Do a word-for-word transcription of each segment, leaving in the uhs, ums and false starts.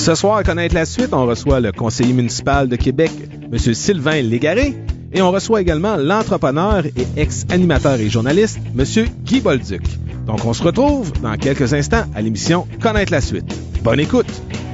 Ce soir, à Connaître la suite, on reçoit le conseiller municipal de Québec, M. Sylvain Légaré, et on reçoit également l'entrepreneur et ex-animateur et journaliste, M. Guy Bolduc. Donc, on se retrouve dans quelques instants à l'émission Connaître la suite. Bonne écoute!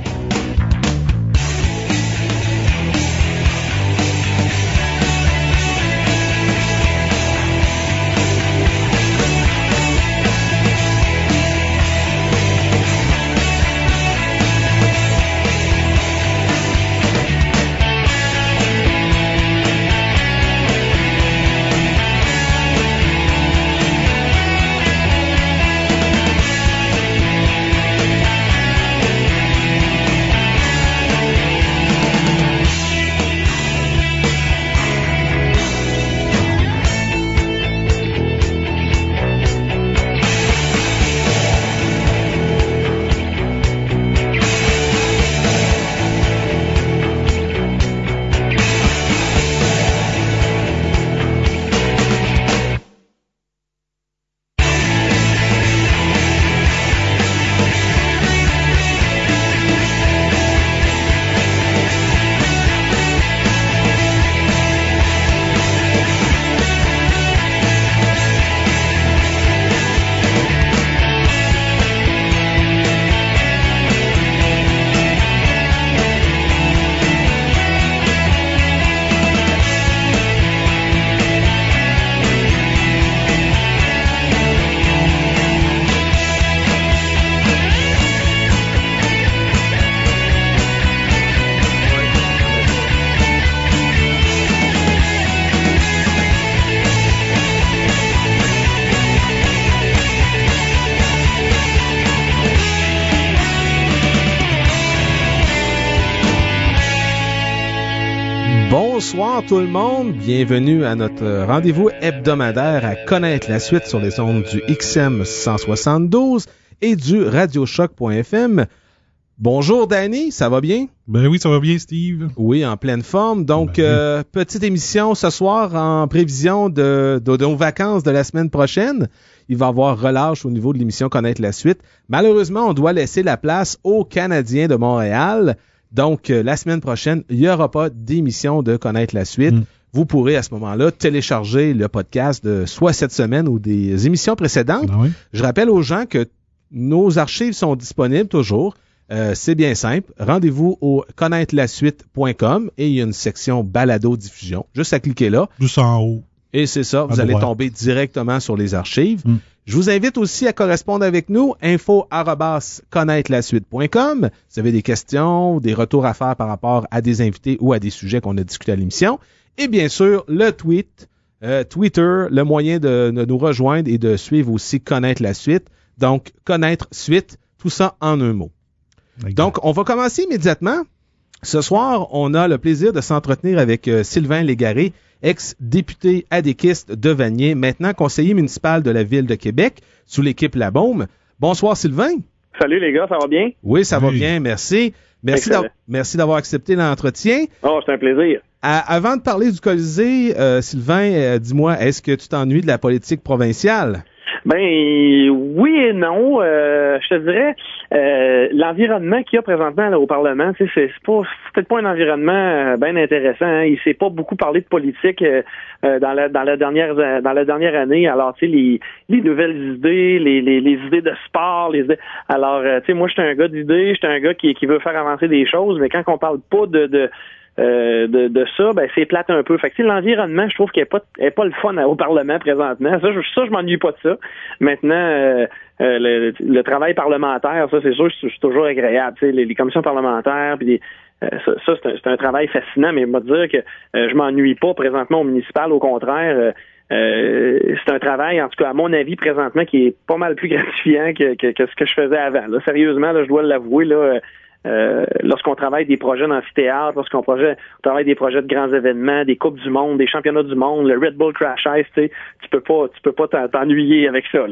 Bonsoir tout le monde, bienvenue à notre rendez-vous hebdomadaire à Connaître la suite sur les ondes du X M cent soixante-douze et du radio choc point f m. Bonjour Danny, ça va bien? Ben oui, ça va bien Steve. Oui, en pleine forme. Donc, ben, euh, petite émission ce soir en prévision de, de, de nos vacances de la semaine prochaine. Il va y avoir relâche au niveau de l'émission Connaître la suite. Malheureusement, on doit laisser la place aux Canadiens de Montréal. Donc, euh, la semaine prochaine, il n'y aura pas d'émission de Connaître la suite. Mm. Vous pourrez à ce moment-là télécharger le podcast de soit cette semaine ou des émissions précédentes. Ah oui. Je rappelle aux gens que nos archives sont disponibles toujours. Euh, c'est bien simple. Rendez-vous au connaître la suite point com et il y a une section balado-diffusion. Juste à cliquer là. Juste en haut. Et c'est ça, vous à allez droite. Tomber directement sur les archives. Mm. Je vous invite aussi à correspondre avec nous, info arobase connaître la suite point com. Si vous avez des questions, des retours à faire par rapport à des invités ou à des sujets qu'on a discutés à l'émission. Et bien sûr, le tweet, euh, Twitter, le moyen de, de nous rejoindre et de suivre aussi Connaître la suite. Donc, Connaître suite, tout ça en un mot. Exact. Donc, on va commencer immédiatement. Ce soir, on a le plaisir de s'entretenir avec euh, Sylvain Légaré, ex-député adéquiste de Vanier, maintenant conseiller municipal de la Ville de Québec, sous l'équipe La Baume. Bonsoir Sylvain. Salut les gars, ça va bien? Oui, ça oui. va bien, merci. Merci, d'av- merci d'avoir accepté l'entretien. Oh, c'est un plaisir. À, avant de parler du Colisée, euh, Sylvain, euh, dis-moi, est-ce que tu t'ennuies de la politique provinciale? Ben oui et non. Euh, je te dirais, euh, l'environnement qu'il y a présentement là, au Parlement, tu sais, c'est, c'est pas c'est peut-être pas un environnement euh, bien intéressant. Hein. Il s'est pas beaucoup parlé de politique euh, euh, dans la dans la dernière dans la dernière année. Alors, tu sais, les, les nouvelles idées, les, les, les idées de sport, les idées. Alors, euh, tu sais, moi, j'étais un gars d'idées, j'étais un gars qui qui veut faire avancer des choses, mais quand on parle pas de, de Euh, de, de ça, ben c'est plate un peu. Fait que l'environnement, je trouve qu'il n'est pas, est pas le fun au Parlement présentement. Ça, je, ça, je m'ennuie pas de ça. Maintenant, euh, euh, le, le travail parlementaire, ça, c'est sûr, c'est, c'est toujours agréable. Tu sais, les, les commissions parlementaires, puis euh, ça, ça c'est, un, c'est un travail fascinant. Mais je vais te dire que euh, je m'ennuie pas présentement au municipal. Au contraire, euh, euh, c'est un travail, en tout cas à mon avis présentement, qui est pas mal plus gratifiant que, que, que ce que je faisais avant. Là, sérieusement, là, je dois l'avouer là. Euh, Euh, lorsqu'on travaille des projets d'amphithéâtre, lorsqu'on projet, on travaille des projets de grands événements, des coupes du monde, des championnats du monde, le Red Bull Crash Ice, tu sais, tu peux pas, tu peux pas t'ennuyer avec ça, là, tu sais.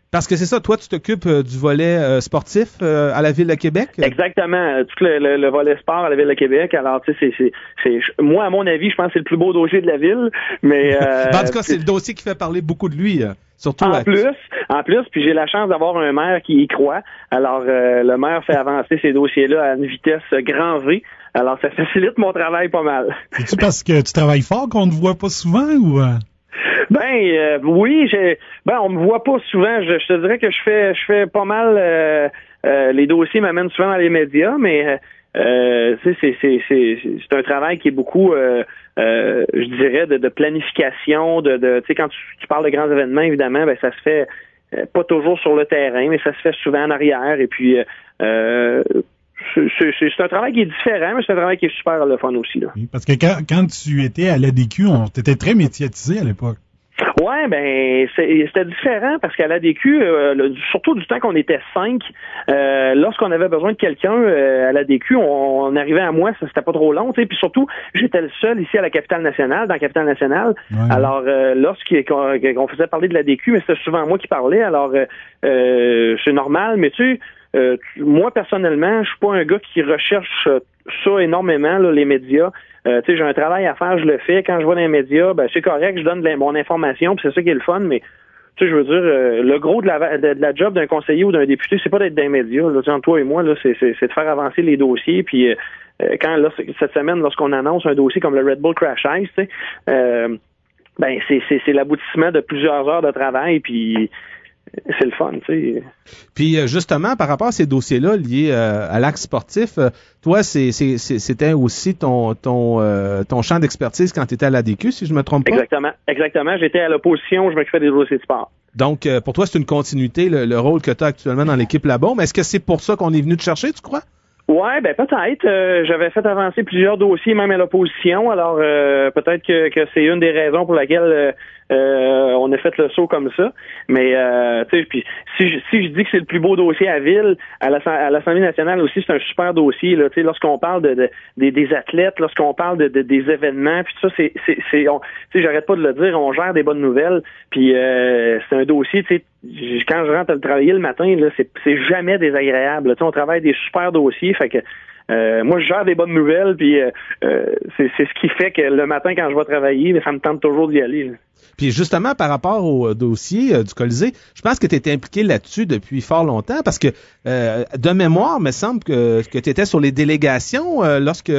Parce que c'est ça, toi, tu t'occupes euh, du volet euh, sportif euh, à la Ville de Québec? Exactement, tout le, le, le volet sport à la Ville de Québec. Alors, tu sais, c'est, c'est, c'est, moi, à mon avis, je pense que c'est le plus beau dossier de la Ville, mais... Euh, en tout cas, c'est le dossier qui fait parler beaucoup de lui, euh, surtout... En à... plus, en plus, puis j'ai la chance d'avoir un maire qui y croit. Alors, euh, le maire fait avancer ces dossiers-là à une vitesse grand V. Alors, ça facilite mon travail pas mal. C'est-tu parce que tu travailles fort qu'on ne te voit pas souvent, ou... Euh... Ben euh, oui, j'ai ben on me voit pas souvent. Je, je te dirais que je fais je fais pas mal euh, euh, les dossiers m'amènent souvent dans les médias, mais euh, c'est c'est c'est c'est c'est un travail qui est beaucoup euh, euh, je dirais de, de planification, de, de tu sais quand tu, tu parles de grands événements évidemment, ben ça se fait euh, pas toujours sur le terrain, mais ça se fait souvent en arrière et puis euh, C'est, c'est, c'est un travail qui est différent, mais c'est un travail qui est super le fun aussi. Là. Parce que quand, quand tu étais à l'A D Q, on t'était très médiatisé à l'époque. Ouais, ben c'est, c'était différent parce qu'à l'A D Q, euh, le, surtout du temps qu'on était cinq, euh, lorsqu'on avait besoin de quelqu'un euh, à l'A D Q, on, on arrivait à moi, ça c'était pas trop long, tu sais. Puis surtout, j'étais le seul ici à la capitale nationale, dans la capitale nationale. Ouais. Alors, euh, lorsqu'on qu'on faisait parler de l'A D Q, mais c'était souvent moi qui parlais. Alors, euh, euh, c'est normal, mais tu sais. Euh, moi, personnellement, je suis pas un gars qui recherche ça énormément, là, les médias. Euh, tu sais, j'ai un travail à faire, je le fais. Quand je vais dans les médias, ben c'est correct, je donne de la, mon information, puis c'est ça qui est le fun, mais tu sais, je veux dire, euh, le gros de la, de, de la job d'un conseiller ou d'un député, c'est pas d'être dans les médias. Là, entre toi et moi, là, c'est, c'est, c'est de faire avancer les dossiers, puis euh, quand là, cette semaine, lorsqu'on annonce un dossier comme le Red Bull Crash Ice, tu sais, euh, ben c'est, c'est, c'est l'aboutissement de plusieurs heures de travail, puis c'est le fun, tu sais. Puis justement, par rapport à ces dossiers-là liés euh, à l'axe sportif, euh, toi, c'est, c'est, c'est, c'était aussi ton ton euh, ton champ d'expertise quand tu étais à l'A D Q, si je me trompe pas? Exactement, exactement. J'étais à l'opposition, je m'occupais des dossiers de sport. Donc, euh, pour toi, c'est une continuité, le, le rôle que tu as actuellement dans l'équipe là-bas. Mais est-ce que c'est pour ça qu'on est venu te chercher, tu crois? Ouais, ben peut-être. Euh, j'avais fait avancer plusieurs dossiers, même à l'opposition. Alors euh, peut-être que, que c'est une des raisons pour laquelle euh, euh, on a fait le saut comme ça. Mais euh, tu sais, puis si je, si je dis que c'est le plus beau dossier à ville, à, la, à l'Assemblée nationale aussi, c'est un super dossier. Là, tu sais, lorsqu'on parle de, de des, des athlètes, lorsqu'on parle de, de des événements, puis ça, c'est c'est c'est, tu sais, j'arrête pas de le dire, on gère des bonnes nouvelles. Puis euh, c'est un dossier, tu sais. Quand je rentre à le travailler le matin, là, c'est, c'est jamais désagréable. Tu sais, on travaille des super dossiers, fait que euh, moi je gère des bonnes nouvelles, puis euh, euh, c'est, c'est ce qui fait que le matin quand je vais travailler, ça me tente toujours d'y aller. Là. Puis justement, par rapport au dossier euh, du Colisée, je pense que tu étais impliqué là-dessus depuis fort longtemps, parce que euh, de mémoire, il me semble que, que tu étais sur les délégations euh, lorsque...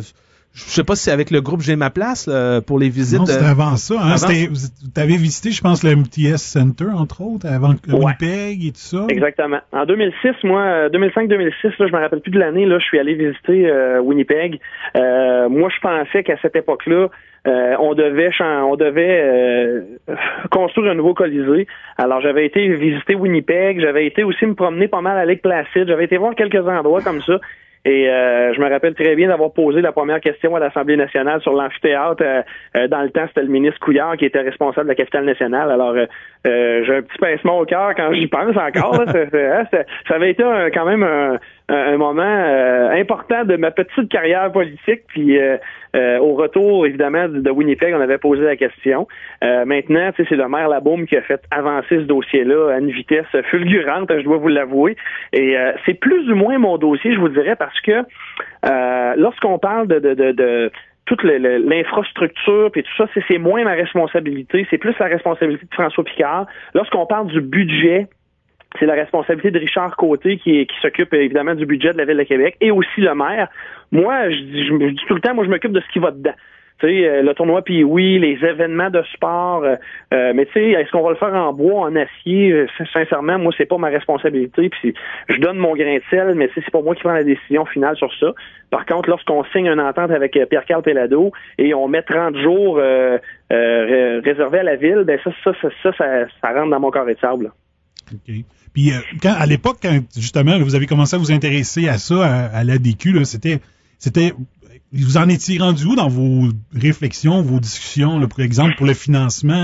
Je sais pas si c'est avec le groupe J'ai ma place là, pour les visites. Non, c'était avant ça. Hein? C'était, tu avais visité, je pense, le M T S Center, entre autres, avant ouais. Winnipeg et tout ça. Exactement. En deux mille six, moi, deux mille cinq deux mille six, là, je me rappelle plus de l'année, là, je suis allé visiter euh, Winnipeg. Euh, moi, je pensais qu'à cette époque-là, euh, on devait on devait euh, construire un nouveau Colisée. Alors, j'avais été visiter Winnipeg, j'avais été aussi me promener pas mal à Lake Placid, j'avais été voir quelques endroits comme ça. Et euh, je me rappelle très bien d'avoir posé la première question à l'Assemblée nationale sur l'amphithéâtre. Euh, euh, dans le temps, c'était le ministre Couillard qui était responsable de la capitale nationale. Alors, euh, euh, j'ai un petit pincement au cœur quand j'y pense encore. Là. ça, ça, ça, ça avait été un, quand même un, un moment euh, important de ma petite carrière politique. Puis euh, euh, au retour, évidemment, de Winnipeg, on avait posé la question. Euh, maintenant, tu sais, c'est le maire Labaume qui a fait avancer ce dossier-là à une vitesse fulgurante, je dois vous l'avouer. Et euh, c'est plus ou moins mon dossier, je vous dirais, parce que euh, lorsqu'on parle de, de, de, de toute le, le, l'infrastructure et tout ça, c'est, c'est moins ma responsabilité, c'est plus la responsabilité de François Picard. Lorsqu'on parle du budget, c'est la responsabilité de Richard Côté qui, qui s'occupe évidemment du budget de la Ville de Québec et aussi le maire. Moi, je dis, je, je dis tout le temps, moi je m'occupe de ce qui va dedans. Tu sais, le tournoi puis oui, les événements de sport, euh, euh, mais tu sais, est-ce qu'on va le faire en bois, en acier? Sincèrement, moi, c'est pas ma responsabilité. Puis je donne mon grain de sel, mais c'est pas moi qui prends la décision finale sur ça. Par contre, lorsqu'on signe une entente avec Pierre-Carl Péladeau et on met trente jours euh, euh, réservés à la ville, ben ça, ça, ça, ça, ça, ça rentre dans mon carré de sable. Là. OK. Puis euh, quand à l'époque, quand justement vous avez commencé à vous intéresser à ça, à, à l'A D Q, là, c'était, c'était, vous en étiez rendu où dans vos réflexions, vos discussions, là, par exemple pour le financement?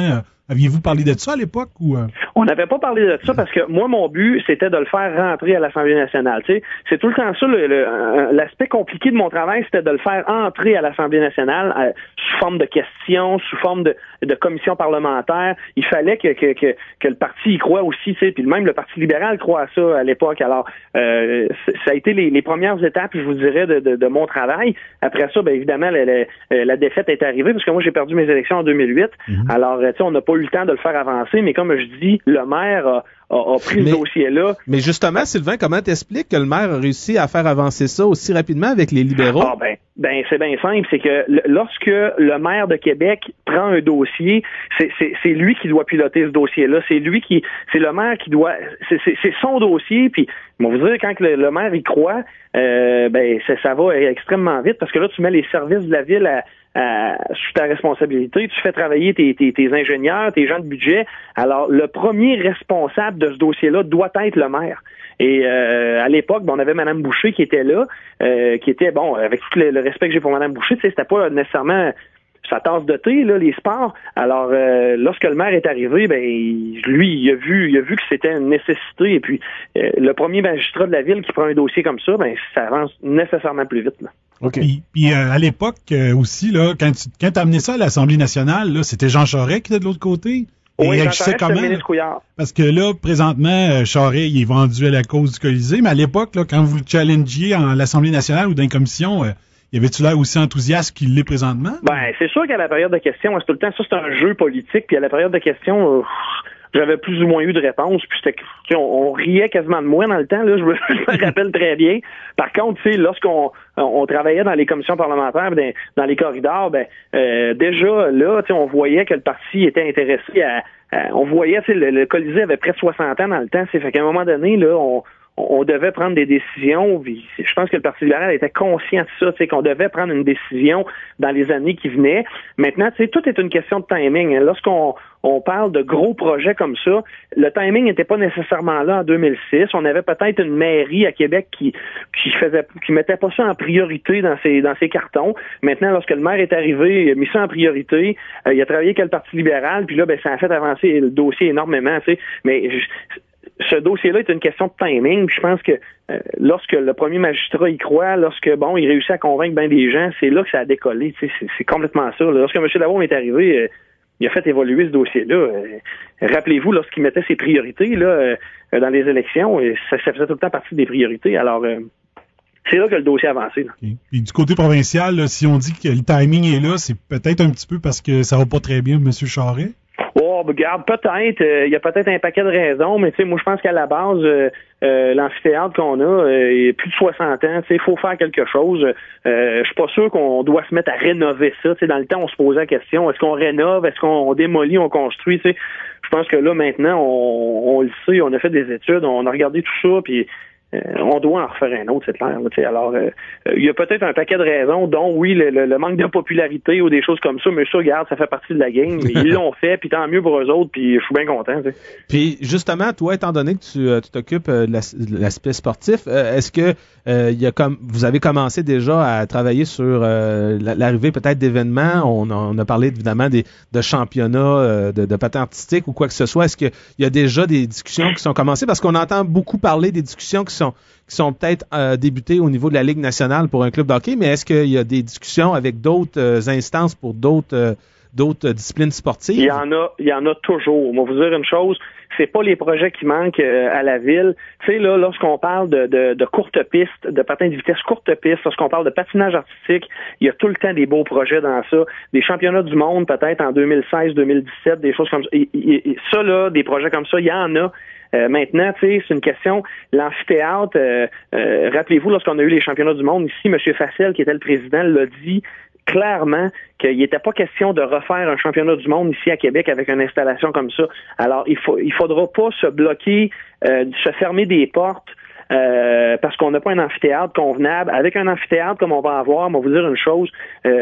Aviez-vous parlé de ça à l'époque ou euh... On n'avait pas parlé de ça parce que moi, mon but, c'était de le faire rentrer à l'Assemblée nationale. Tu sais, c'est tout le temps ça. Le, le, l'aspect compliqué de mon travail, c'était de le faire entrer à l'Assemblée nationale euh, sous forme de questions, sous forme de, de commission parlementaire. Il fallait que, que, que, que le parti y croit aussi, tu sais, puis même le Parti libéral croit à ça à l'époque. Alors, euh, ça a été les, les premières étapes, je vous dirais, de, de, de mon travail. Après ça, bien évidemment, la, la, la défaite est arrivée parce que moi, j'ai perdu mes élections en deux mille huit. Mm-hmm. Alors, tu sais, on n'a pas eu le temps de le faire avancer, mais comme je dis, le maire a, a, a pris mais, ce dossier-là. Mais justement, Sylvain, comment t'expliques que le maire a réussi à faire avancer ça aussi rapidement avec les libéraux? Ah ben, ben c'est bien simple, c'est que le, lorsque le maire de Québec prend un dossier, c'est, c'est, c'est lui qui doit piloter ce dossier-là. C'est lui qui, c'est le maire qui doit, c'est, c'est, c'est son dossier. Puis, on vous dire, quand le, le maire y croit, euh, ben ça, ça va extrêmement vite parce que là, tu mets les services de la ville à Euh, sous ta responsabilité, tu fais travailler tes, tes, tes ingénieurs, tes gens de budget. Alors, le premier responsable de ce dossier-là doit être le maire. Et euh, à l'époque, bon, on avait Mme Boucher qui était là, euh, qui était, bon, avec tout le, le respect que j'ai pour Mme Boucher, tu sais, c'était pas nécessairement sa tasse de thé, là, les sports. Alors, euh, lorsque le maire est arrivé, ben, lui, il a vu, il a vu que c'était une nécessité. Et puis, euh, le premier magistrat de la ville qui prend un dossier comme ça, ben, ça avance nécessairement plus vite, là. Okay. Puis, puis euh, à l'époque euh, aussi, là, quand tu quand t'as amené ça à l'Assemblée nationale, là, c'était Jean Charest qui était de l'autre côté. Oui, Jean Charest, c'était le ministre Couillard. Parce que là, présentement, euh, Charest, il est vendu à la cause du Colisée, mais à l'époque, là, quand vous le challengiez en l'Assemblée nationale ou dans une commission, euh, y avait-tu l'air aussi enthousiaste qu'il l'est présentement? Ben, c'est sûr qu'à la période de questions, c'est tout le temps, ça, c'est un jeu politique, puis à la période de questions, euh, j'avais plus ou moins eu de réponses, puis c'était, on, on riait quasiment de moi dans le temps, là, je me, je me rappelle très bien. Par contre, tu sais, lorsqu'on on travaillait dans les commissions parlementaires, dans, dans les corridors, ben euh, déjà là, tu sais, on voyait que le parti était intéressé à, à on voyait, tu sais, le, le Colisée avait près de soixante ans dans le temps, c'est fait qu'à un moment donné, là, on on devait prendre des décisions. Je pense que le Parti libéral était conscient de ça, c'est qu'on devait prendre une décision dans les années qui venaient. Maintenant, tu sais, tout est une question de timing. Lorsqu'on on parle de gros projets comme ça, le timing n'était pas nécessairement là en deux mille six. On avait peut-être une mairie à Québec qui qui faisait, qui mettait pas ça en priorité dans ses dans ses cartons. Maintenant, lorsque le maire est arrivé, il a mis ça en priorité. Euh, il a travaillé avec le Parti libéral, puis là, ben ça a fait avancer le dossier énormément. Tu sais, mais je, ce dossier-là est une question de timing. Puis je pense que euh, lorsque le premier magistrat y croit, lorsque bon, il réussit à convaincre bien des gens, c'est là que ça a décollé. Tu sais, c'est, c'est complètement ça. Là. Lorsque M. Labaume est arrivé, euh, il a fait évoluer ce dossier-là. Euh, rappelez-vous, lorsqu'il mettait ses priorités là euh, dans les élections, euh, ça, ça faisait tout le temps partie des priorités. Alors, euh, c'est là que le dossier a avancé. Là. Okay. Puis du côté provincial, là, si on dit que le timing est là, c'est peut-être un petit peu parce que ça va pas très bien, M. Charest? Oh, regarde, peut-être. Il euh, y a peut-être un paquet de raisons, mais tu sais, moi, je pense qu'à la base, euh, euh, l'amphithéâtre qu'on a, euh, il y a plus de soixante ans, tu sais, il faut faire quelque chose. Euh, je suis pas sûr qu'on doit se mettre à rénover ça. Tu sais, dans le temps, on se posait la question, est-ce qu'on rénove, est-ce qu'on démolit, on construit, tu sais. Je pense que là, maintenant, on, on le sait, on a fait des études, on a regardé tout ça, puis Euh, on doit en refaire un autre, c'est clair. Là, alors, il euh, y a peut-être un paquet de raisons, dont, oui, le, le, le manque de popularité ou des choses comme ça, mais ça, regarde, ça fait partie de la game. Ils l'ont fait, puis tant mieux pour eux autres, puis je suis bien content. T'sais. Puis, justement, toi, étant donné que tu, tu t'occupes de l'aspect sportif, euh, est-ce que euh, y a comme vous avez commencé déjà à travailler sur euh, l'arrivée peut-être d'événements? On a, on a parlé évidemment des, de championnats euh, de, de patin artistique ou quoi que ce soit. Est-ce qu'il y a déjà des discussions qui sont commencées? Parce qu'on entend beaucoup parler des discussions qui sont qui sont peut-être euh, débutées au niveau de la Ligue nationale pour un club de hockey, mais est-ce qu'il y a des discussions avec d'autres euh, instances pour d'autres euh, d'autres disciplines sportives? Il y en a, il y en a toujours. Moi, vous dire une chose, c'est pas les projets qui manquent euh, à la ville. Tu sais, là, lorsqu'on parle de, de, de courte piste, de patin de vitesse courte piste, lorsqu'on parle de patinage artistique, il y a tout le temps des beaux projets dans ça. Des championnats du monde, peut-être en deux mille seize, deux mille dix-sept, des choses comme ça. Et, et, et ça, là, des projets comme ça, il y en a. Euh, maintenant, tu sais, c'est une question, l'amphithéâtre, euh, euh, rappelez-vous, lorsqu'on a eu les championnats du monde ici, M. Facel, qui était le président, l'a dit clairement qu'il n'était pas question de refaire un championnat du monde ici à Québec avec une installation comme ça. Alors, il faut, il faudra pas se bloquer, euh, se fermer des portes, Euh, parce qu'on n'a pas un amphithéâtre convenable. Avec un amphithéâtre comme on va avoir, on va vous dire une chose,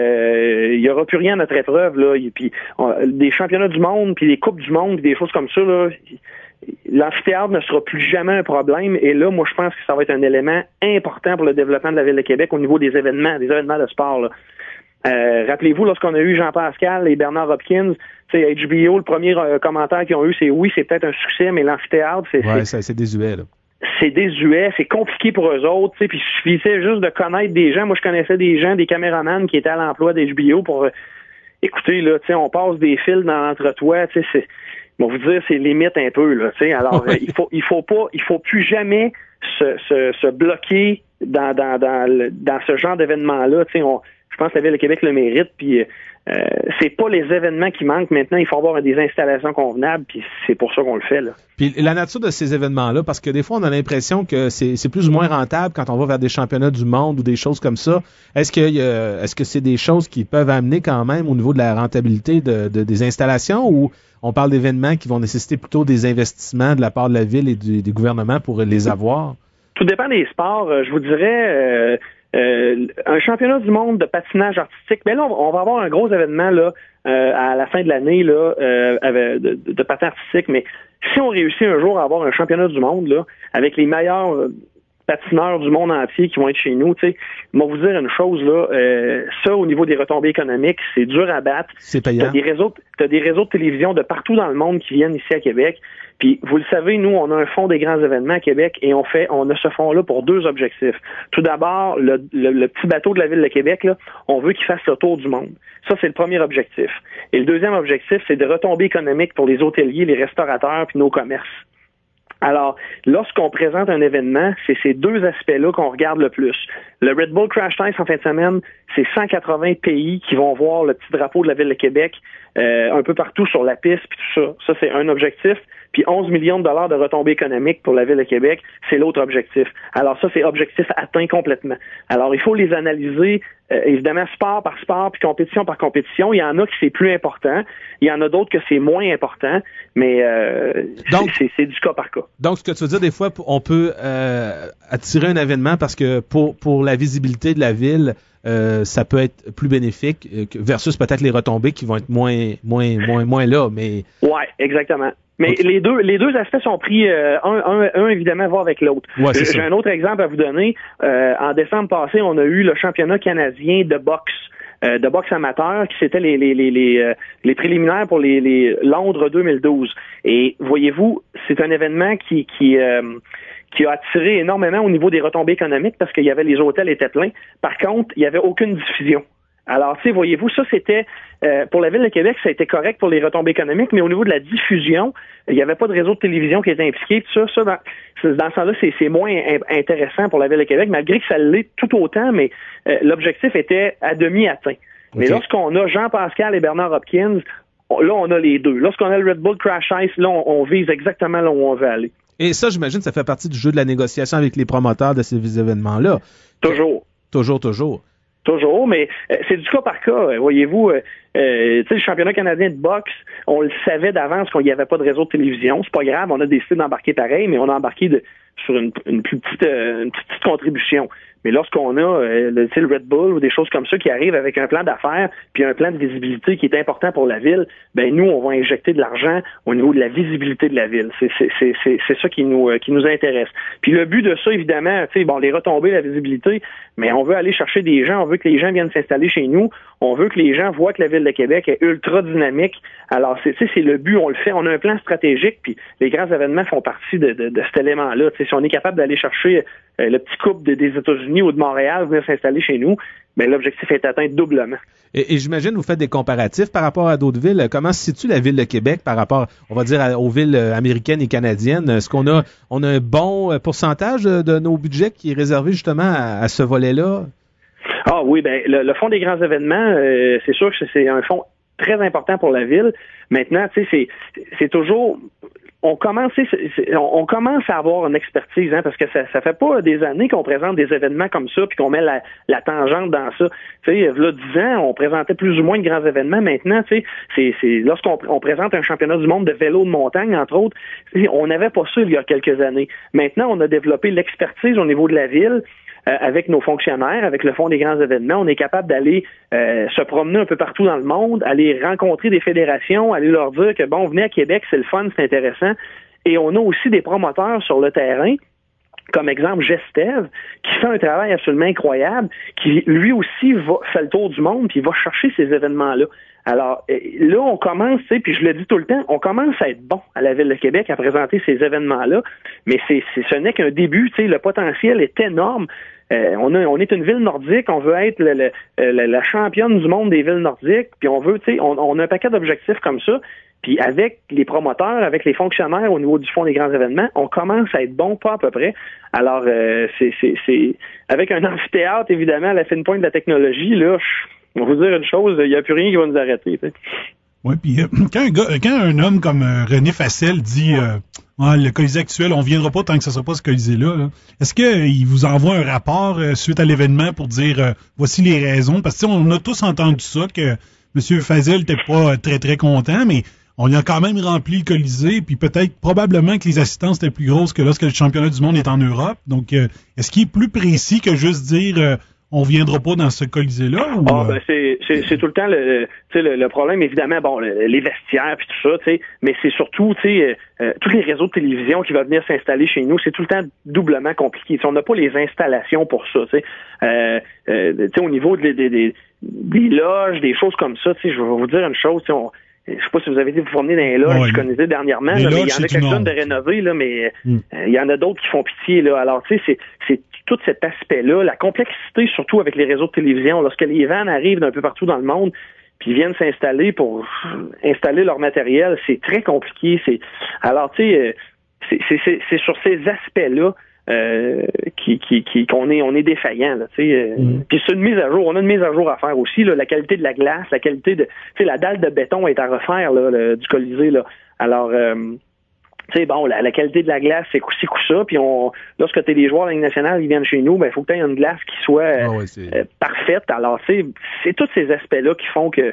euh, il y aura plus rien à notre épreuve là. Et puis on, des championnats du monde, puis des coupes du monde, puis des choses comme ça là. L'amphithéâtre ne sera plus jamais un problème. Et là, moi, je pense que ça va être un élément important pour le développement de la Ville de Québec au niveau des événements, des événements de sport là. Euh, rappelez-vous, lorsqu'on a eu Jean Pascal et Bernard Hopkins, H B O, le premier euh, commentaire qu'ils ont eu, c'est oui, c'est peut-être un succès, mais l'amphithéâtre, c'est... Ouais, c'est, ça, c'est désuet, là. C'est désuet, c'est compliqué pour eux autres, tu sais, puis il suffisait juste de connaître des gens. Moi, je connaissais des gens, des caméramans qui étaient à l'emploi d'H B O pour... Euh, écoutez, là, tu sais, on passe des fils dans l'entretoit, tu sais, c'est... Bon, vous dire, c'est limite un peu, là, tu sais. Alors, euh, il faut, il faut pas, il faut plus jamais se, se, se bloquer dans, dans, dans, le, dans ce genre d'événement-là, tu sais. On, je pense que la Ville de Québec le mérite, puis euh, c'est pas les événements qui manquent maintenant, il faut avoir des installations convenables, puis c'est pour ça qu'on le fait, là. Puis la nature de ces événements-là, parce que des fois, on a l'impression que c'est, c'est plus ou moins rentable quand on va vers des championnats du monde ou des choses comme ça. Est-ce que, euh, est-ce que c'est des choses qui peuvent amener quand même au niveau de la rentabilité de, de des installations, ou on parle d'événements qui vont nécessiter plutôt des investissements de la part de la Ville et du, des gouvernements pour les avoir? Tout dépend des sports. Je vous dirais... Euh, Euh, un championnat du monde de patinage artistique, mais là, on, on va avoir un gros événement là euh, à la fin de l'année là euh, avec, de, de, de patin artistique, mais si on réussit un jour à avoir un championnat du monde là avec les meilleurs euh, patineurs du monde entier qui vont être chez nous, tu sais, moi vous dire une chose là, euh, ça au niveau des retombées économiques, c'est dur à battre. C'est payant. T'as des réseaux, t'as des réseaux de télévision de partout dans le monde qui viennent ici à Québec. Puis, vous le savez, nous, on a un fonds des grands événements à Québec et on fait, on a ce fonds-là pour deux objectifs. Tout d'abord, le, le, le petit bateau de la Ville de Québec, là, on veut qu'il fasse le tour du monde. Ça, c'est le premier objectif. Et le deuxième objectif, c'est de retombées économiques pour les hôteliers, les restaurateurs puis nos commerces. Alors, lorsqu'on présente un événement, c'est ces deux aspects-là qu'on regarde le plus. Le Red Bull Crash Test en fin de semaine, c'est cent quatre-vingts pays qui vont voir le petit drapeau de la Ville de Québec euh, un peu partout sur la piste, puis tout ça. Ça, c'est un objectif. Puis onze millions de dollars de retombées économiques pour la Ville de Québec, c'est l'autre objectif. Alors ça, c'est objectif atteint complètement. Alors, il faut les analyser, euh, évidemment, sport par sport, puis compétition par compétition. Il y en a qui c'est plus important, il y en a d'autres que c'est moins important, mais euh, donc, c'est, c'est, c'est du cas par cas. Donc, ce que tu veux dire, des fois, on peut euh, attirer un événement parce que pour, pour la visibilité de la Ville, Euh, ça peut être plus bénéfique versus peut-être les retombées qui vont être moins moins moins moins là, mais ouais, exactement. Mais okay. les deux les deux aspects sont pris euh, un, un un évidemment à voir avec l'autre. Ouais, J'ai ça. un autre exemple à vous donner. Euh, en décembre passé, on a eu le championnat canadien de boxe. Euh, de boxe amateur, qui c'était les les les les, euh, les préliminaires pour les, les Londres deux mille douze. Et voyez-vous, c'est un événement qui qui euh, qui a attiré énormément au niveau des retombées économiques parce qu'il y avait les hôtels étaient pleins. Par contre, il y avait aucune diffusion. Alors, tu sais, voyez-vous, ça c'était euh, pour la Ville de Québec, ça a été correct pour les retombées économiques, mais au niveau de la diffusion, il n'y avait pas de réseau de télévision qui était impliqué. Tout ça, ça dans, dans ce sens-là, c'est, c'est moins intéressant pour la Ville de Québec, malgré que ça l'est tout autant, mais euh, l'objectif était à demi atteint. Okay. Mais lorsqu'on a Jean Pascal et Bernard Hopkins, on, là, on a les deux. Lorsqu'on a le Red Bull Crash Ice, là, on, on vise exactement là où on veut aller. Et ça, j'imagine, ça fait partie du jeu de la négociation avec les promoteurs de ces événements-là. Toujours. Toujours, toujours. Toujours, mais euh, c'est du cas par cas. Voyez-vous, euh, euh, tu sais, le championnat canadien de boxe, on le savait d'avance qu'il n'y avait pas de réseau de télévision. C'est pas grave, on a décidé d'embarquer pareil, mais on a embarqué de, sur une, une plus petite, euh, une petite contribution. Mais lorsqu'on a euh, le, le Red Bull ou des choses comme ça qui arrivent avec un plan d'affaires puis un plan de visibilité qui est important pour la ville, ben nous, on va injecter de l'argent au niveau de la visibilité de la ville. C'est, c'est, c'est, c'est, c'est ça qui nous euh, qui nous intéresse. Puis le but de ça, évidemment, tu sais, bon, les retombées, la visibilité, mais on veut aller chercher des gens, on veut que les gens viennent s'installer chez nous, on veut que les gens voient que la Ville de Québec est ultra dynamique. Alors, c'est, c'est le but, on le fait, on a un plan stratégique, puis les grands événements font partie de, de, de cet élément-là. Tu sais, si on est capable d'aller chercher euh, le petit couple de, des États-Unis ou de Montréal venir s'installer chez nous, ben l'objectif est atteint doublement. Et, et j'imagine vous faites des comparatifs par rapport à d'autres villes. Comment se situe la Ville de Québec par rapport, on va dire, à, aux villes américaines et canadiennes? Est-ce qu'on a, on a un bon pourcentage de nos budgets qui est réservé justement à, à ce volet-là? Ah oui, ben le, le fonds des grands événements, euh, c'est sûr que c'est un fonds très important pour la ville. Maintenant, tu sais, c'est, c'est toujours... On commence, on commence à avoir une expertise, hein, parce que ça, ça fait pas des années qu'on présente des événements comme ça, puis qu'on met la, la tangente dans ça. Tu sais, là, dix ans, on présentait plus ou moins de grands événements. Maintenant, tu sais, c'est, c'est lorsqu'on on présente un championnat du monde de vélo de montagne, entre autres, on n'avait pas ça il y a quelques années. Maintenant, on a développé l'expertise au niveau de la ville. Euh, avec nos fonctionnaires, avec le Fonds des grands événements, on est capable d'aller euh, se promener un peu partout dans le monde, aller rencontrer des fédérations, aller leur dire que, bon, venez à Québec, c'est le fun, c'est intéressant. Et on a aussi des promoteurs sur le terrain comme exemple Gestev, qui fait un travail absolument incroyable, qui lui aussi va fait le tour du monde, puis il va chercher ces événements-là. Alors là, on commence, tu sais, puis je le dis tout le temps, on commence à être bon à la Ville de Québec à présenter ces événements-là, mais c'est, c'est ce n'est qu'un début, tu sais, le potentiel est énorme. Euh, on, a, on est une ville nordique, on veut être le, le, le, la championne du monde des villes nordiques, puis on veut, tu sais, on, on a un paquet d'objectifs comme ça. Puis avec les promoteurs, avec les fonctionnaires au niveau du Fonds des grands événements, on commence à être bon, pas à peu près. Alors, euh, c'est, c'est, c'est avec un amphithéâtre, évidemment, à la fine pointe de la technologie, là, je, on va vous dire une chose, il n'y a plus rien qui va nous arrêter. Tu sais. Oui, puis euh, quand, un gars, quand un homme comme euh, René Facel dit euh, ah, le Colisée actuel, on ne viendra pas tant que ce ne soit pas ce Colisée-là, là. Est-ce qu'il euh, vous envoie un rapport euh, suite à l'événement pour dire euh, voici les raisons? Parce que on a tous entendu ça, que M. Facel n'était pas très, très content, mais on a quand même rempli le Colisée, puis peut-être, probablement que les assistances étaient plus grosses que lorsque le championnat du monde est en Europe. Donc, euh, est-ce qu'il est plus précis que juste dire euh, on viendra pas dans ce Colisée-là? Ou, oh, ben c'est, c'est, c'est tout le temps le, le, le problème, évidemment, bon, le, les vestiaires puis tout ça, tu sais, mais c'est surtout, tu sais, euh, tous les réseaux de télévision qui vont venir s'installer chez nous, c'est tout le temps doublement compliqué. T'sais, on n'a pas les installations pour ça, tu sais. Euh, euh, tu sais, au niveau des, des, des, des loges, des choses comme ça, tu sais, je vais vous dire une chose, tu sais, on je sais pas si vous avez été vous promener dans les loges, ouais, je connaissais dernièrement, là, mais il y en a quelques-unes de rénovées, là, mais mm. euh, il y en a d'autres qui font pitié, là. Alors, tu sais, c'est, c'est tout cet aspect-là, la complexité, surtout avec les réseaux de télévision, lorsque les vannes arrivent d'un peu partout dans le monde, puis ils viennent s'installer pour installer leur matériel, c'est très compliqué. C'est alors, tu sais, c'est, c'est, c'est, c'est sur ces aspects-là Euh, qui, qui, qui, qu'on est, on est défaillant, là, tu sais. Mm. Puis c'est une mise à jour. On a une mise à jour à faire aussi, là, la qualité de la glace, la qualité de, tu sais, la dalle de béton est à refaire, là, le, du Colisée, là. Alors, euh, tu sais, bon, la, la qualité de la glace, c'est coup-ci, coup-ça. Puis on, lorsque t'es des joueurs de la Ligue nationale, ils viennent chez nous, ben, il faut que t'aies une glace qui soit euh, oh, ouais, euh, parfaite. Alors, tu sais, c'est tous ces aspects-là qui font que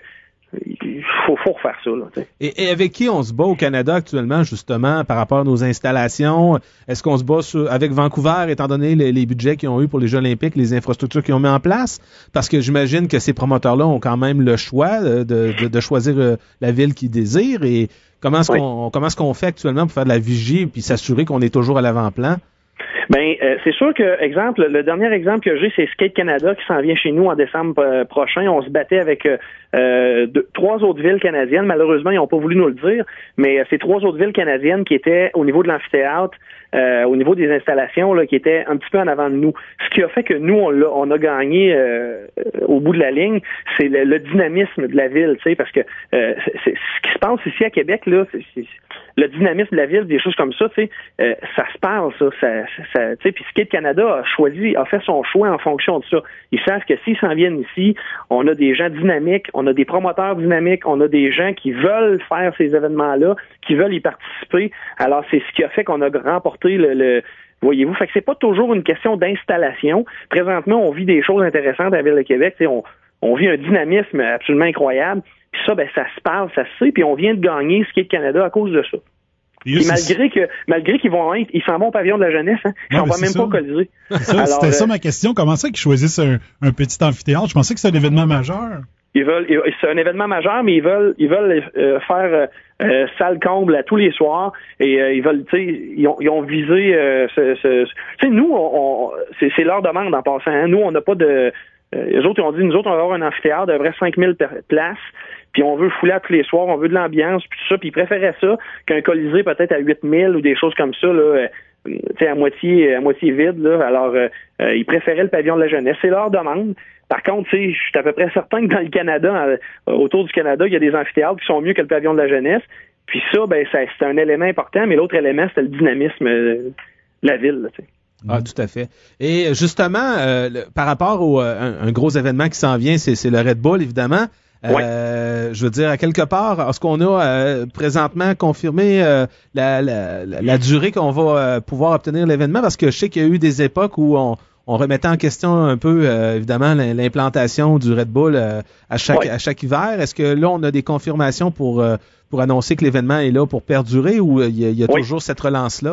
il faut, faut refaire ça. Là, et, et avec qui on se bat au Canada actuellement, justement, par rapport à nos installations? Est-ce qu'on se bat sur, avec Vancouver, étant donné les, les budgets qu'ils ont eu pour les Jeux olympiques, les infrastructures qu'ils ont mis en place? Parce que j'imagine que ces promoteurs-là ont quand même le choix de, de, de choisir la ville qu'ils désirent. Et comment est-ce, oui. qu'on, comment est-ce qu'on fait actuellement pour faire de la vigie et s'assurer qu'on est toujours à l'avant-plan? Ben, euh, c'est sûr que, exemple, le dernier exemple que j'ai, c'est Skate Canada qui s'en vient chez nous en décembre euh, prochain. On se battait avec euh, deux, trois autres villes canadiennes. Malheureusement, ils n'ont pas voulu nous le dire, mais euh, c'est trois autres villes canadiennes qui étaient au niveau de l'amphithéâtre, euh, au niveau des installations, là, qui étaient un petit peu en avant de nous. Ce qui a fait que nous, on, l'a, on a gagné euh, au bout de la ligne, c'est le, le dynamisme de la ville, tu sais, parce que euh, c'est, c'est, ce qui se passe ici à Québec, là, c'est, c'est le dynamisme de la ville, des choses comme ça, tu sais, euh, ça se parle, ça, ça, ça tu sais, puis Skate Canada a choisi, a fait son choix en fonction de ça. Ils savent que s'ils s'en viennent ici, on a des gens dynamiques, on a des promoteurs dynamiques, on a des gens qui veulent faire ces événements-là, qui veulent y participer. Alors, c'est ce qui a fait qu'on a remporté le, le voyez-vous, fait que c'est pas toujours une question d'installation. Présentement, on vit des choses intéressantes à la Ville de Québec, tu sais, on, on vit un dynamisme absolument incroyable. Puis ça, ben, ça se parle, ça se sait, puis on vient de gagner Skate Canada à cause de ça. Puis malgré que, malgré qu'ils vont être, ils s'en vont au pavillon de la jeunesse, hein. Ils s'en vont même ça. Pas au Colisée. Ça, c'était euh, ça ma question. Comment ça qu'ils choisissent un, un petit amphithéâtre? Je pensais que c'était un événement majeur. Ils veulent, c'est un événement majeur, mais ils veulent, ils veulent euh, faire euh, salle comble à tous les soirs et euh, ils veulent, tu sais, ils ont, ils ont visé euh, ce, ce, tu sais, nous, on, on, c'est, c'est leur demande en passant. Hein. Nous, on n'a pas de, euh, les autres ils ont dit, nous autres, on va avoir un amphithéâtre de vrai cinq mille places. Puis on veut fouler à tous les soirs, on veut de l'ambiance, puis tout ça. Puis ils préféraient ça qu'un Colisée peut-être à huit mille ou des choses comme ça, là, euh, tu sais, à moitié, à moitié vide, là. Alors, euh, euh, ils préféraient le pavillon de la jeunesse. C'est leur demande. Par contre, tu sais, je suis à peu près certain que dans le Canada, euh, autour du Canada, il y a des amphithéâtres qui sont mieux que le pavillon de la jeunesse. Puis ça, ben, ça, c'est un élément important, mais l'autre élément, c'est le dynamisme euh, de la ville, là, tu sais. Ah, tout à fait. Et justement, euh, le, par rapport au euh, un, un gros événement qui s'en vient, c'est, c'est le Red Bull, évidemment. Ouais. Euh, je veux dire, à quelque part, est-ce qu'on a euh, présentement confirmé euh, la, la, la durée qu'on va euh, pouvoir obtenir l'événement? Parce que je sais qu'il y a eu des époques où on, on remettait en question un peu, euh, évidemment, l'implantation du Red Bull euh, à chaque ouais. à chaque hiver. Est-ce que là, on a des confirmations pour euh, pour annoncer que l'événement est là pour perdurer ou il y a, il y a oui. toujours cette relance-là?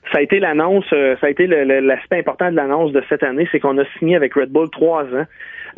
ça a été l'annonce, euh, ça a été le, le, l'aspect important de l'annonce de cette année, c'est qu'on a signé avec Red Bull trois ans.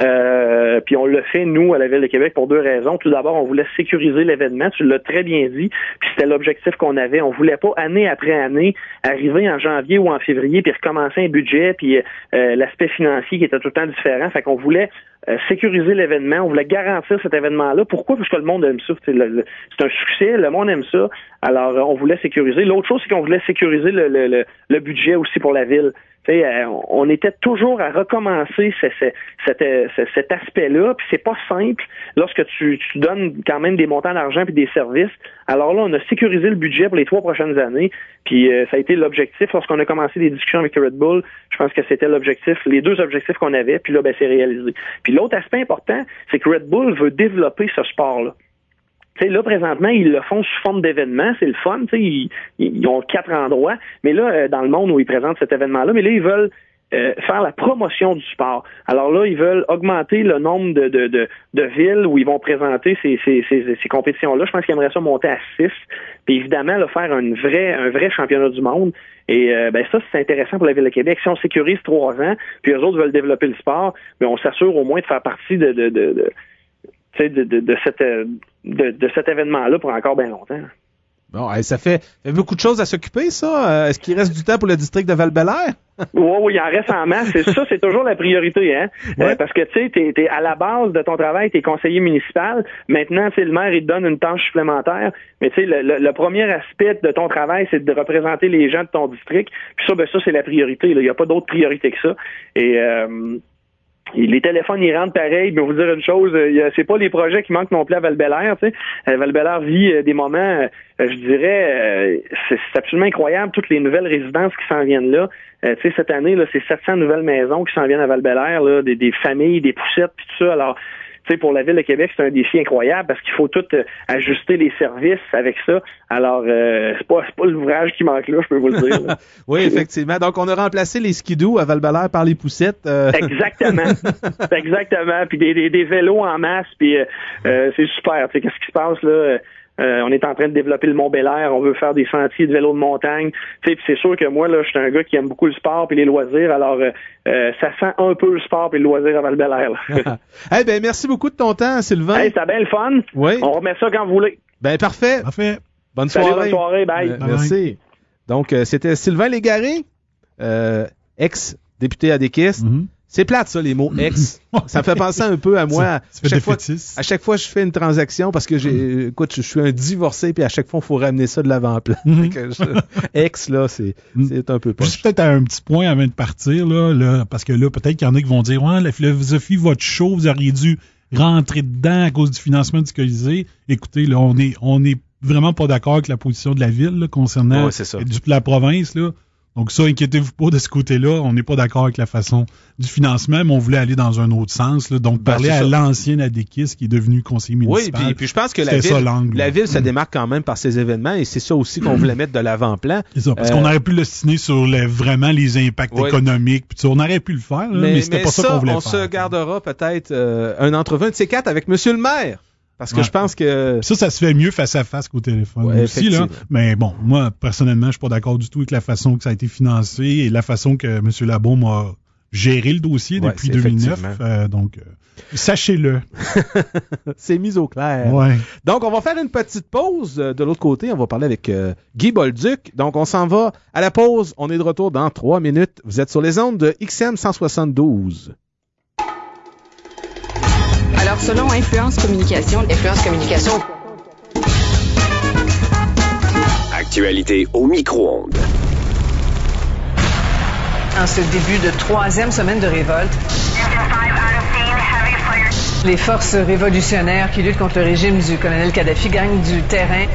Euh, puis on l'a fait, nous, à la Ville de Québec, pour deux raisons. Tout d'abord, on voulait sécuriser l'événement, tu l'as très bien dit, puis c'était l'objectif qu'on avait. On voulait pas, année après année, arriver en janvier ou en février, puis recommencer un budget, puis euh, l'aspect financier qui était tout le temps différent. Fait qu'on voulait euh, sécuriser l'événement, on voulait garantir cet événement-là. Pourquoi? Parce que le monde aime ça. C'est, le, le, c'est un succès, le monde aime ça. Alors, euh, on voulait sécuriser. L'autre chose, c'est qu'on voulait sécuriser le, le, le, le budget aussi pour la Ville. T'sais, euh, on était toujours à recommencer ce, ce, cet, ce, cet aspect-là, puis c'est pas simple lorsque tu, tu donnes quand même des montants d'argent puis des services. Alors là, on a sécurisé le budget pour les trois prochaines années, puis euh, ça a été l'objectif lorsqu'on a commencé des discussions avec Red Bull. Je pense que c'était l'objectif, les deux objectifs qu'on avait, puis là, ben c'est réalisé. Puis l'autre aspect important, c'est que Red Bull veut développer ce sport-là. T'sais, là, présentement, ils le font sous forme d'événement, c'est le fun, ils, ils ont quatre endroits, mais là, euh, dans le monde où ils présentent cet événement-là, mais là, ils veulent euh, faire la promotion du sport. Alors là, ils veulent augmenter le nombre de, de, de, de villes où ils vont présenter ces, ces, ces, ces compétitions-là. Je pense qu'ils aimeraient ça monter à six, puis évidemment, là, faire une vraie, un vrai championnat du monde. Et euh, ben ça, c'est intéressant pour la Ville de Québec. Si on sécurise trois ans, puis eux autres veulent développer le sport, ben on s'assure au moins de faire partie de... de, de, de De, de, de, cette, de, de cet événement-là pour encore bien longtemps. Bon, ça fait, fait beaucoup de choses à s'occuper, ça. Est-ce qu'il reste du temps pour le district de Val-Bélair? Oui, oui, il en reste en masse. C'est ça, c'est toujours la priorité, hein. Ouais. Euh, parce que, tu sais, t'es, t'es à la base de ton travail, t'es conseiller municipal. Maintenant, tu sais, le maire, il te donne une tâche supplémentaire. Mais, tu sais, le, le, le premier aspect de ton travail, c'est de représenter les gens de ton district. Puis ça, ben ça, c'est la priorité. Il n'y a pas d'autre priorité que ça. Et... Euh, les téléphones, ils rentrent pareil. Je vais vous dire une chose, euh, c'est pas les projets qui manquent non plus à Val-Bélair. Tu sais. Euh, Val-Bélair vit euh, des moments, euh, je dirais, euh, c'est, c'est absolument incroyable, toutes les nouvelles résidences qui s'en viennent là. Euh, tu sais, cette année, là, c'est sept cents nouvelles maisons qui s'en viennent à Val-Bélair, là, des, des familles, des poussettes, puis tout ça. Alors, tu sais, pour la Ville de Québec, c'est un défi incroyable parce qu'il faut tout euh, ajuster les services avec ça. Alors, euh, c'est pas, c'est pas l'ouvrage qui manque là, je peux vous le dire. Oui, effectivement. Donc, on a remplacé les skidoo à Val-Bélair par les poussettes. Euh... Exactement. Exactement. Puis des, des, des vélos en masse, puis euh, euh, c'est super. Tu sais, qu'est-ce qui se passe là? Euh, on est en train de développer le Mont-Bélair, on veut faire des sentiers de vélo de montagne. Tu sais, puis c'est sûr que moi, là, je suis un gars qui aime beaucoup le sport et les loisirs, alors euh, euh, ça sent un peu le sport et le loisir à Val-Bélair. Eh ben, merci beaucoup de ton temps, Sylvain. Hey, c'était bien le fun. Oui. On remet ça quand vous voulez. Ben, parfait. Parfait. Bonne Salut, soirée. bonne soirée, bye. Euh, merci. Donc, euh, c'était Sylvain Légaré, euh, ex-député à Desquistes. Mm-hmm. C'est plate, ça, les mots ex. Ça me fait penser un peu à moi. Ça, ça chaque fois, fétices. à chaque fois, je fais une transaction parce que j'ai, mm. écoute, je suis un divorcé, puis à chaque fois, il faut ramener ça de l'avant-plan. Mm. Ex, là, c'est, mm. c'est un peu poche. Juste peut-être à un petit point avant de partir, là, là parce que là, peut-être qu'il y en a qui vont dire, ouais, la philosophie, votre show, vous auriez dû rentrer dedans à cause du financement du Colisée. Écoutez, là, on est, on est vraiment pas d'accord avec la position de la ville, là, concernant ouais, c'est ça. Du, la province, là. Donc ça, inquiétez-vous pas de ce côté-là. On n'est pas d'accord avec la façon du financement, mais on voulait aller dans un autre sens. Là. Donc, ben, parler à l'ancien Adéquis qui est devenu conseiller municipal. Oui, puis, puis je pense que la ville, la ville se démarque quand même par ces événements et c'est ça aussi qu'on voulait mettre de l'avant-plan. C'est ça, parce euh, qu'on aurait pu le dessiner sur les, vraiment les impacts oui. économiques. Puis on aurait pu le faire, là, mais, mais c'était mais pas ça, ça qu'on voulait on faire. On se gardera peut-être euh, un entrevue, un de ces quatre avec Monsieur le maire. Parce que ouais. je pense que... Ça, ça se fait mieux face à face qu'au téléphone ouais, aussi, là. Mais bon, moi, personnellement, je suis pas d'accord du tout avec la façon que ça a été financé et la façon que M. Labaume a géré le dossier ouais, depuis deux mille neuf. Euh, donc, euh, sachez-le. C'est mis au clair. Ouais. Donc, on va faire une petite pause. De l'autre côté, on va parler avec euh, Guy Bolduc. Donc, on s'en va à la pause. On est de retour dans trois minutes. Vous êtes sur les ondes de X M cent soixante-douze. Alors, selon Influence Communication, Influence Communication. Actualité au micro-ondes. En ce début de troisième semaine de révolte, les forces révolutionnaires qui luttent contre le régime du colonel Kadhafi gagnent du terrain.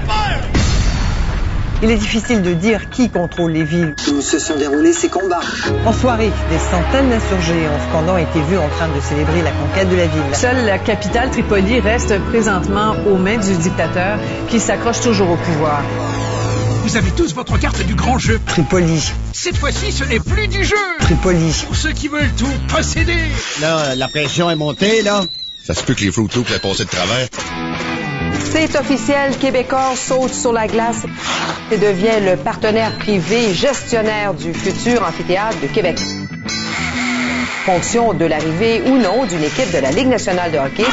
Il est difficile de dire qui contrôle les villes où se sont déroulés ces combats. En soirée, des centaines d'insurgés ont cependant été vus en train de célébrer la conquête de la ville. Seule la capitale, Tripoli, reste présentement aux mains du dictateur qui s'accroche toujours au pouvoir. Vous avez tous votre carte du grand jeu. Tripoli. Cette fois-ci, ce n'est plus du jeu. Tripoli. Pour ceux qui veulent tout posséder. Là, la pression est montée, là. Ça se peut que les Fruit Loops aient passé de travers. C'est officiel, Québécois saute sur la glace. et devient le partenaire privé gestionnaire du futur amphithéâtre de Québec. Fonction de l'arrivée ou non d'une équipe de la Ligue nationale de hockey.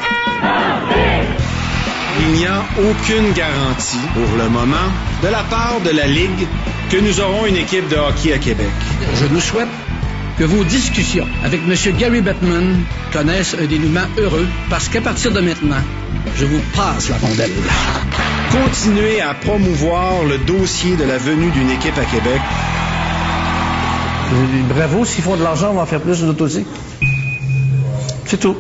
Il n'y a aucune garantie, pour le moment, de la part de la Ligue que nous aurons une équipe de hockey à Québec. Je nous souhaite que vos discussions avec M. Gary Bettman connaissent un dénouement heureux, parce qu'à partir de maintenant, je vous passe la rondelle. Continuez à promouvoir le dossier de la venue d'une équipe à Québec. Bravo, s'ils font de l'argent, on va en faire plus, nous autres aussi. C'est tout.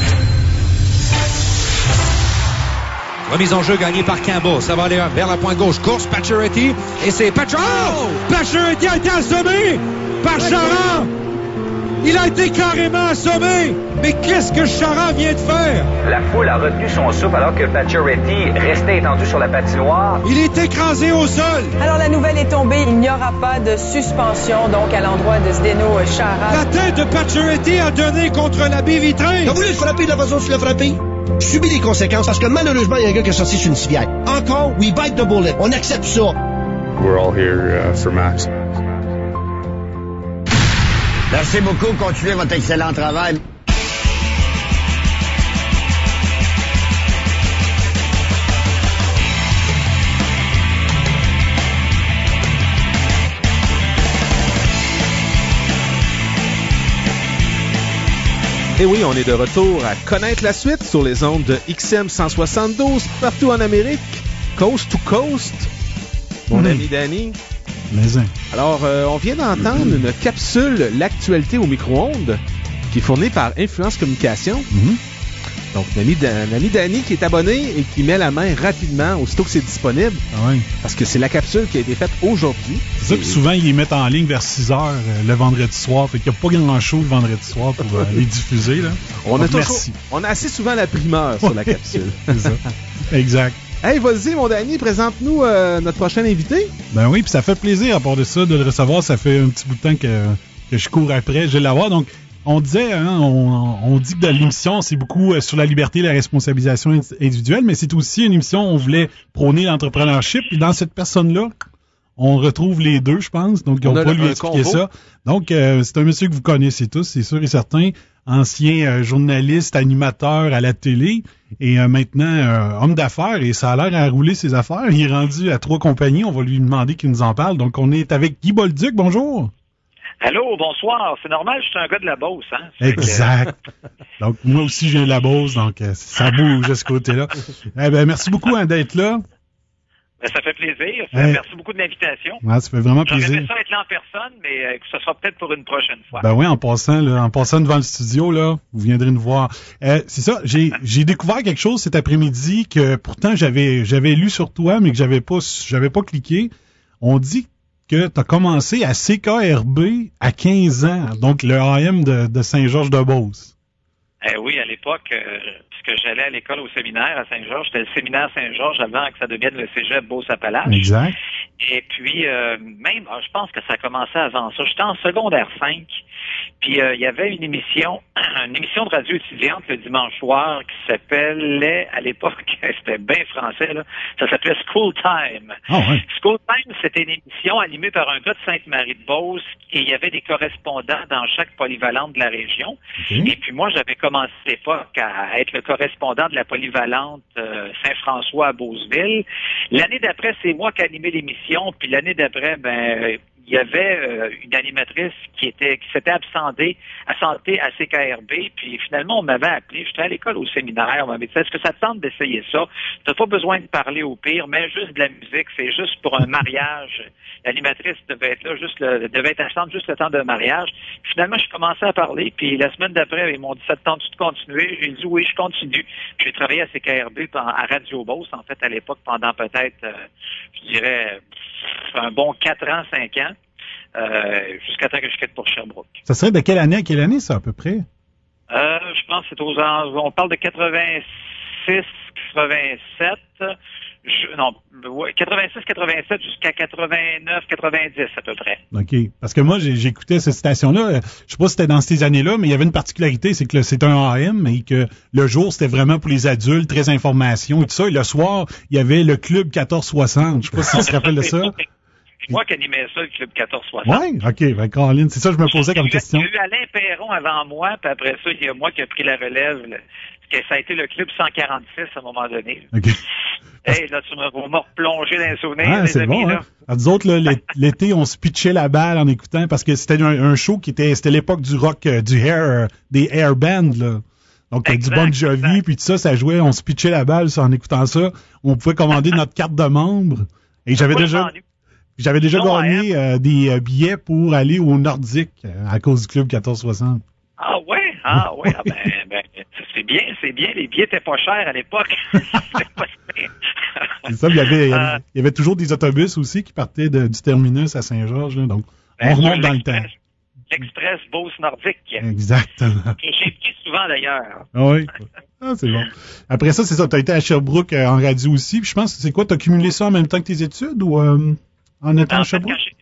Remise en jeu gagnée par Campbell. Ça va aller vers la pointe gauche. Course, Pacioretty. Et c'est Pacioretty. Oh! Pacioretty a été assommé par Chara. Il a été carrément assommé. Mais qu'est-ce que Chara vient de faire? La foule a retenu son souffle alors que Pacioretty restait étendu sur la patinoire. Il est écrasé au sol. Alors la nouvelle est tombée. Il n'y aura pas de suspension donc à l'endroit de Zdeno Chara. La tête de Pacioretty a donné contre la baie vitrée. T'as voulu le frapper de la façon dont tu l'as frappé? Je subis les conséquences parce que malheureusement, il y a un gars qui est sorti sur une civière. Encore, we bite the bullet. On accepte ça. We're all here uh, for Max. Merci beaucoup. Continuez votre excellent travail. Et oui, on est de retour à connaître la suite sur les ondes de X M cent soixante-douze partout en Amérique, coast to coast. Mon mmh. ami Danny. Mais hein. Alors, euh, on vient d'entendre mmh. une capsule L'actualité au micro-ondes qui est fournie par Influence Communication. Mmh. Donc, l'ami, l'ami Danny qui est abonné et qui met la main rapidement aussitôt que c'est disponible. Ah oui. Parce que c'est la capsule qui a été faite aujourd'hui. C'est ça, puis souvent, ils les mettent en ligne vers six heures euh, le vendredi soir. Fait qu'il n'y a pas grand-chose le vendredi soir pour euh, les diffuser. Là. On, Donc, a toujours, on a assez souvent la primeur sur la capsule. C'est ça. Exact. Hey, vas-y, mon Danny, présente-nous euh, notre prochain invité. Ben oui, puis ça fait plaisir à part de ça, de le recevoir. Ça fait un petit bout de temps que, que je cours après. Je vais l'avoir. Donc, on disait, hein, on, on dit que dans l'émission, c'est beaucoup sur la liberté et la responsabilisation individuelle, mais c'est aussi une émission où on voulait prôner l'entrepreneurship. Et dans cette personne-là, on retrouve les deux, je pense. Donc, on, on va lui expliquer ça. Donc, euh, c'est un monsieur que vous connaissez tous, c'est sûr et certain. Ancien euh, journaliste, animateur à la télé et euh, maintenant euh, homme d'affaires. Et ça a l'air à rouler ses affaires. Il est rendu à trois compagnies. On va lui demander qu'il nous en parle. Donc, on est avec Guy Bolduc. Bonjour. Allô, bonsoir. C'est normal, je suis un gars de la Beauce, hein? Exact. Que... Donc, moi aussi, je viens de la Beauce, donc euh, ça bouge de ce côté-là. Eh ben, merci beaucoup hein, d'être là. Ben, ça fait plaisir. Eh... Merci beaucoup de l'invitation. Ouais, ça fait vraiment plaisir. J'aurais aimé ça être là en personne, mais euh, ce sera peut-être pour une prochaine fois. Ben oui, en passant, là, en passant devant le studio, là, vous viendrez nous voir. Euh, c'est ça, j'ai, j'ai découvert quelque chose cet après-midi que pourtant j'avais, j'avais lu sur toi, mais que j'avais pas, j'avais pas cliqué. On dit que tu as commencé à C K R B à quinze ans, donc le A M de, de Saint-Georges-de-Beauce. Eh oui, à l'époque, euh, puisque j'allais à l'école au séminaire à Saint-Georges, c'était le séminaire Saint-Georges avant que ça devienne le cégep Beauce-Appalaches. Exact. Et puis, euh, même, je pense que ça a commencé avant ça. J'étais en secondaire cinq, puis euh, il y avait une émission, une émission de radio étudiante le dimanche soir qui s'appelait, à l'époque, c'était bien français, là, ça s'appelait School Time. Oh, ouais. School Time, c'était une émission animée par un gars de Sainte-Marie-de-Beauce et il y avait des correspondants dans chaque polyvalente de la région. Okay. Et puis moi, j'avais commencé à l'époque à être le correspondant de la polyvalente euh, Saint-François à Beauceville. L'année d'après, c'est moi qui animais l'émission, puis l'année d'après, ben il y avait euh, une animatrice qui était qui s'était absentée, absentée à C K R B, puis finalement, on m'avait appelé, j'étais à l'école au séminaire, on m'avait dit, est-ce que ça te tente d'essayer ça? T'as pas besoin de parler au pire, mais juste de la musique, c'est juste pour un mariage. L'animatrice devait être là, juste le, devait être absente juste le temps d'un mariage. Puis finalement, je commençais à parler, puis la semaine d'après, ils m'ont dit, ça te tente-tu de continuer? J'ai dit, oui, je continue. Puis j'ai travaillé à C K R B, à Radio Beauce, en fait, à l'époque, pendant peut-être, euh, je dirais, un bon quatre ans, cinq ans. Euh, jusqu'à temps que je quitte pour Sherbrooke. Ça serait de quelle année à quelle année, ça, à peu près? Euh, je pense que c'est aux on parle de quatre-vingt-six, quatre-vingt-sept Je, non, quatre-vingt-six quatre-vingt-sept jusqu'à quatre-vingt-neuf quatre-vingt-dix à peu près. OK. Parce que moi, j'ai, j'écoutais cette station-là. Je sais pas si c'était dans ces années-là, mais il y avait une particularité, c'est que le, c'est un A M et que le jour, c'était vraiment pour les adultes, très information et tout ça. Et le soir, il y avait le Club quatorze soixante. Je sais pas si tu te rappelles de ça. C'est moi qui animais ça, le Club quatorze soixante. Oui, OK. Ben, Caroline, c'est ça que je me posais comme question. Il y a eu Alain Perron avant moi, puis après ça, il y a moi qui a pris la relève. Là, que ça a été le Club cent quarante-six à un moment donné. OK. Hey, là, tu m'as replongé dans les souvenirs, ah, les c'est amis, bon, là. Hein? Nous autres, là, l'été, on se pitchait la balle en écoutant parce que c'était un, un show qui était, c'était l'époque du rock, euh, du hair, euh, des hair bands, là. Donc, exact, du Bon Jovi, puis tout ça, ça jouait, on se pitchait la balle en écoutant ça. On pouvait commander notre carte de membre. Et j'avais déjà, j'avais déjà non, gagné euh, des euh, billets pour aller au Nordique euh, à cause du Club quatorze soixante. Ah ouais, ah ouais, ah ben, ben, c'est bien, c'est bien. Les billets étaient pas chers à l'époque. pas c'est ça, il y avait, euh, il y avait toujours des autobus aussi qui partaient de, du terminus à Saint-Georges, là, donc ben, on remonte dans le temps. L'Express Beauce Nordique. Exactement. Et j'ai pris souvent d'ailleurs. Ah oui. Ah, c'est bon. Après ça, c'est ça, tu as été à Sherbrooke euh, en radio aussi. Puis je pense, c'est quoi, tu as cumulé ça en même temps que tes études ou euh, en étant en à Sherbrooke? Fait,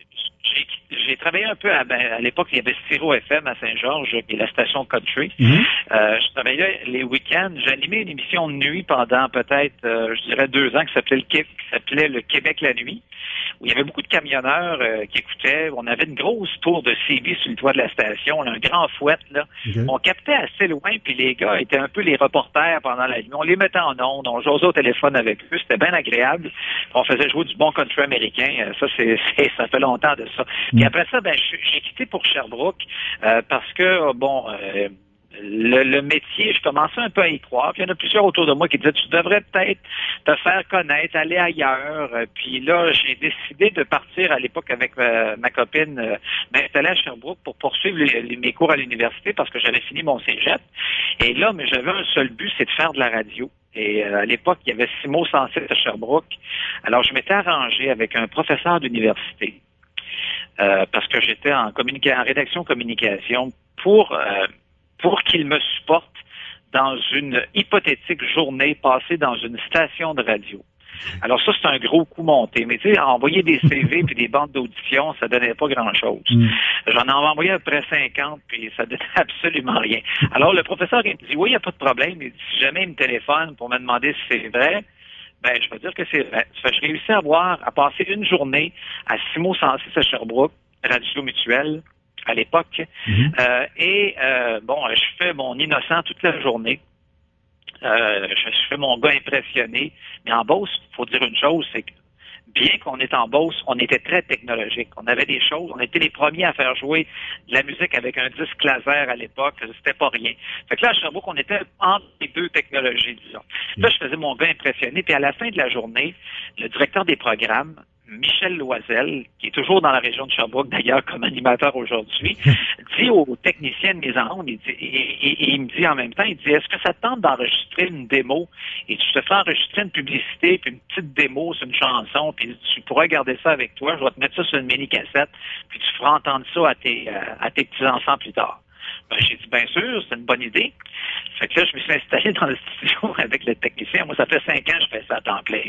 j'ai travaillé un peu à, ben, à l'époque, il y avait Styro F M à Saint-Georges, qui est la station country. Mm-hmm. Euh, je travaillais les week-ends. J'ai animé une émission de nuit pendant peut-être, euh, je dirais, deux ans qui s'appelait le, qui s'appelait le Québec la nuit, où il y avait beaucoup de camionneurs euh, qui écoutaient. On avait une grosse tour de C B sur le toit de la station, là, un grand fouet, là. Okay. On captait assez loin, puis les gars étaient un peu les reporters pendant la nuit. On les mettait en ondes, on jasait au téléphone avec eux, c'était bien agréable. On faisait jouer du bon country américain. Ça, c'est, c'est ça fait longtemps de ça. Mm. Puis après ça, ben, j'ai quitté pour Sherbrooke euh, parce que, bon, euh, le, le métier, je commençais un peu à y croire. Puis il y en a plusieurs autour de moi qui disaient, tu devrais peut-être te faire connaître, aller ailleurs. Puis là, j'ai décidé de partir à l'époque avec euh, ma copine, euh, m'installer à Sherbrooke pour poursuivre les, les, mes cours à l'université parce que j'avais fini mon cégep. Et là, mais j'avais un seul but, c'est de faire de la radio. Et euh, à l'époque, il y avait Simo cent six à Sherbrooke. Alors, je m'étais arrangé avec un professeur d'université. Euh, parce que j'étais en, communica- en rédaction communication pour euh, pour qu'il me supporte dans une hypothétique journée passée dans une station de radio. Alors ça, c'est un gros coup monté. Mais tu sais, envoyer des C V puis des bandes d'audition, ça donnait pas grand-chose. Mm. J'en ai envoyé à peu près cinquante, puis ça donnait absolument rien. Alors le professeur, il me dit, oui, il n'y a pas de problème. Il dit, si jamais il me téléphone pour me demander si c'est vrai, ben, je vais dire que c'est vrai. Ça fait, je réussis à avoir, à passer une journée à Simo cent six à Sherbrooke, Radio Mutuelle, à l'époque. Mm-hmm. Euh, et, euh, bon, je fais mon innocent toute la journée. Euh, je, je fais mon gars impressionné. Mais en Beauce, il faut dire une chose, c'est que bien qu'on est en Beauce, on était très technologique. On avait des choses, on était les premiers à faire jouer de la musique avec un disque laser à l'époque. C'était pas rien. Fait que là, à Sherbrooke, on était entre les deux technologies, disons. Là, je faisais mon gars impressionné. Puis à la fin de la journée, le directeur des programmes, Michel Loisel, qui est toujours dans la région de Sherbrooke, d'ailleurs, comme animateur aujourd'hui, dit aux techniciens de mise en onde, il dit, et, et, et il me dit en même temps, il dit, est-ce que ça te tente d'enregistrer une démo et tu te fais enregistrer une publicité puis une petite démo sur une chanson puis tu pourras garder ça avec toi, je vais te mettre ça sur une mini-cassette puis tu feras entendre ça à tes, à tes petits-enfants plus tard. Ben, j'ai dit, bien sûr, c'est une bonne idée. Fait que là, je me suis installé dans le studio avec le technicien. Moi, ça fait cinq ans que je fais ça à temps plein.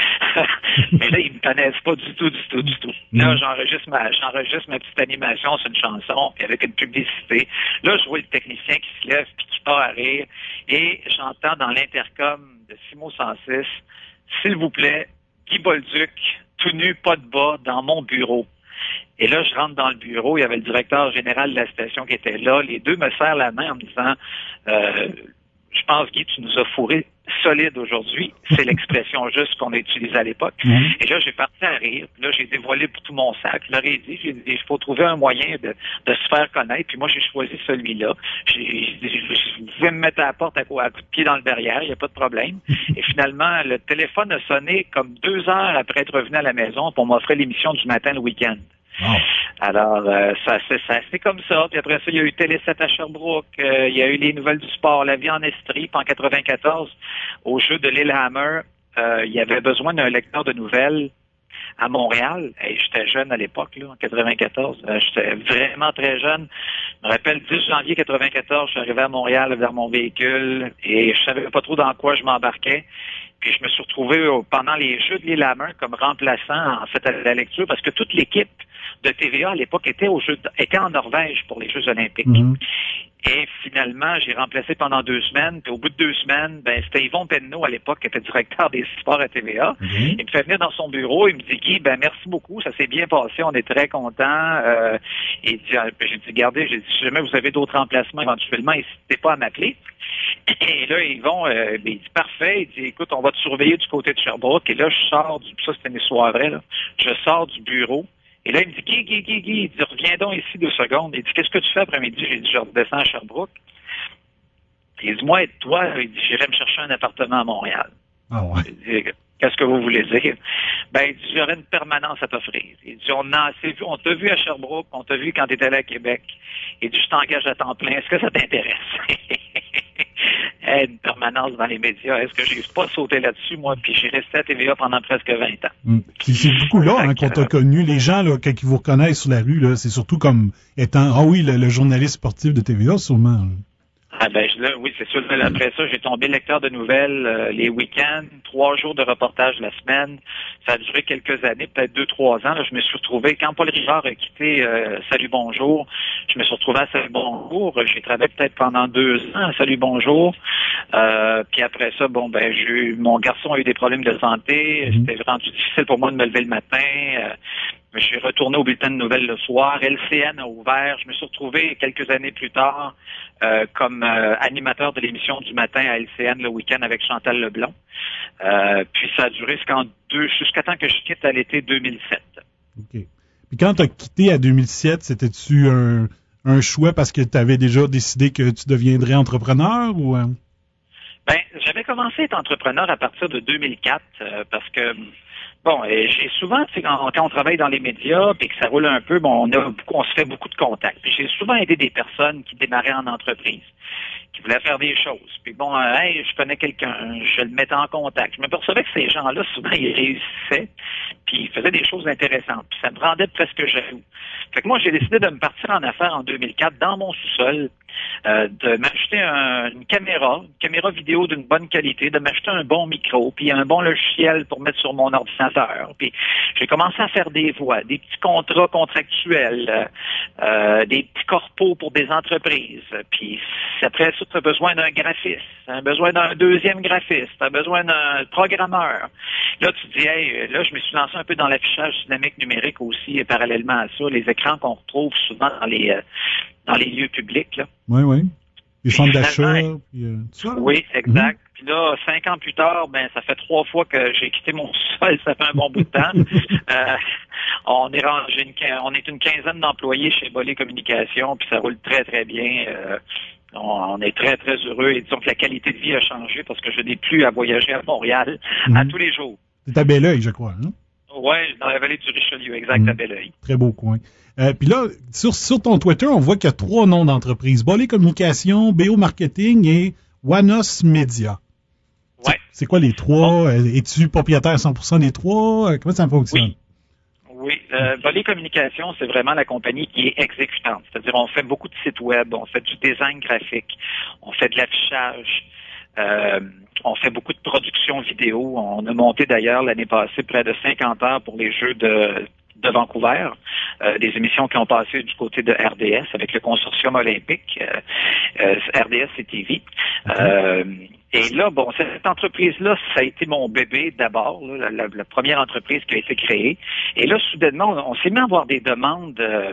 Mais là, ils me connaissent pas du tout, du tout, du tout. Là, j'enregistre ma, j'enregistre ma petite animation sur une chanson, puis avec une publicité. Là, je vois le technicien qui se lève puis qui part à rire. Et j'entends dans l'intercom de Simo cent six, s'il vous plaît, Guy Bolduc, tout nu, pas de bas, dans mon bureau. Et là, je rentre dans le bureau, il y avait le directeur général de la station qui était là. Les deux me serrent la main en me disant, euh, je pense, Guy, tu nous as fourré solide aujourd'hui. C'est l'expression juste qu'on a utilisée à l'époque. Mmh. Et là, j'ai parti à rire. Là, j'ai dévoilé pour tout mon sac. Je leur ai dit, j'ai dit, il faut trouver un moyen de, de se faire connaître. Puis moi, j'ai choisi celui-là. J'ai, j'ai, vous pouvez me mettre à la porte à, à coup de pied dans le derrière, il n'y a pas de problème. Et finalement, le téléphone a sonné comme deux heures après être revenu à la maison pour m'offrir l'émission du matin le week-end. Wow. Alors, euh, ça, c'est, ça, c'est comme ça. Puis après ça, il y a eu Télé sept à Sherbrooke. Euh, il y a eu les nouvelles du sport, La vie en Estrie. Puis en quatre-vingt-quatorze, au jeu de Lillehammer, euh, il y avait besoin d'un lecteur de nouvelles à Montréal. Et j'étais jeune à l'époque, là, en quatre-vingt-quatorze. Euh, j'étais vraiment très jeune. Je me rappelle, dix janvier quatre-vingt-quatorze, je suis arrivé à Montréal vers mon véhicule et je savais pas trop dans quoi je m'embarquais. Puis je me suis retrouvé euh, pendant les Jeux de Lillehammer comme remplaçant en fait à la lecture parce que toute l'équipe de T V A à l'époque était aux Jeux de, était en Norvège pour les Jeux olympiques. Mm-hmm. Et finalement, j'ai remplacé pendant deux semaines. Puis au bout de deux semaines, ben c'était Yvon Penneau à l'époque qui était directeur des sports à T V A. Mm-hmm. Il me fait venir dans son bureau. Il me dit, Guy, ben merci beaucoup, ça s'est bien passé. On est très contents. Euh, et j'ai dit, regardez, j'ai dit, si jamais vous avez d'autres remplacements éventuellement, n'hésitez pas à m'appeler. Et là, Yvon, euh, ben, il dit, parfait. Il dit, écoute, on va te surveiller du côté de Sherbrooke. Et là, je sors du, ça c'était mes soirées, là. Je sors du bureau. Et là, il me dit, Guy, Guy, Guy, Guy, il dit, reviens donc ici deux secondes. Il dit, qu'est-ce que tu fais après-midi? J'ai dit, je redescends à Sherbrooke. Il dit, moi et toi, il dit, j'irai me chercher un appartement à Montréal. Ah ouais. Il dit, qu'est-ce que vous voulez dire? Ben, il dit, j'aurais une permanence à t'offrir. Il dit, on a assez vu, on t'a vu à Sherbrooke, on t'a vu quand t'étais allé à Québec. Il dit, je t'engage à temps plein. Est-ce que ça t'intéresse? Une permanence dans les médias. Est-ce que j'ai pas sauté là-dessus, moi, puis j'ai resté à T V A pendant presque vingt ans. Mmh. C'est beaucoup là hein, qu'on t'a connu. Les gens, là, quand ils vous reconnaissent sur la rue, là, c'est surtout comme étant, ah oui, le, le journaliste sportif de T V A, sûrement. Là. Ah ben là, oui, c'est sûr. Après ça, j'ai tombé lecteur de nouvelles euh, les week-ends, trois jours de reportage la semaine. Ça a duré quelques années, peut-être deux, trois ans. Là, je me suis retrouvé, quand Paul Rivard a quitté euh, Salut Bonjour, je me suis retrouvé à Salut Bonjour. J'ai travaillé peut-être pendant deux ans à Salut Bonjour. Euh, puis après ça, bon ben j'ai eu, mon garçon a eu des problèmes de santé. Mm-hmm. C'était vraiment difficile pour moi de me lever le matin. Euh, je suis retourné au bulletin de nouvelles le soir. L C N a ouvert. Je me suis retrouvé quelques années plus tard euh, comme euh, animateur de l'émission du matin à L C N le week-end avec Chantal Leblond. Euh, puis ça a duré jusqu'en deux, jusqu'à temps que je quitte à l'été deux mille sept. OK. Puis quand tu as quitté à deux mille sept, c'était-tu un, un choix parce que tu avais déjà décidé que tu deviendrais entrepreneur ou... Euh... Ben, j'avais commencé à être entrepreneur à partir de deux mille quatre euh, parce que bon, et j'ai souvent, tu sais, quand, quand on travaille dans les médias puis que ça roule un peu, bon, on a on se fait beaucoup de contacts. Puis j'ai souvent aidé des personnes qui démarraient en entreprise, qui voulaient faire des choses. Puis bon, euh, hey, je connais quelqu'un, je le mettais en contact. Je me percevais que ces gens-là, souvent, ils réussissaient, puis ils faisaient des choses intéressantes. Puis ça me rendait presque jaloux. Fait que moi, j'ai décidé de me partir en affaires en deux mille quatre dans mon sous-sol, euh, de m'acheter un, une caméra, une caméra vidéo d'une bonne qualité, de m'acheter un bon micro, puis un bon logiciel pour mettre sur mon ordinateur. Puis j'ai commencé à faire des voix, des petits contrats contractuels, euh, des petits corpos pour des entreprises. Puis après ça, tu as besoin d'un graphiste, tu as besoin d'un deuxième graphiste, tu as besoin d'un programmeur. Là, tu dis, hey, là, je me suis lancé un peu dans l'affichage dynamique numérique aussi, et parallèlement à ça, les écrans qu'on retrouve souvent dans les euh, dans les lieux publics. Là. Oui, oui. Les centres d'achat, puis euh, tout ça. Oui, exact. Mm-hmm. Puis là, cinq ans plus tard, ben ça fait trois fois que j'ai quitté mon sol, ça fait un bon bout de temps. euh, on est rangé une, on est une quinzaine d'employés chez Bollé Communications, puis ça roule très, très bien. Euh, on, on est très, très heureux. Et disons que la qualité de vie a changé parce que je n'ai plus à voyager à Montréal mm-hmm. à tous les jours. C'est à Belleuil, je crois, hein? Oui, dans la vallée du Richelieu, exact, mmh. à Belleuil. Très beau coin. Euh, Puis là, sur, sur ton Twitter, on voit qu'il y a trois noms d'entreprises. Bollé Communications, B O Marketing et Wanos Media. Oui. C'est quoi les trois? Oh. Es-tu propriétaire à cent pour cent des trois? Comment ça fonctionne? Oui. Oui, euh, Bollé Communications, c'est vraiment la compagnie qui est exécutante. C'est-à-dire, on fait beaucoup de sites web, on fait du design graphique, on fait de l'affichage, euh, on fait beaucoup de production vidéo. On a monté d'ailleurs l'année passée près de cinquante heures pour les Jeux de, de Vancouver, euh, des émissions qui ont passé du côté de R D S avec le consortium olympique, euh, euh, R D S et T V. Euh, et là, bon, cette entreprise-là, ça a été mon bébé d'abord, là, la, la, la première entreprise qui a été créée. Et là, soudainement, on, on s'est mis à avoir des demandes... Euh,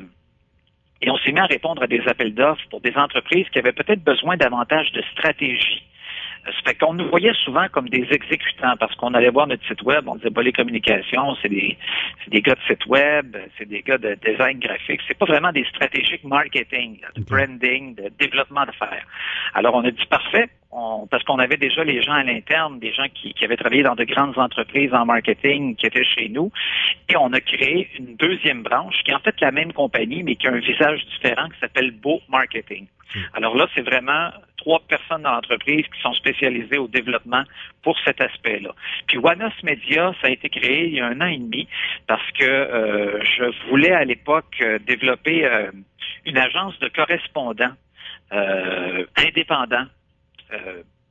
et on s'est mis à répondre à des appels d'offres pour des entreprises qui avaient peut-être besoin davantage de stratégie. Ça fait qu'on nous voyait souvent comme des exécutants parce qu'on allait voir notre site web, on disait Bollé Communications, c'est des c'est des gars de site web, c'est des gars de design graphique, c'est pas vraiment des stratégiques marketing, là, de branding, de développement d'affaires. Alors on a dit parfait, on, parce qu'on avait déjà les gens à l'interne, des gens qui, qui avaient travaillé dans de grandes entreprises en marketing qui étaient chez nous, et on a créé une deuxième branche qui est en fait la même compagnie mais qui a un visage différent qui s'appelle Beau Marketing. Alors là, c'est vraiment trois personnes dans l'entreprise qui sont spécialisées au développement pour cet aspect-là. Puis Wanos Media, ça a été créé il y a un an et demi parce que euh, je voulais à l'époque euh, développer euh, une agence de correspondants euh, indépendants, euh,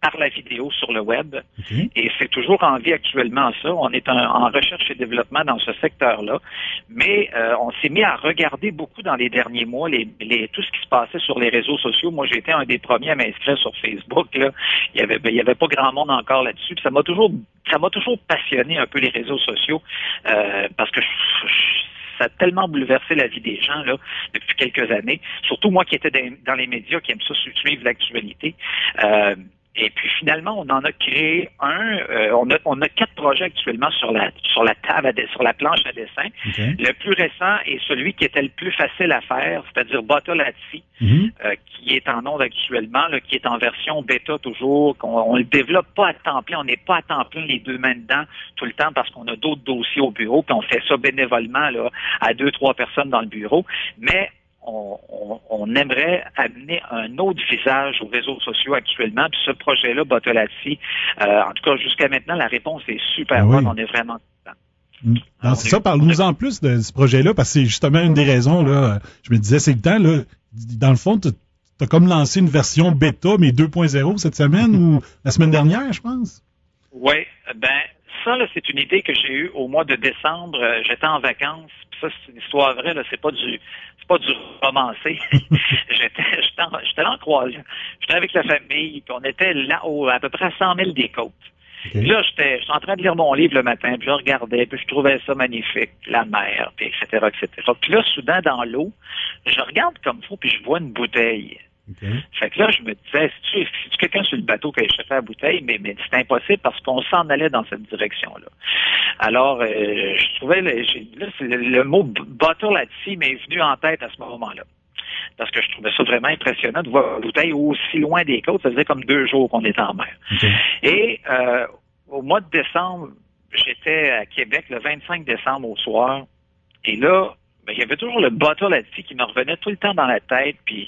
par la vidéo sur le web. Okay. Et c'est toujours en vie actuellement ça. On est en, en recherche et développement dans ce secteur-là. Mais euh, on s'est mis à regarder beaucoup dans les derniers mois les, les, tout ce qui se passait sur les réseaux sociaux. Moi, j'ai été un des premiers à m'inscrire sur Facebook. Là. Il y avait, ben, il y avait pas grand monde encore là-dessus. Puis ça m'a toujours, ça m'a toujours passionné un peu les réseaux sociaux euh, parce que je, je, ça a tellement bouleversé la vie des gens là depuis quelques années. Surtout moi qui étais dans, dans les médias, qui aime ça suivre l'actualité. Euh, Et puis finalement, on en a créé un. Euh, on a on a quatre projets actuellement sur la sur la table à, sur la planche à dessin. Okay. Le plus récent est celui qui était le plus facile à faire, c'est-à-dire Botolazzi, mm-hmm. euh, qui est en onde actuellement, là, qui est en version bêta toujours. Qu'on, on le développe pas à temps plein, on n'est pas à temps plein les deux mains dedans tout le temps parce qu'on a d'autres dossiers au bureau, puis on fait ça bénévolement là à deux trois personnes dans le bureau, mais On, on, on aimerait amener un autre visage aux réseaux sociaux actuellement. Puis ce projet-là, Botolazzi, euh, en tout cas, jusqu'à maintenant, la réponse est super ah bonne. Oui. On est vraiment content. Mmh. Alors, c'est est... ça, parle-nous en plus de ce projet-là, parce que c'est justement une des raisons, là. Je me disais, c'est le temps, là. Dans le fond, tu as comme lancé une version bêta, mais deux point zéro cette semaine ou la semaine dernière, je pense. Oui, ben, ça, là, c'est une idée que j'ai eue au mois de décembre. J'étais en vacances. Puis ça, c'est une histoire vraie, là. C'est pas du, c'est pas du romancé. j'étais, j'étais, en, j'étais là en croisière. J'étais avec la famille, puis on était là, au, à peu près à cent milles des côtes. Okay. Puis là, j'étais, j'étais en train de lire mon livre le matin, puis je regardais, puis je trouvais ça magnifique, la mer, puis et cetera, et cetera. Puis là, soudain, dans l'eau, je regarde comme ça, puis je vois une bouteille. Okay. Fait que là, je me disais, si tu, si tu quelqu'un sur le bateau qui a échappé à la bouteille, mais, mais c'est impossible parce qu'on s'en allait dans cette direction-là. Alors, euh, je trouvais, le, j'ai, là, c'est le, le mot Botolazzi m'est venu en tête à ce moment-là. Parce que je trouvais ça vraiment impressionnant de voir une bouteille aussi loin des côtes. Ça faisait comme deux jours qu'on était en mer. Okay. Et euh, au mois de décembre, j'étais à Québec le vingt-cinq décembre au soir. Et là, ben, il y avait toujours le Botolazzi qui me revenait tout le temps dans la tête. Puis,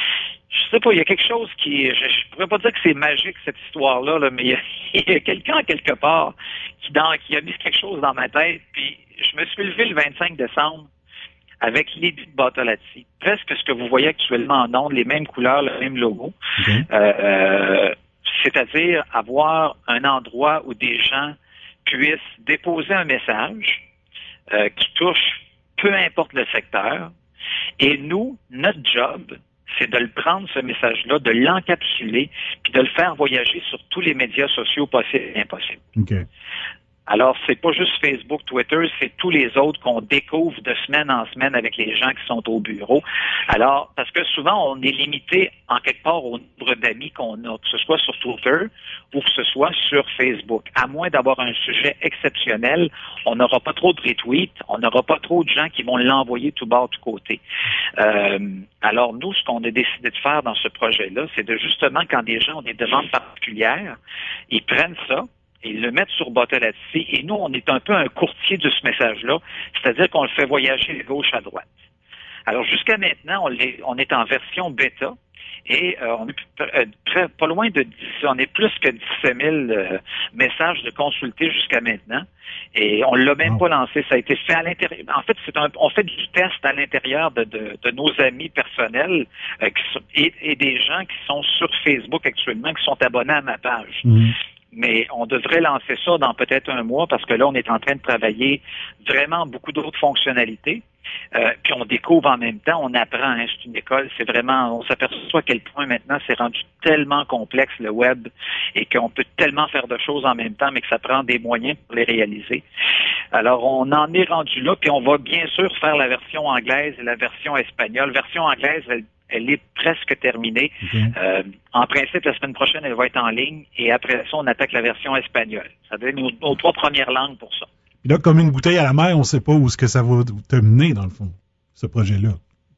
je sais pas, il y a quelque chose qui... Je, je pourrais pas dire que c'est magique, cette histoire-là, là, mais il y a, il y a quelqu'un, quelque part, qui, dans, qui a mis quelque chose dans ma tête. Puis, je me suis levé le vingt-cinq décembre avec l'idée de Botolazzi. Presque ce que vous voyez actuellement en ondes, les mêmes couleurs, le même logo. Okay. Euh, euh, c'est-à-dire avoir un endroit où des gens puissent déposer un message euh, qui touche peu importe le secteur. Et nous, notre job, c'est de le prendre, ce message-là, de l'encapsuler, puis de le faire voyager sur tous les médias sociaux possibles et impossibles. Okay. Alors, c'est pas juste Facebook, Twitter, c'est tous les autres qu'on découvre de semaine en semaine avec les gens qui sont au bureau. Alors, parce que souvent, on est limité en quelque part au nombre d'amis qu'on a, que ce soit sur Twitter ou que ce soit sur Facebook. À moins d'avoir un sujet exceptionnel, on n'aura pas trop de retweets, on n'aura pas trop de gens qui vont l'envoyer tout bas, tout côté. Euh, alors, nous, ce qu'on a décidé de faire dans ce projet-là, c'est de justement, quand des gens ont des demandes particulières, ils prennent ça, et ils le mettent sur Botolazzi. Et nous, on est un peu un courtier de ce message-là, c'est-à-dire qu'on le fait voyager de gauche à droite. Alors, jusqu'à maintenant, on, on est en version bêta, et euh, on est euh, très, pas loin de dix, on est plus que dix-sept mille euh, messages de consultés jusqu'à maintenant, et on l'a même pas lancé. Ça a été fait à l'intérieur. En fait, c'est un, on fait du test à l'intérieur de, de, de nos amis personnels euh, qui sont, et, et des gens qui sont sur Facebook actuellement, qui sont abonnés à ma page. Mmh. Mais on devrait lancer ça dans peut-être un mois parce que là, on est en train de travailler vraiment beaucoup d'autres fonctionnalités. Euh, puis on découvre en même temps, on apprend, hein, c'est une école, c'est vraiment, on s'aperçoit à quel point maintenant c'est rendu tellement complexe le web et qu'on peut tellement faire de choses en même temps, mais que ça prend des moyens pour les réaliser. Alors on en est rendu là, puis on va bien sûr faire la version anglaise et la version espagnole. Version anglaise, elle Elle est presque terminée. Okay. Euh, en principe, la semaine prochaine, elle va être en ligne. Et après ça, on attaque la version espagnole. Ça donne nos, nos trois premières langues pour ça. Puis là, comme une bouteille à la mer, on ne sait pas où est-ce que ça va te mener, dans le fond, ce projet-là.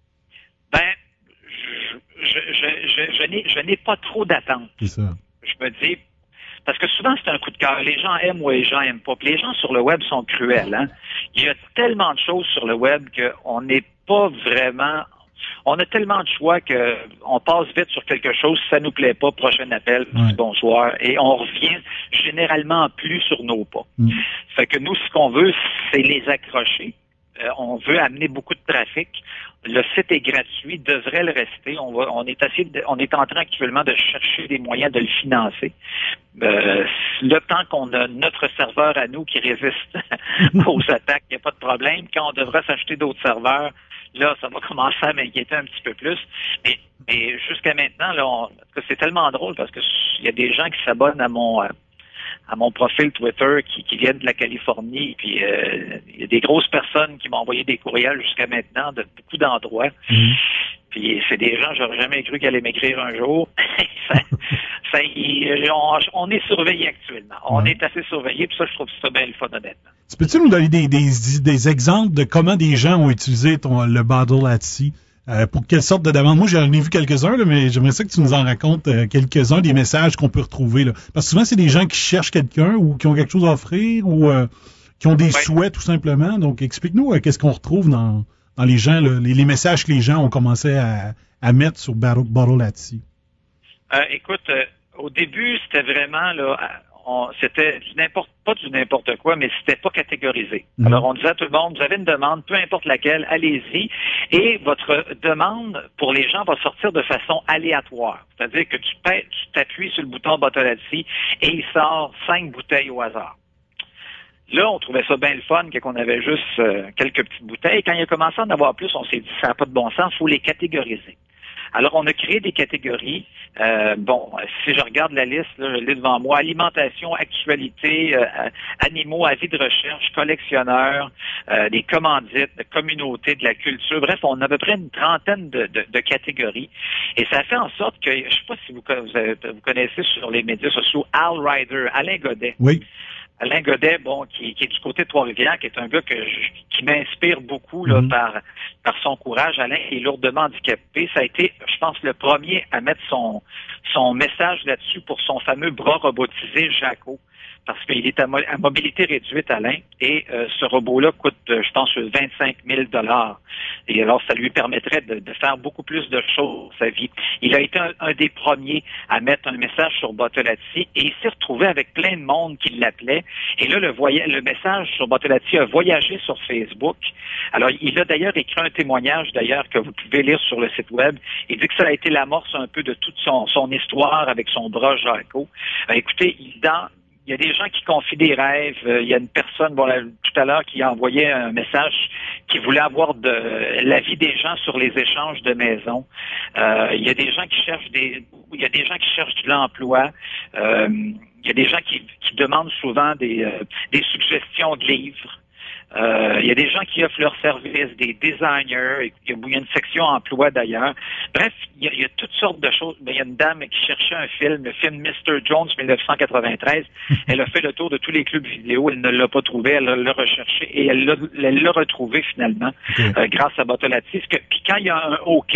Ben, je, je, je, je, je, n'ai, je n'ai pas trop d'attente. C'est ça. Je me dis... Parce que souvent, c'est un coup de cœur. Les gens aiment ou les gens aiment pas. Puis les gens sur le web sont cruels. Hein? Il y a tellement de choses sur le web qu'on n'est pas vraiment... On a tellement de choix qu'on passe vite sur quelque chose, si ça nous plaît pas, prochain appel, ouais. bonsoir, et on revient généralement plus sur nos pas. Mm. Fait que nous, ce qu'on veut, c'est les accrocher. euh, on veut amener beaucoup de trafic. Le site est gratuit, devrait le rester. On va, on est assez, on est en train actuellement de chercher des moyens de le financer. Euh, le temps qu'on a notre serveur à nous qui résiste aux attaques, il n'y a pas de problème. Quand on devrait s'acheter d'autres serveurs, là, ça va commencer à m'inquiéter un petit peu plus. Mais, mais jusqu'à maintenant, là, on, c'est tellement drôle parce que il y a des gens qui s'abonnent à mon, à mon profil Twitter qui, qui viennent de la Californie. Puis euh, il y a des grosses personnes qui m'ont envoyé des courriels jusqu'à maintenant de beaucoup d'endroits. Mmh. Puis c'est des gens, j'aurais jamais cru qu'ils allaient m'écrire un jour. ça, ça, il, on, on est surveillé actuellement. On ouais. est assez surveillé, puis ça, je trouve ça bien le fun, honnêtement. Tu peux-tu nous donner des, des, des exemples de comment des gens ont utilisé ton, le Bottleatty? Euh, pour quelle sorte de demande? Moi, j'en ai vu quelques-uns, là, mais j'aimerais ça que tu nous en racontes euh, quelques-uns des messages qu'on peut retrouver. Là. Parce que souvent, c'est des gens qui cherchent quelqu'un ou qui ont quelque chose à offrir ou euh, qui ont des ouais. souhaits, tout simplement. Donc, explique-nous euh, qu'est-ce qu'on retrouve dans, dans les gens, là, les, les messages que les gens ont commencé à, à mettre sur Bottleatty. Euh, écoute, euh, au début, c'était vraiment... là. On, c'était du n'importe pas du n'importe quoi, mais c'était pas catégorisé. Mmh. Alors, on disait à tout le monde, vous avez une demande, peu importe laquelle, allez-y. Et votre demande, pour les gens, va sortir de façon aléatoire. C'est-à-dire que tu, paies, tu t'appuies sur le bouton Bottleatty et il sort cinq bouteilles au hasard. Là, on trouvait ça bien le fun, qu'on avait juste euh, quelques petites bouteilles. Quand il a commencé à en avoir plus, on s'est dit, ça n'a pas de bon sens, il faut les catégoriser. Alors, on a créé des catégories. Euh, bon, si je regarde la liste, là, je l'ai devant moi, alimentation, actualité, euh, animaux, avis de recherche, collectionneurs, euh, des commandites, de communauté, de la culture. Bref, on a à peu près une trentaine de, de, de catégories. Et ça fait en sorte que, je ne sais pas si vous, vous, avez, vous connaissez sur les médias sociaux Al Ryder, Alain Godet. Oui. Alain Godet, bon, qui, qui est du côté de Trois-Rivières, qui est un gars que je, qui m'inspire beaucoup là, mmh. par par son courage. Alain est lourdement handicapé. Ça a été, je pense, le premier à mettre son son message là-dessus pour son fameux bras robotisé Jaco, parce qu'il est à, mo- à mobilité réduite, Alain, et euh, ce robot-là coûte, euh, je pense, vingt-cinq mille dollars. Et alors, ça lui permettrait de, de faire beaucoup plus de choses dans sa vie. Il a été un, un des premiers à mettre un message sur Bottleatty et il s'est retrouvé avec plein de monde qui l'appelait. Et là, le, voya- le message sur Bottleatty a voyagé sur Facebook. Alors, il a d'ailleurs écrit un témoignage, d'ailleurs, que vous pouvez lire sur le site web. Il dit que ça a été l'amorce un peu de toute son, son histoire avec son bras Jaco. Euh, écoutez, il, dans, il y a des gens qui confient des rêves. Euh, il y a une personne, bon, là, tout à l'heure, qui a envoyé un message qui voulait avoir de l'avis des gens sur les échanges de maisons. Euh, il y a des gens qui cherchent des, il y a des gens qui cherchent de l'emploi. Euh, il y a des gens qui, qui demandent souvent des, euh, des suggestions de livres. Euh, il y a des gens qui offrent leurs services, des designers, il y a une section emploi d'ailleurs. Bref, il y a, il y a toutes sortes de choses. Il y a une dame qui cherchait un film, le film mister Jones dix-neuf cent quatre-vingt-treize. Elle a fait le tour de tous les clubs vidéo, elle ne l'a pas trouvé, elle l'a recherché et elle l'a, elle l'a retrouvé finalement okay. euh, grâce à Bottleatty. Puis quand il y a un OK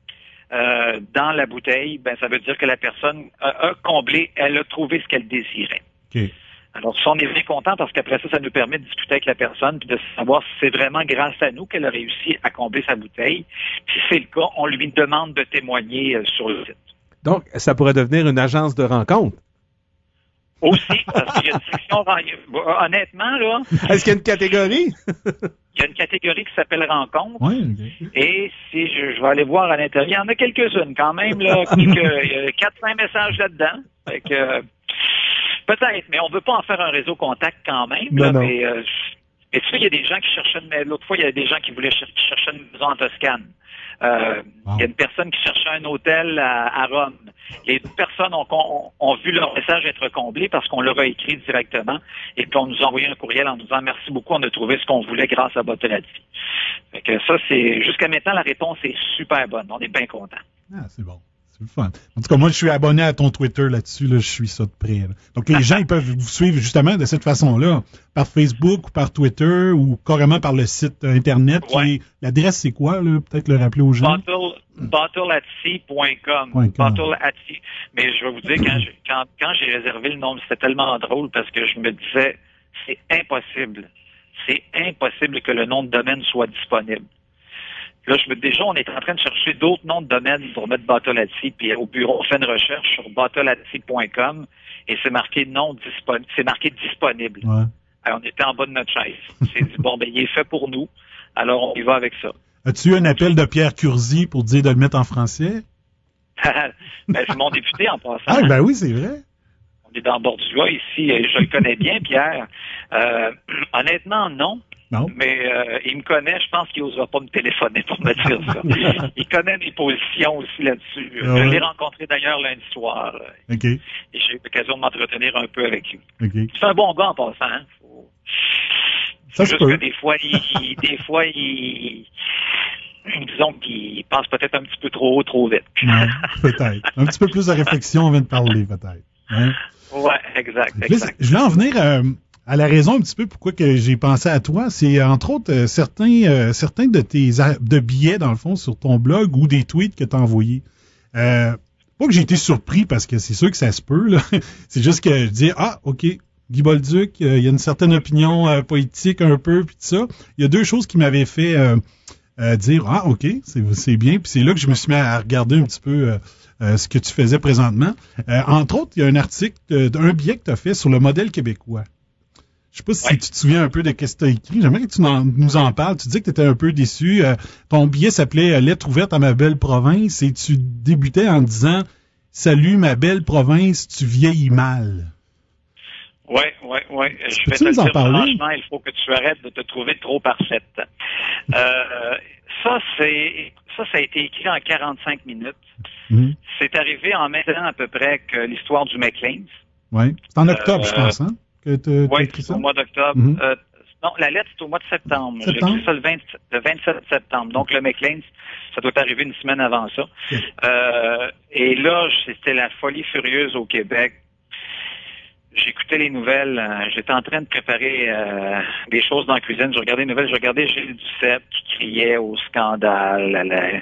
euh, dans la bouteille, ben ça veut dire que la personne a, a comblé, elle a trouvé ce qu'elle désirait. Okay. Alors, ça, on est bien content parce qu'après ça, ça nous permet de discuter avec la personne puis de savoir si c'est vraiment grâce à nous qu'elle a réussi à combler sa bouteille. Si c'est le cas, on lui demande de témoigner euh, sur le site. Donc, ça pourrait devenir une agence de rencontre. Aussi, parce qu'il y a une section... Honnêtement, là... Est-ce qu'il y a une catégorie? Il y a une catégorie qui s'appelle rencontre. Oui, okay. Et si je, je vais aller voir à l'intérieur, il y en a quelques-unes quand même, là. Quelques, il y a quatre cinq messages là-dedans. Fait que... Peut-être, mais on ne veut pas en faire un réseau contact quand même. Là, non, non. Mais, euh, mais tu sais, il y a des gens qui cherchaient une, l'autre fois, il y a des gens qui voulaient cher- qui cherchaient une maison en Toscane. Euh, wow. Il y a une personne qui cherchait un hôtel à, à Rome. Les personnes ont, ont, ont vu leur message être comblé parce qu'on leur a écrit directement et puis on nous a envoyé un courriel en nous disant merci beaucoup, on a trouvé ce qu'on voulait grâce à Bottleatty. Fait que ça, c'est jusqu'à maintenant, la réponse est super bonne. On est bien contents. Ah, c'est bon. C'est le fun. En tout cas, moi, je suis abonné à ton Twitter là-dessus. Là, je suis ça de près. Là. Donc, les gens, ils peuvent vous suivre justement de cette façon-là, par Facebook ou par Twitter ou carrément par le site Internet. Ouais. Qui est... L'adresse, c'est quoi, là? Peut-être le rappeler aux gens. Bottleatty point com. Bottleatty. Mais je vais vous dire, quand j'ai, quand, quand j'ai réservé le nom, c'était tellement drôle parce que je me disais, c'est impossible. C'est impossible que le nom de domaine soit disponible. Là, je me dis, déjà, on est en train de chercher d'autres noms de domaine pour mettre Bottleatty, puis au bureau, on fait une recherche sur Bottleatty point com et c'est marqué non disponible, c'est marqué disponible. Ouais. Alors, on était en bas de notre chaise. On s'est dit, bon, ben, il est fait pour nous. Alors, on y va avec ça. As-tu eu un appel de Pierre Curzi pour dire de le mettre en français? Ben, c'est mon député en passant. Ah, ben oui, c'est vrai. On est dans Bordua ici, et je le connais bien, Pierre. Euh, honnêtement, non. Non. Mais euh, il me connaît, je pense qu'il n'osera pas me téléphoner pour me dire ça. Il connaît mes positions aussi là-dessus. Ah ouais. Je l'ai rencontré d'ailleurs lundi soir. OK. Et j'ai eu l'occasion de m'entretenir un peu avec lui. OK. C'est un bon gars en passant. Hein? Faut... Ça juste se peut. que des fois, il, il, des fois, il... disons qu'il passe peut-être un petit peu trop haut, trop vite. Non, peut-être. Un petit peu plus de réflexion avant de parler, peut-être. Hein? Ouais, exact, exact. Là, je voulais en venir euh, à la raison un petit peu pourquoi que j'ai pensé à toi. C'est entre autres euh, certains euh, certains de tes de billets, dans le fond, sur ton blog ou des tweets que tu as envoyés. Euh, pas que j'ai été surpris parce que c'est sûr que ça se peut, là. C'est juste que je dis, ah, OK, Guy Bolduc, euh, il y a une certaine opinion euh, politique un peu, puis tout ça. Il y a deux choses qui m'avaient fait euh, euh, dire, ah, OK, c'est, c'est bien. Puis c'est là que je me suis mis à regarder un petit peu... Euh, Euh, ce que tu faisais présentement. Euh, entre autres, il y a un article, euh, un billet que tu as fait sur le modèle québécois. Je sais pas si ouais. tu te souviens un peu de ce que tu as écrit. J'aimerais que tu en, nous en parles. Tu dis que tu étais un peu déçu. Euh, ton billet s'appelait euh, « Lettre ouverte à ma belle province » et tu débutais en disant « Salut ma belle province, tu vieillis mal ». Oui, oui, oui. Je Peux-tu vais te nous en dire parler? Franchement, il faut que tu arrêtes de te trouver trop parfaite. Euh, ça, c'est ça, ça a été écrit en quarante-cinq minutes. Mm-hmm. C'est arrivé en même temps à peu près que l'histoire du McLean's. Oui. C'est en octobre, euh, je pense, hein? Oui, c'est au mois d'octobre. Mm-hmm. Euh, non, la lettre, c'est au mois de septembre. septembre? J'ai écrit ça le, vingt, le vingt-sept septembre. Donc, le McLean's, ça doit arriver une semaine avant ça. Okay. Euh, et là, c'était la folie furieuse au Québec. J'écoutais les nouvelles, euh, j'étais en train de préparer euh, des choses dans la cuisine, je regardais les nouvelles, je regardais Gilles Duceppe qui criait au scandale, à la...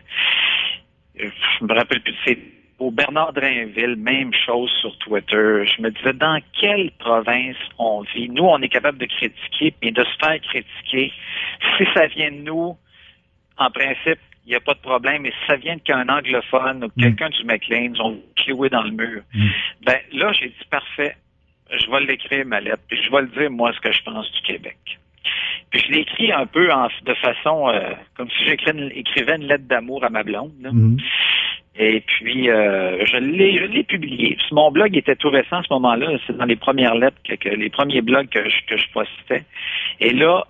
je me rappelle plus, c'est au Bernard Drainville, même chose sur Twitter. Je me disais, dans quelle province on vit? Nous, on est capable de critiquer, mais de se faire critiquer. Si ça vient de nous, en principe, il n'y a pas de problème, mais si ça vient qu'un anglophone ou quelqu'un du McLean's, on va clouer dans le mur. Mm. Ben là, j'ai dit, parfait. Je vais l'écrire, ma lettre, puis je vais le dire, moi, ce que je pense du Québec. Puis je l'ai écrit un peu en, de façon, euh, comme si j'écrivais une lettre d'amour à ma blonde. Là. Mm-hmm. Et puis, euh, je l'ai, je l'ai publié. Puis mon blog était tout récent à ce moment-là. C'est dans les premières lettres, que, que les premiers blogs que je, que je postais. Et là,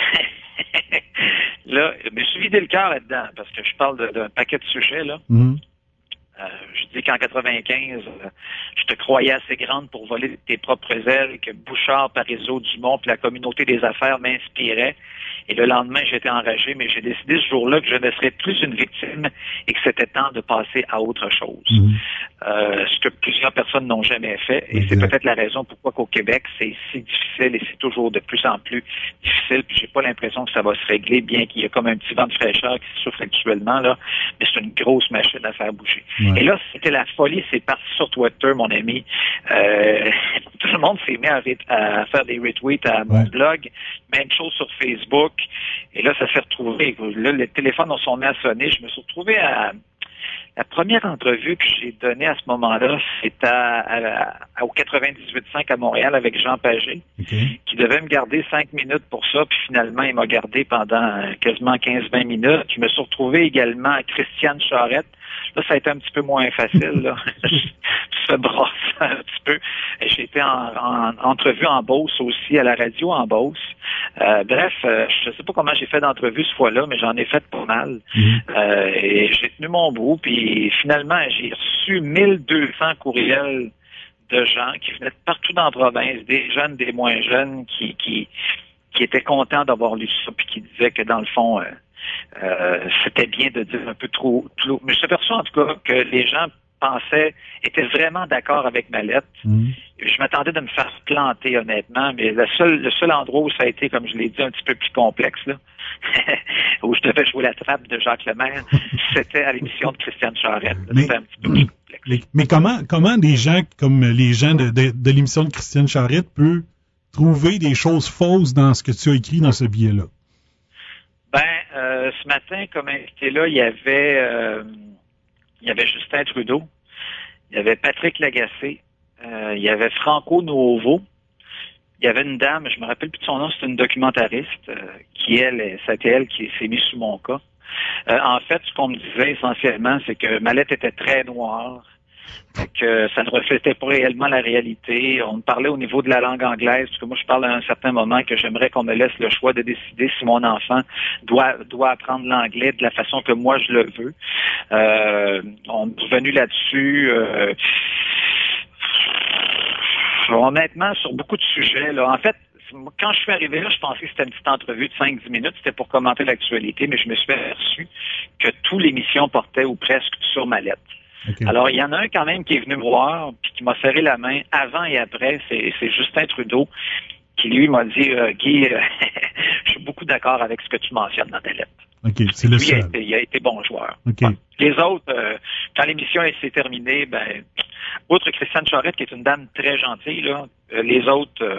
là, je me suis vidé le cœur là-dedans, parce que je parle de, d'un paquet de sujets, là. Mm-hmm. Euh, je dis qu'en quatre-vingt-quinze, euh, je te croyais assez grande pour voler tes propres ailes, que Bouchard, Parizeau, Dumont, puis la communauté des affaires m'inspiraient. Et le lendemain, j'étais enragé, mais j'ai décidé ce jour-là que je ne serais plus une victime et que c'était temps de passer à autre chose. Mmh. Euh, ce que plusieurs personnes n'ont jamais fait. Et mmh. c'est peut-être la raison pourquoi qu'au Québec, c'est si difficile et c'est toujours de plus en plus difficile. Puis j'ai pas l'impression que ça va se régler, bien qu'il y ait comme un petit vent de fraîcheur qui souffle actuellement, là. Mais c'est une grosse machine à faire bouger. Ouais. Et là, c'était la folie. C'est parti sur Twitter, mon ami. Euh, tout le monde s'est mis à, à faire des retweets à mon ouais. blog. Même chose sur Facebook. Et là, ça s'est retrouvé. Là, les téléphones ont sont mis à sonner. Je me suis retrouvé à... La première entrevue que j'ai donnée à ce moment-là, c'était à, à, à, au quatre-vingt-dix-huit cinq à Montréal avec Jean Pagé, okay. qui devait me garder cinq minutes pour ça, puis finalement, il m'a gardé pendant quasiment quinze vingt minutes. Je me suis retrouvé également à Christiane Charette. Là, ça a été un petit peu moins facile, là. Je me suis fait brasser un petit peu. J'ai été en, en entrevue en Beauce aussi, à la radio en Beauce. Euh, bref, euh, je ne sais pas comment j'ai fait d'entrevue ce fois-là, mais j'en ai fait pas mal. Mm-hmm. Euh, et j'ai tenu mon bout, puis finalement, j'ai reçu mille deux cents courriels de gens qui venaient de partout dans la province, des jeunes, des moins jeunes, qui, qui, qui étaient contents d'avoir lu ça, puis qui disaient que dans le fond, euh, euh, c'était bien de dire un peu trop, trop. Mais je suis aperçu en tout cas que les gens pensaient, étaient vraiment d'accord avec ma lettre. Mmh. Je m'attendais de me faire planter, honnêtement, mais le seul, le seul endroit où ça a été, comme je l'ai dit, un petit peu plus complexe, là, où je devais jouer la trappe de Jacques Lemaire, c'était à l'émission de Christiane Charette. Mais, c'était un petit peu plus complexe. Mais, mais comment, comment des gens comme les gens de, de, de l'émission de Christiane Charette peuvent trouver des choses fausses dans ce que tu as écrit dans ce billet-là? Ben, euh, ce matin, comme invité là, il y avait... Euh, Il y avait Justin Trudeau, il y avait Patrick Lagacé, euh, il y avait Franco Nuovo, il y avait une dame, je me rappelle plus de son nom, c'est une documentariste, euh, qui, elle, c'était elle qui s'est mise sous mon cas. Euh, en fait, ce qu'on me disait essentiellement, c'est que ma lettre était très noire, que ça ne reflétait pas réellement la réalité. On me parlait au niveau de la langue anglaise, parce que moi, je parle à un certain moment que j'aimerais qu'on me laisse le choix de décider si mon enfant doit doit apprendre l'anglais de la façon que moi, je le veux. Euh, on est revenu là-dessus. Euh, honnêtement, sur beaucoup de sujets, là, en fait, quand je suis arrivé là, je pensais que c'était une petite entrevue de cinq dix minutes, c'était pour commenter l'actualité, mais je me suis aperçu que toute l'émission portait ou presque sur ma lettre. Okay. Alors, il y en a un quand même qui est venu me voir, puis qui m'a serré la main avant et après, c'est, c'est Justin Trudeau, qui lui m'a dit, euh, Guy, euh, je suis beaucoup d'accord avec ce que tu mentionnes dans ta lettre. OK, c'est le lui, seul. Il a été, il a été bon joueur. Okay. Ouais. Les autres, euh, quand l'émission s'est terminée, ben, outre Christiane Charette, qui est une dame très gentille, là, euh, les autres, euh,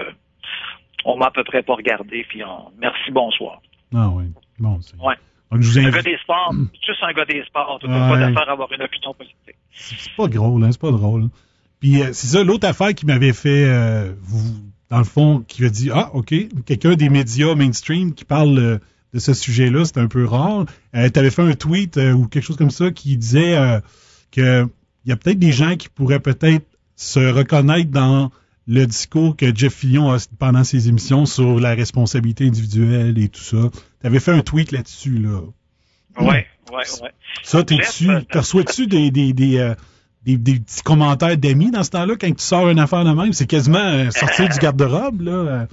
on m'a à peu près pas regardé, puis on, merci, bonsoir. Ah oui, bon, c'est... Ouais. Donc, je vous invite... Un gars des sports, juste un gars des sports, tu ouais. n'as pas d'affaire à avoir une opinion politique. C'est, c'est pas drôle, hein, c'est pas drôle. Puis euh, c'est ça, l'autre affaire qui m'avait fait, euh, vous, dans le fond, qui a dit, ah, OK, quelqu'un des médias mainstream qui parle euh, de ce sujet-là, c'est un peu rare. Euh, tu avais fait un tweet euh, ou quelque chose comme ça qui disait euh, que il y a peut-être des gens qui pourraient peut-être se reconnaître dans le discours que Jeff Fillion a pendant ses émissions sur la responsabilité individuelle et tout ça. Tu avais fait un tweet là-dessus, là. Ouais, ouais, ouais. Ça, t'es-tu, t'as reçois-tu des, des, des, euh, des, des petits commentaires d'amis dans ce temps-là quand tu sors une affaire de même? C'est quasiment euh, sortir du garde-robe, là.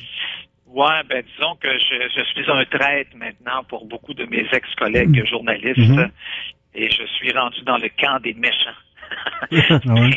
Ouais, ben disons que je, je suis un traître maintenant pour beaucoup de mes ex-collègues mmh. journalistes mmh. et je suis rendu dans le camp des méchants. Ouais.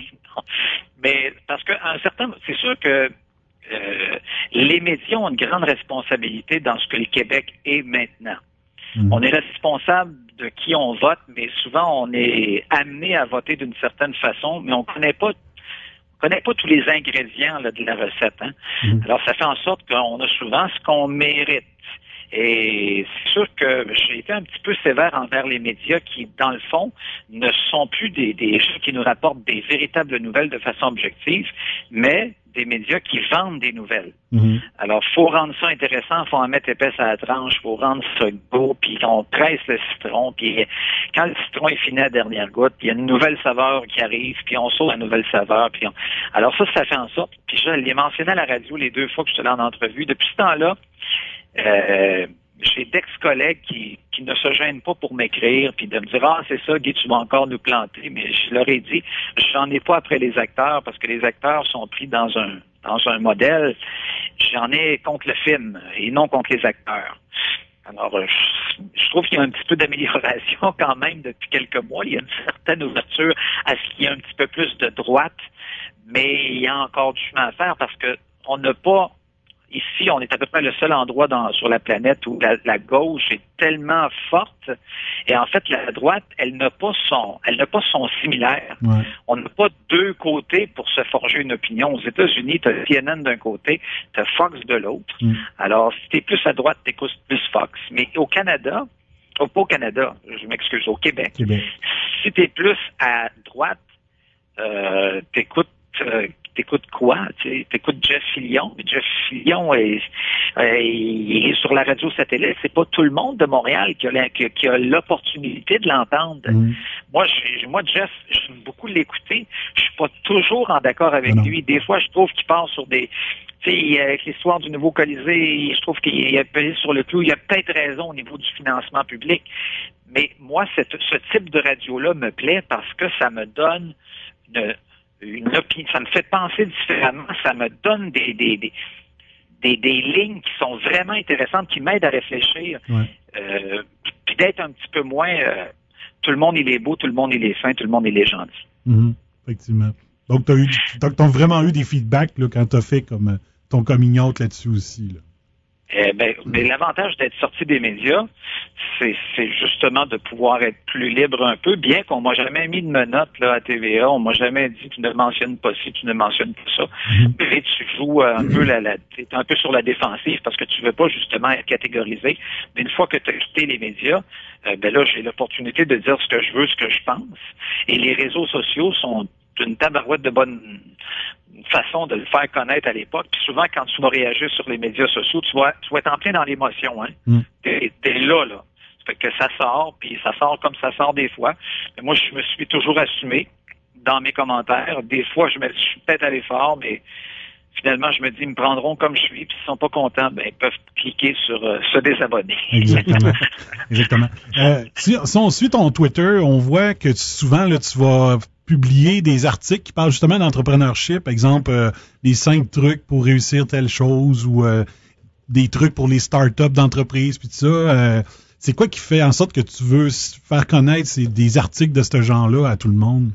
Mais parce que un certain, c'est sûr que euh, les médias ont une grande responsabilité dans ce que le Québec est maintenant. Mmh. On est responsable de qui on vote, mais souvent on est amené à voter d'une certaine façon, mais on connaît pas on connaît pas tous les ingrédients là, de la recette. Hein? Mmh. Alors ça fait en sorte qu'on a souvent ce qu'on mérite. Et c'est sûr que j'ai été un petit peu sévère envers les médias qui, dans le fond, ne sont plus des, des gens qui nous rapportent des véritables nouvelles de façon objective, mais des médias qui vendent des nouvelles. Mm-hmm. Alors, faut rendre ça intéressant, faut en mettre épaisse à la tranche, faut rendre ça beau, puis on presse le citron, puis quand le citron est fini à la dernière goutte, puis il y a une nouvelle saveur qui arrive, puis on saute la nouvelle saveur, puis on... Alors ça, ça fait en sorte, puis je l'ai mentionné à la radio les deux fois que je suis allé en entrevue, depuis ce temps-là, Euh, j'ai d'ex-collègues qui, qui ne se gênent pas pour m'écrire puis de me dire « Ah, c'est ça, Guy, tu vas encore nous planter. » Mais je leur ai dit, j'en ai pas après les acteurs parce que les acteurs sont pris dans un dans un modèle. J'en ai contre le film et non contre les acteurs. Alors, je, je trouve qu'il y a un petit peu d'amélioration quand même depuis quelques mois. Il y a une certaine ouverture à ce qu'il y ait un petit peu plus de droite, mais il y a encore du chemin à faire parce que on n'a pas... Ici, on est à peu près le seul endroit dans, sur la planète où la, la gauche est tellement forte. Et en fait, la droite, elle n'a pas son, elle n'a pas son similaire. Ouais. On n'a pas deux côtés pour se forger une opinion. Aux États-Unis, tu as C N N d'un côté, tu as Fox de l'autre. Mm. Alors, si tu es plus à droite, tu écoutes plus Fox. Mais au Canada, oh, pas au Canada, je m'excuse, au Québec, Québec. Si tu es plus à droite, euh, tu écoutes... Euh, T'écoutes quoi? Tu écoutes Jeff Fillion. Jeff Fillion est, est, il est sur la radio satellite. C'est pas tout le monde de Montréal qui a, la, qui, qui a l'opportunité de l'entendre. Mmh. Moi, j'ai, moi, Jeff, j'aime beaucoup l'écouter. Je suis pas toujours en d'accord avec non. lui. Des fois, je trouve qu'il part sur des... Tu sais, avec l'histoire du nouveau Colisée, je trouve qu'il a pesé sur le clou. Il a peut-être raison au niveau du financement public. Mais moi, cette, ce type de radio-là me plaît parce que ça me donne une... Une opinion, ça me fait penser différemment, ça me donne des, des, des, des, des lignes qui sont vraiment intéressantes, qui m'aident à réfléchir, ouais. euh, puis d'être un petit peu moins euh, tout le monde il est beau, tout le monde il est fin, tout le monde il est gentil. Mm-hmm. Effectivement. Donc, tu as eu, donc, t'as vraiment eu des feedbacks là, quand tu as fait comme ton coming out là-dessus aussi. Là. Eh ben, mais l'avantage d'être sorti des médias, c'est, c'est justement de pouvoir être plus libre un peu, bien qu'on m'a jamais mis de menottes là, à T V A, on m'a jamais dit tu ne mentionnes pas ci, tu ne mentionnes pas ça. Mm-hmm. Et tu joues un mm-hmm. peu la, la t'es un peu sur la défensive parce que tu veux pas justement être catégorisé. Mais une fois que tu as quitté les médias, euh, ben là j'ai l'opportunité de dire ce que je veux, ce que je pense. Et les réseaux sociaux sont d'une tabarouette de bonne façon de le faire connaître à l'époque. Puis souvent, quand tu vas réagir sur les médias sociaux, tu vas, tu vas être en plein dans l'émotion. Hein? Mm. T'es, t'es là, là. Ça fait que ça sort, puis ça sort comme ça sort des fois. Mais moi, je me suis toujours assumé dans mes commentaires. Des fois, je me je suis peut-être allé fort, mais finalement, je me dis, ils me prendront comme je suis, puis s'ils sont pas contents, ben, ils peuvent cliquer sur euh, se désabonner. Exactement. Exactement. Euh, si, si on suit ton Twitter, on voit que tu, souvent, là, tu vas publier des articles qui parlent justement d'entrepreneurship, par exemple, euh, les cinq trucs pour réussir telle chose ou euh, des trucs pour les startups d'entreprise, puis tout ça. Euh, c'est quoi qui fait en sorte que tu veux faire connaître ces, des articles de ce genre-là à tout le monde?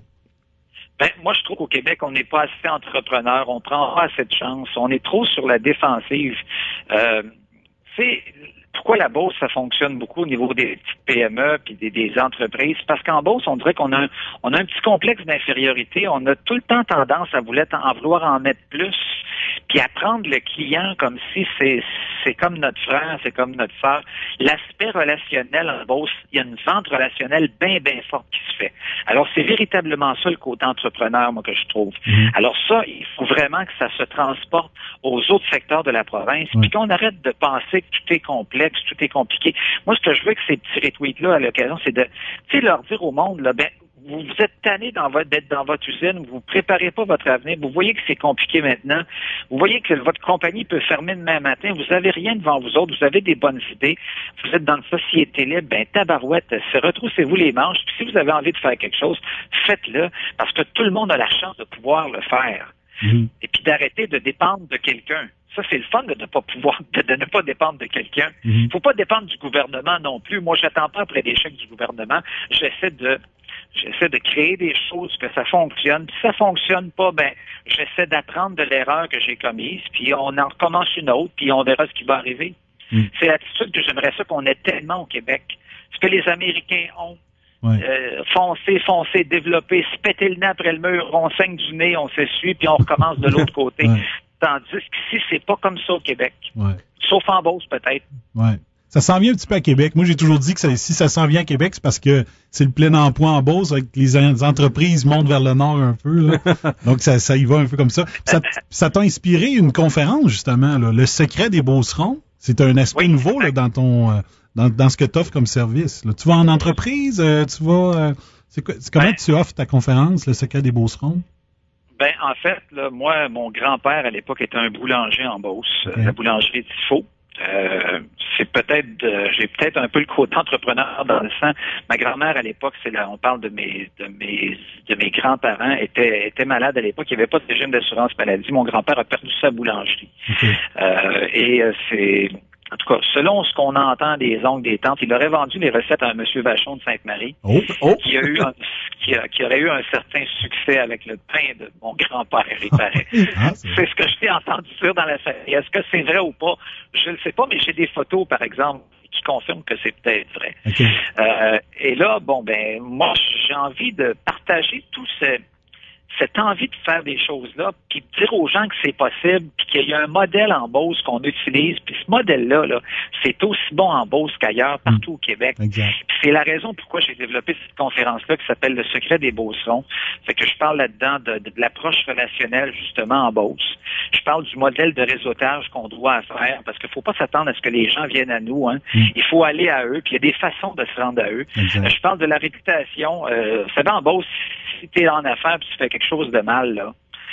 Ben, moi, je trouve qu'au Québec, on n'est pas assez entrepreneur, on prend pas assez de chance, on est trop sur la défensive. Euh, tu sais, pourquoi la bourse, ça fonctionne beaucoup au niveau des petites P M E puis des, des entreprises? Parce qu'en bourse, on dirait qu'on a, un, on a un petit complexe d'infériorité. On a tout le temps tendance à vouloir en, vouloir en mettre plus, puis à prendre le client comme si c'est, c'est comme notre frère, c'est comme notre sœur. L'aspect relationnel en bourse, il y a une vente relationnelle bien, bien forte qui se fait. Alors, c'est véritablement ça le côté entrepreneur, moi, que je trouve. Mmh. Alors ça, il faut vraiment que ça se transporte aux autres secteurs de la province, mmh. puis qu'on arrête de penser que tout est complexe, tout est compliqué. Moi, ce que je veux que ces petits retweets-là, à l'occasion, c'est de, tu sais, leur dire au monde, là, ben, vous, vous êtes tanné dans votre, d'être dans votre usine, vous préparez pas votre avenir, vous voyez que c'est compliqué maintenant, vous voyez que votre compagnie peut fermer demain matin, vous avez rien devant vous autres, vous avez des bonnes idées, vous êtes dans une société libre, ben, tabarouette, retroussez-vous les manches, puis si vous avez envie de faire quelque chose, faites-le, parce que tout le monde a la chance de pouvoir le faire. Mmh. Et puis d'arrêter de dépendre de quelqu'un. Ça, c'est le fun de ne pas pouvoir, de, de ne pas dépendre de quelqu'un. Il mmh. faut pas dépendre du gouvernement non plus. Moi, j'attends pas après l'échec du gouvernement. J'essaie de, j'essaie de créer des choses que ça fonctionne. Si ça fonctionne pas, ben, j'essaie d'apprendre de l'erreur que j'ai commise, puis on en recommence une autre, puis on verra ce qui va arriver. Mmh. C'est l'attitude que j'aimerais ça qu'on ait tellement au Québec. Ce que les Américains ont. Ouais. Euh, foncer, foncer, développer, se péter le nez après le mur, on saigne du nez, on s'essuie, puis on recommence de l'autre côté. Ouais. Tandis qu'ici, c'est pas comme ça au Québec. Ouais. Sauf en Beauce, peut-être. Ouais. Ça s'en vient un petit peu à Québec. Moi, j'ai toujours dit que ça, si ça s'en vient à Québec, c'est parce que c'est le plein emploi en Beauce, avec les entreprises montent vers le nord un peu. Là. Donc, ça, ça y va un peu comme ça. Ça, ça t'a inspiré une conférence, justement, là, Le secret des Beaucerons. C'est un aspect oui, nouveau là, dans ton... Euh, Dans, dans ce que tu offres comme service. Là. Tu vas en entreprise, euh, tu vas... Euh, c'est, quoi, c'est comment ben, tu offres ta conférence, Le secret des Beaucerons? Ben, en fait, là, moi, mon grand-père, à l'époque, était un boulanger en Beauce, okay. La boulangerie Tifo. Euh, c'est peut-être, euh, j'ai peut-être un peu le côté entrepreneur dans le sang. Ma grand-mère, à l'époque, c'est là, on parle de mes, de mes, de mes grands-parents, était, était malade à l'époque. Il n'y avait pas de régime d'assurance maladie. Mon grand-père a perdu sa boulangerie. Okay. Euh, et euh, c'est... En tout cas, selon ce qu'on entend des oncles, des tantes, il aurait vendu les recettes à un monsieur Vachon de Sainte-Marie, oh, oh. qui a eu un, qui, a, qui aurait eu un certain succès avec le pain de mon grand-père, il paraît. Ah, c'est, c'est ce que je t'ai entendu dire dans la famille. Est-ce que c'est vrai ou pas? Je ne sais pas, mais j'ai des photos, par exemple, qui confirment que c'est peut-être vrai. Okay. Euh, et là, bon, ben, moi, j'ai envie de partager tout ce... cette envie de faire des choses-là, puis de dire aux gens que c'est possible, puis qu'il y a un modèle en Beauce qu'on utilise, puis ce modèle-là, là, c'est aussi bon en Beauce qu'ailleurs, partout mmh. au Québec. Exact. Puis c'est la raison pourquoi j'ai développé cette conférence-là qui s'appelle Le secret des Beaucerons. Fait que je parle là-dedans de, de, de l'approche relationnelle, justement, en Beauce. Je parle du modèle de réseautage qu'on doit faire, parce qu'il faut pas s'attendre à ce que les gens viennent à nous. Hein. Mmh. Il faut aller à eux, puis il y a des façons de se rendre à eux. Exact. Je parle de la réputation. Euh, vous savez, en Beauce, si tu es en affaires puis tu fais quelque chose de mal, là,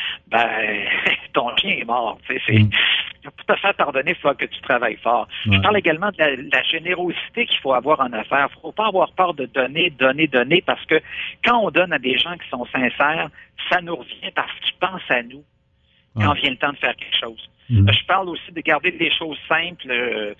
ben, ton chien est mort. Tu sais, c'est, mm. pour te faire pardonner, il faut que tu travailles fort. Ouais. Je parle également de la, la générosité qu'il faut avoir en affaires. Il ne faut pas avoir peur de donner, donner, donner, parce que quand on donne à des gens qui sont sincères, ça nous revient parce qu'ils pensent à nous quand ouais. vient le temps de faire quelque chose. Mm. Je parle aussi de garder des choses simples.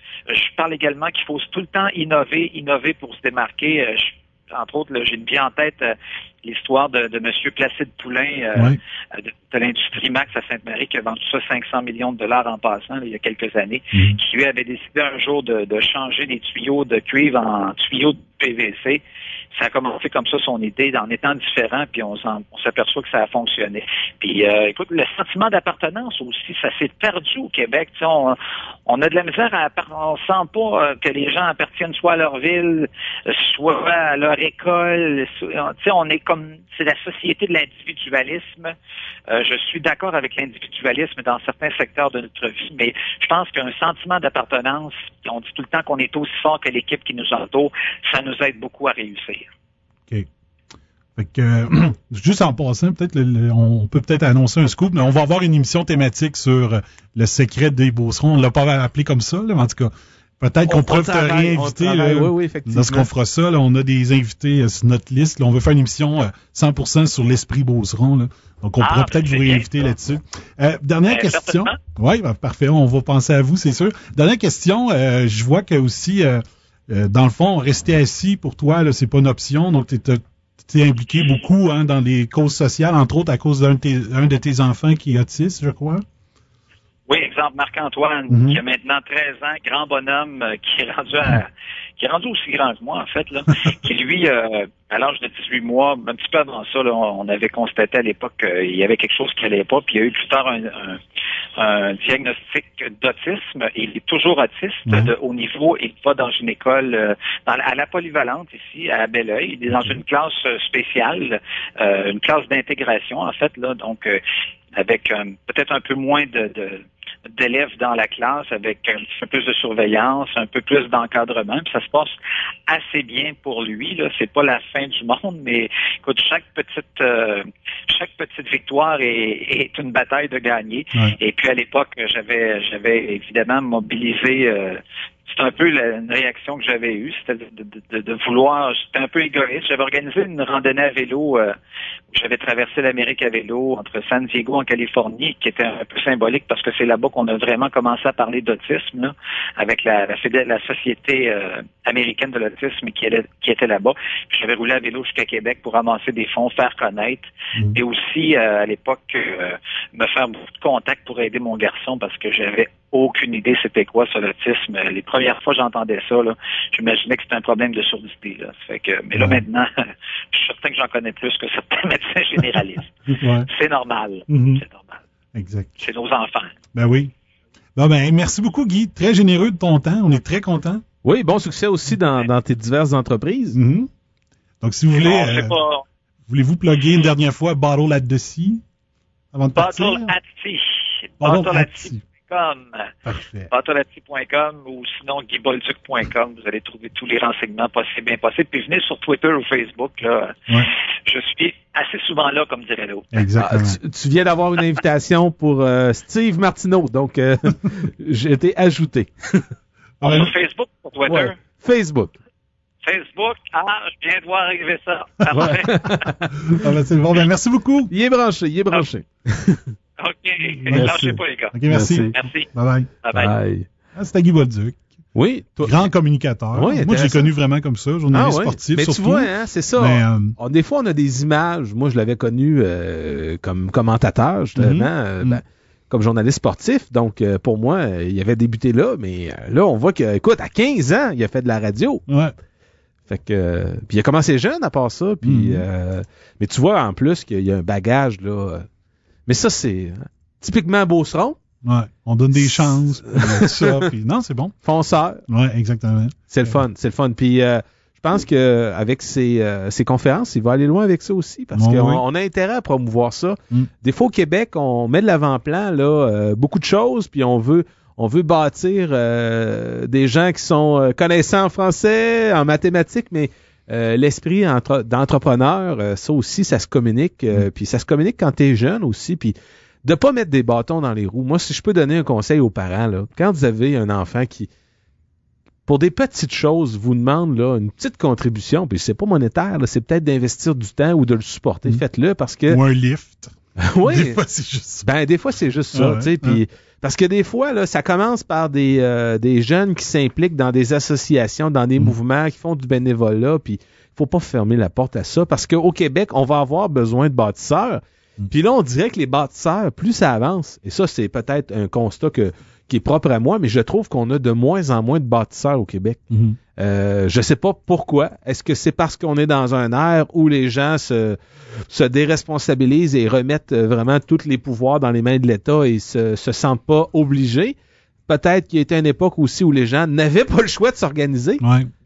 Je parle également qu'il faut tout le temps innover, innover pour se démarquer. Je, entre autres, là, j'ai bien en tête euh, l'histoire de, de M. Placide Poulain euh, oui. de, de l'industrie Max à Sainte-Marie qui a vendu ça cinq cents millions de dollars en passant là, il y a quelques années, mmh. qui lui avait décidé un jour de, de changer les tuyaux de cuivre en tuyaux de P V C. Ça a commencé comme ça son idée, en étant différent, puis on, on s'aperçoit que ça a fonctionné. Puis, euh, écoute, le sentiment d'appartenance aussi, ça s'est perdu au Québec. Tu sais, on, on a de la misère à on sent pas euh, que les gens appartiennent soit à leur ville, soit à leur école. Tu sais, on est comme c'est la société de l'individualisme. Euh, je suis d'accord avec l'individualisme dans certains secteurs de notre vie, mais je pense qu'un sentiment d'appartenance, on dit tout le temps qu'on est aussi fort que l'équipe qui nous entoure, ça nous aide beaucoup à réussir. OK. Fait que, euh, juste en passant, peut-être le, le, on peut peut-être annoncer un scoop, mais on va avoir une émission thématique sur euh, le secret des Beaucerons. On l'a pas appelé comme ça, là, mais en tout cas, peut-être qu'on pourrait te réinviter. Là, oui, oui, effectivement. Lorsqu'on fera ça, là, on a des invités euh, sur notre liste. Là, on veut faire une émission euh, cent pour cent sur l'esprit Beauceron. Là. Donc, on ah, pourrait peut-être vous réinviter là-dessus. Euh, dernière euh, question. Oui, ben, parfait. On va penser à vous, c'est sûr. Dernière question. Euh, je vois que aussi, euh, euh, dans le fond, rester assis pour toi, là, c'est pas une option. Donc, tu t'es impliqué beaucoup hein, dans les causes sociales, entre autres à cause d'un de tes, un de tes enfants qui est autiste, je crois. Oui, exemple Marc-Antoine, mm-hmm. qui a maintenant treize ans, grand bonhomme, euh, qui est rendu à, qui est rendu aussi grand que moi, en fait, là, qui lui, euh, à l'âge de dix-huit mois, un petit peu avant ça, là, on avait constaté à l'époque qu'il y avait quelque chose qui allait pas, puis il y a eu plus tard un, un, un diagnostic d'autisme, et il est toujours autiste mm-hmm. de haut niveau, il va dans une école, euh, dans, à la Polyvalente ici, à Belleuil, il est dans mm-hmm. une classe spéciale, euh, une classe d'intégration, en fait, là, donc, euh, avec euh, peut-être un peu moins de, de d'élèves dans la classe, avec un petit peu plus de surveillance, un peu plus d'encadrement, puis ça se passe assez bien pour lui, là. C'est pas la fin du monde, mais écoute, chaque petite euh, chaque petite victoire est, est une bataille de gagner. Ouais. Et puis à l'époque, j'avais j'avais évidemment mobilisé euh, c'est un peu la, une réaction que j'avais eue, c'était de, de, de, de vouloir, j'étais un peu égoïste. J'avais organisé une randonnée à vélo euh, où j'avais traversé l'Amérique à vélo entre San Diego en Californie, qui était un peu symbolique parce que c'est là-bas qu'on a vraiment commencé à parler d'autisme, là, avec la, la, la société euh, américaine de l'autisme qui, allait, qui était là-bas. Puis j'avais roulé à vélo jusqu'à Québec pour ramasser des fonds, faire connaître, mmh. et aussi euh, à l'époque euh, me faire beaucoup de contacts pour aider mon garçon parce que j'avais aucune idée c'était quoi sur l'autisme. Les premières fois que j'entendais ça, là, j'imaginais que c'était un problème de surdité. Là. Ça fait que, mais là, ouais. maintenant, je suis certain que j'en connais plus que certains médecins généralistes. Ouais. C'est normal. Mm-hmm. C'est normal. Exact. C'est nos enfants. Ben oui. Bon, ben, merci beaucoup, Guy. Très généreux de ton temps. On est très contents. Oui, bon succès aussi dans, dans tes diverses entreprises. Mm-hmm. Donc, si vous voulez, bon, euh, pas... voulez-vous plugger une dernière fois Bottle at the Sea avant de partir? Bottle at Sea. Bottle at Sea. Botolati point com ou sinon guy bolduc point com. Vous allez trouver tous les renseignements possibles et impossibles. Puis venez sur Twitter ou Facebook. Là. Ouais. Je suis assez souvent là, comme dirait l'autre. Exactement. Ah, tu, tu viens d'avoir une invitation pour euh, Steve Martineau, donc euh, j'ai été ajouté. Sur Facebook ou Twitter? Ouais. Facebook. Facebook, ah, je viens de voir arriver ça. Parfait. ah, ben, c'est bon, ben, merci beaucoup. Il est branché, il est branché. OK. Lâchez pas, les gars. OK, merci. Merci. Bye-bye. Bye-bye. Bye. Ah, c'était Guy Bolduc. Oui. Toi. Grand communicateur. Oui, moi, je l'ai connu vraiment comme ça, journaliste ah, oui. sportif, mais surtout. Tu vois, hein, c'est ça. Mais, euh... on, des fois, on a des images. Moi, je l'avais connu euh, comme commentateur, justement, mm-hmm. euh, ben, mm-hmm. comme journaliste sportif. Donc, euh, pour moi, euh, il avait débuté là. Mais euh, là, on voit que, écoute, à quinze ans, il a fait de la radio. Ouais. Fait que, euh, puis il a commencé jeune à part ça. Puis, mm-hmm. euh, mais tu vois, en plus, qu'il y a un bagage, là. Mais ça, c'est typiquement Beauceron. Ouais, on donne des chances. Puis ça, puis non, c'est bon. Fonceur. Ouais, exactement. C'est le fun, c'est le fun. Puis euh, je pense que avec ses, euh, ses conférences, il va aller loin avec ça aussi, parce oh, qu'on oui. on a intérêt à promouvoir ça. Mm. Des fois au Québec, on met de l'avant-plan là, euh, beaucoup de choses, puis on veut on veut bâtir euh, des gens qui sont euh, connaissants en français, en mathématiques, mais euh, l'esprit entre, d'entrepreneur, euh, ça aussi, ça se communique. Euh, mm. Puis ça se communique quand t'es jeune aussi, puis de pas mettre des bâtons dans les roues. Moi, si je peux donner un conseil aux parents, là, quand vous avez un enfant qui, pour des petites choses, vous demande là, une petite contribution, puis c'est pas monétaire, là, c'est peut-être d'investir du temps ou de le supporter. Mmh. Faites-le parce que... Ou un lift. Oui. Des fois, c'est juste ça. Ben, des fois, c'est juste ça, ah ouais, tu sais, puis... Ah. Parce que des fois, là, ça commence par des, euh, des jeunes qui s'impliquent dans des associations, dans des mmh. mouvements, qui font du bénévolat, puis il faut pas fermer la porte à ça, parce qu'au Québec, on va avoir besoin de bâtisseurs. Puis là, on dirait que les bâtisseurs, plus ça avance, et ça, c'est peut-être un constat que, qui est propre à moi, mais je trouve qu'on a de moins en moins de bâtisseurs au Québec. Mm-hmm. Euh, je sais pas pourquoi. Est-ce que c'est parce qu'on est dans un ère où les gens se, se déresponsabilisent et remettent vraiment tous les pouvoirs dans les mains de l'État et se, se sentent pas obligés? Peut-être qu'il y a été une époque aussi où les gens n'avaient pas le choix de s'organiser. Ouais.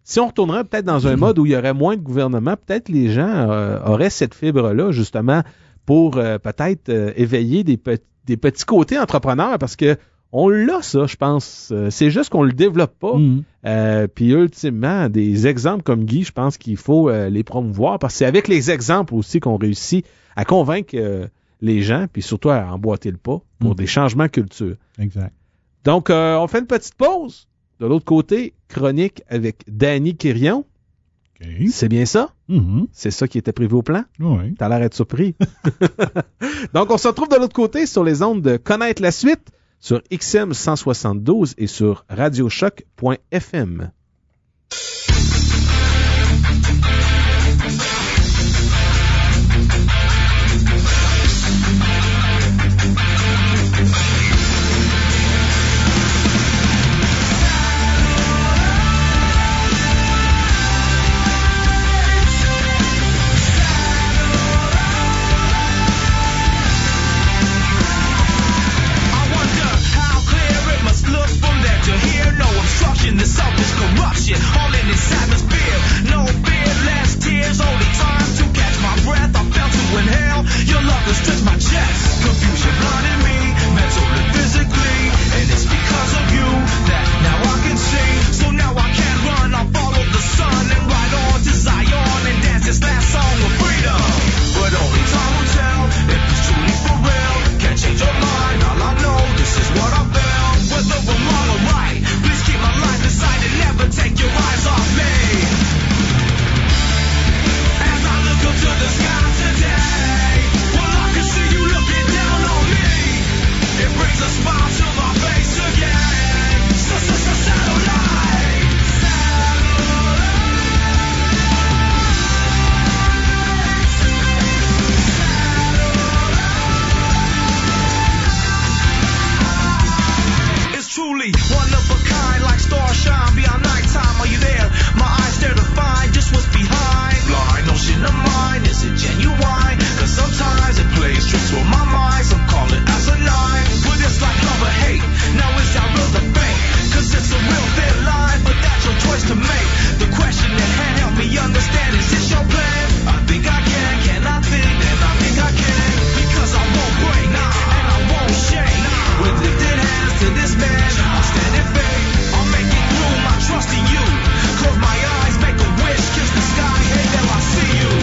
si on retournerait peut-être dans un mode où il y aurait moins de gouvernement, peut-être les gens euh, auraient cette fibre-là, justement, pour euh, peut-être euh, éveiller des, pe- des petits côtés entrepreneurs, parce que on l'a, ça, je pense. Euh, c'est juste qu'on le développe pas. Mm. Euh, puis ultimement, des exemples comme Guy, je pense qu'il faut euh, les promouvoir, parce que c'est avec les exemples aussi qu'on réussit à convaincre euh, les gens, puis surtout à emboîter le pas pour mm. des changements culture. Exact. Donc, euh, on fait une petite pause. De l'autre côté, chronique avec Danny Quirion. Okay. C'est bien ça? Mm-hmm. C'est ça qui était prévu au plan? Oui. T'as l'air d'être surpris. Donc, on se retrouve de l'autre côté sur les ondes de Connaître la suite sur X M cent soixante-douze et sur radio choc point f m. The selfish corruption, all in this atmosphere. No fear, less tears, only time to catch my breath. I fell to inhale, your love has stretched my chest. Confusion blinded me, mentally, physically, and it's because of you that now I can see. So now I can't run, I'll follow the sun and ride on to Zion and dance this last song of freedom. But only time will tell if it's truly for real. Can't change your mind, all I know, this is what I felt. Whether I'm wrong or right, please keep my life inside and never take your eyes off me. As I look up to the sky today, well I can see you looking down on me. It brings a smile to my face again. So, so, so, satellite. It's truly one of a kind, like stars shine beyond nighttime. Are you there? My eyes stare to find just what's behind. Blind ocean of mine, is it genuine? Cause sometimes it plays tricks with my mind. Some call it asinine, but it's like love or hate. Now is that real the fake? Cause it's a real thin line, but that's your choice to make. The question at hand, help me understand, is this your plan? I think I can, can I think? And I think I can, because I won't break, nah, and I won't shake. With lifted hands to this man, I'll stand in faith. I'll make it through, I trust in you. Close my eyes, make a wish, kiss the sky, hey, there I see you.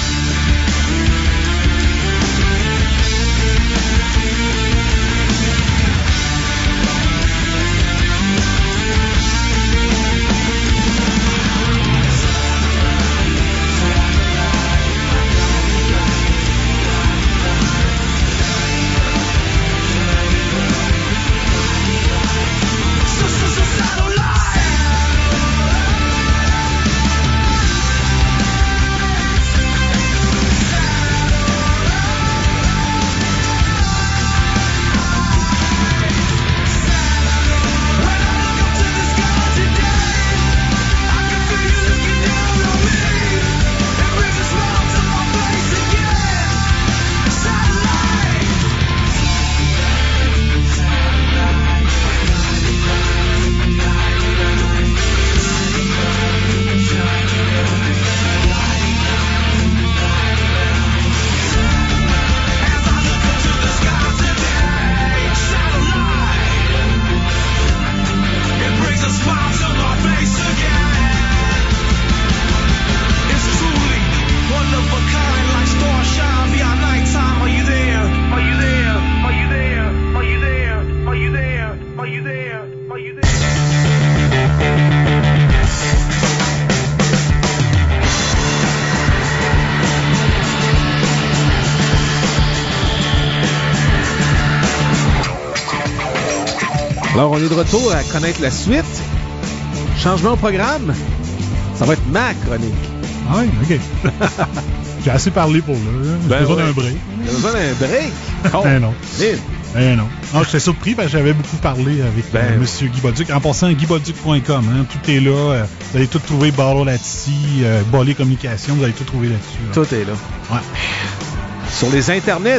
Alors, on est de retour à connaître la suite. Changement au programme. Ça va être ma chronique. Ah oui, OK. J'ai assez parlé pour là. J'ai Ben besoin ouais. d'un break. T'as besoin d'un break? Oh, Ben non. Lynn. Ben non. Non, j'étais surpris parce que j'avais beaucoup parlé avec Ben euh, oui. M. Guy Bolduc. En passant, guy bolduc point com. Hein, tout est là. Euh, vous allez tout trouver. Barlow Lati, euh, Bolé Communication. Vous allez tout trouver là-dessus. Là. Tout est là. Ouais. Sur les internets.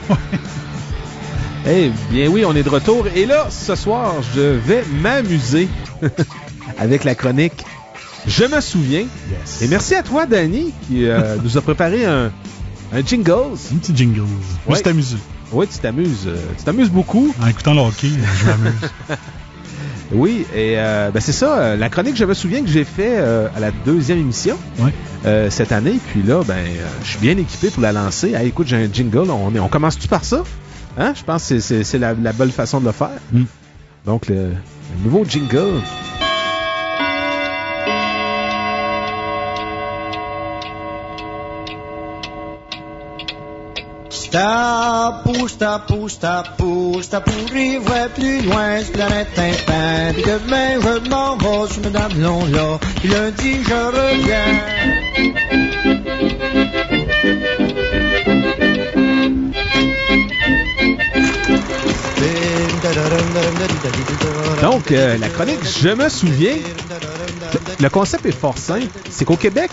Eh bien oui, on est de retour. Et là, ce soir, je vais m'amuser avec la chronique Je me souviens. Yes. Et merci à toi, Danny, qui euh, nous a préparé un, un jingle. Un petit jingle. Je me suis amusé. Oui, tu t'amuses. Euh, tu t'amuses beaucoup. En écoutant le hockey, je m'amuse. Oui, et euh, ben c'est ça, euh, la chronique, je me souviens que j'ai fait euh, à la deuxième émission ouais. euh, cette année, puis là, ben, euh, je suis bien équipé pour la lancer. Hey, écoute, j'ai un jingle, on, on commence-tu par ça? Hein? Je pense que c'est, c'est, c'est la, la bonne façon de le faire. Mm. Donc, le, le nouveau jingle. Stop, stop, stop, stop, pourrirait plus loin, ce planète Tintin. Puis demain, je m'en vais sur Madame Blond-là. Puis lundi, je reviens. Donc, euh, la chronique, je me souviens, le, le concept est fort simple. C'est qu'au Québec,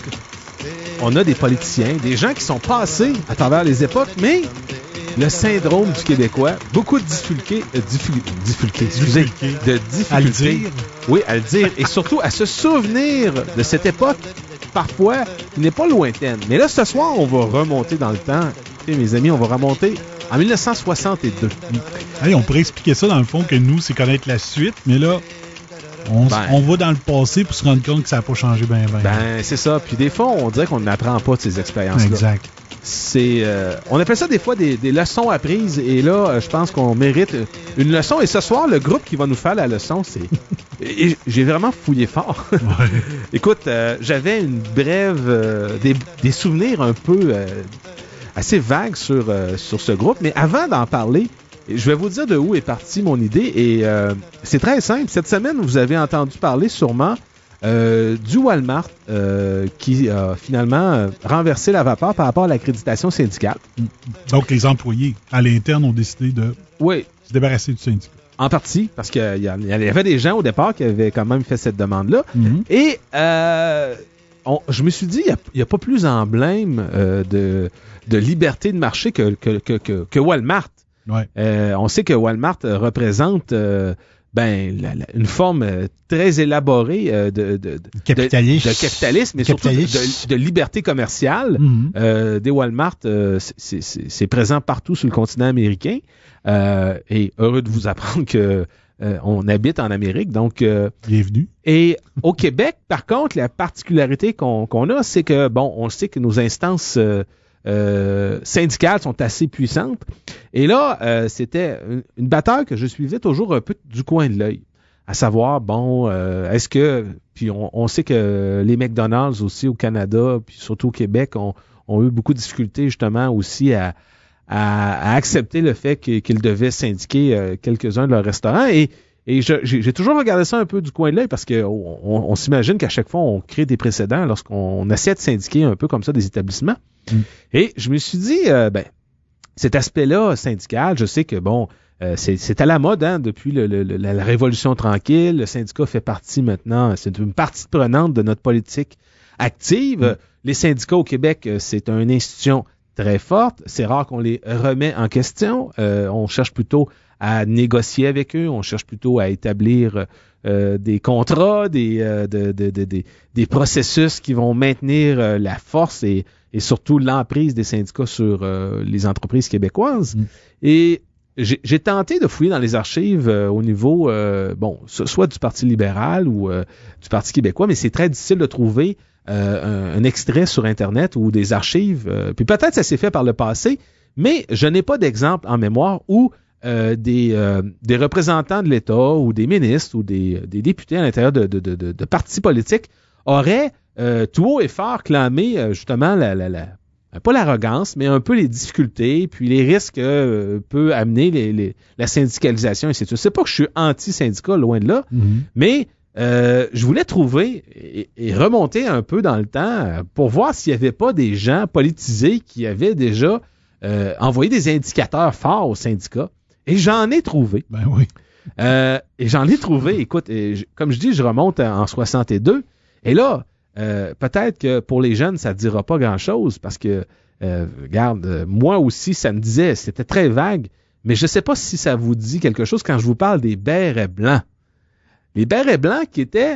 on a des politiciens, des gens qui sont passés à travers les époques, mais le syndrome du Québécois, beaucoup de difficultés, euh, difficultés, difficultés, excusez, de difficultés, à le dire. Oui, à le dire, et surtout à se souvenir de cette époque, parfois, qui n'est pas lointaine. Mais là, ce soir, on va remonter dans le temps. Écoutez, mes amis, on va remonter en dix-neuf cent soixante-deux. Hey, on pourrait expliquer ça, dans le fond, que nous, c'est connaître la suite, mais là... On, ben, on va dans le passé pour se rendre compte que ça n'a pas changé bien, bien. Ben, c'est ça. Puis des fois, on dirait qu'on n'apprend pas de ces expériences-là. Exact. C'est, euh, on appelle ça des fois des, des leçons apprises. Et là, euh, je pense qu'on mérite une leçon. Et ce soir, le groupe qui va nous faire la leçon, c'est... Et j'ai vraiment fouillé fort. Ouais. Écoute, euh, j'avais une brève... Euh, des, des souvenirs un peu euh, assez vagues sur, euh, sur ce groupe. Mais avant d'en parler... Je vais vous dire de où est partie mon idée et euh, c'est très simple. Cette semaine, vous avez entendu parler sûrement euh, du Walmart euh, qui a finalement euh, renversé la vapeur par rapport à l'accréditation syndicale. Donc, les employés à l'interne ont décidé de oui. se débarrasser du syndicat. En partie, parce qu'il y, y avait des gens au départ qui avaient quand même fait cette demande-là. Mm-hmm. Et euh, on, je me suis dit, il n'y a, a pas plus emblème euh, de, de liberté de marché que, que, que, que, que Walmart. Ouais. Euh, on sait que Walmart euh, représente euh, ben, la, la, une forme euh, très élaborée euh, de, de, de, capitalisme. de, de capitalisme, mais capitalisme. surtout de, de, de liberté commerciale. Mm-hmm. Euh, des Walmart, euh, c'est, c'est, c'est présent partout sur le continent américain. Euh, et heureux de vous apprendre que euh, on habite en Amérique. Donc, euh, bienvenue. Et au Québec, par contre, la particularité qu'on, qu'on a, c'est que, bon, on sait que nos instances... Euh, Euh, syndicales sont assez puissantes. Et là, euh, c'était une, une bataille que je suivais toujours un peu du coin de l'œil. À savoir, bon, euh, est-ce que... Puis on, on sait que les McDonald's aussi au Canada, puis surtout au Québec, ont, ont eu beaucoup de difficultés justement aussi à, à, à accepter le fait que, qu'ils devaient syndiquer euh, quelques-uns de leurs restaurants. Et Et je, j'ai, j'ai toujours regardé ça un peu du coin de l'œil parce qu'on on, on s'imagine qu'à chaque fois, on crée des précédents lorsqu'on essaie de syndiquer un peu comme ça des établissements. Mm. Et je me suis dit, euh, ben, cet aspect-là syndical, je sais que, bon, euh, c'est, c'est à la mode hein, depuis le, le, la, la Révolution tranquille. Le syndicat fait partie maintenant, c'est une partie prenante de notre politique active. Mm. Les syndicats au Québec, c'est une institution très forte. C'est rare qu'on les remet en question. Euh, on cherche plutôt à négocier avec eux. On cherche plutôt à établir euh, des contrats, des, euh, de, de, de, de, des processus qui vont maintenir euh, la force et, et surtout l'emprise des syndicats sur euh, les entreprises québécoises. Mm. Et j'ai, j'ai tenté de fouiller dans les archives euh, au niveau, euh, bon, soit du Parti libéral ou euh, du Parti québécois, mais c'est très difficile de trouver euh, un, un extrait sur Internet ou des archives. Euh, puis peut-être ça s'est fait par le passé, mais je n'ai pas d'exemple en mémoire où Euh, des, euh, des représentants de l'État ou des ministres ou des, des députés à l'intérieur de, de, de, de partis politiques auraient euh, tout haut et fort clamé euh, justement la, la, la, pas l'arrogance, mais un peu les difficultés puis les risques que euh, peut amener les, les, la syndicalisation et ainsi de suite. C'est pas que je suis anti-syndicat, loin de là, mm-hmm. mais euh, je voulais trouver et, et remonter un peu dans le temps pour voir s'il n'y avait pas des gens politisés qui avaient déjà euh, envoyé des indicateurs forts aux syndicats. Et j'en ai trouvé. Ben oui. Euh, et j'en ai trouvé, écoute, et je, comme je dis, je remonte en soixante-deux. Et là, euh, peut-être que pour les jeunes, ça ne dira pas grand-chose parce que, euh, regarde, moi aussi, ça me disait, c'était très vague, mais je ne sais pas si ça vous dit quelque chose quand je vous parle des bérets blancs. Les bérets blancs qui étaient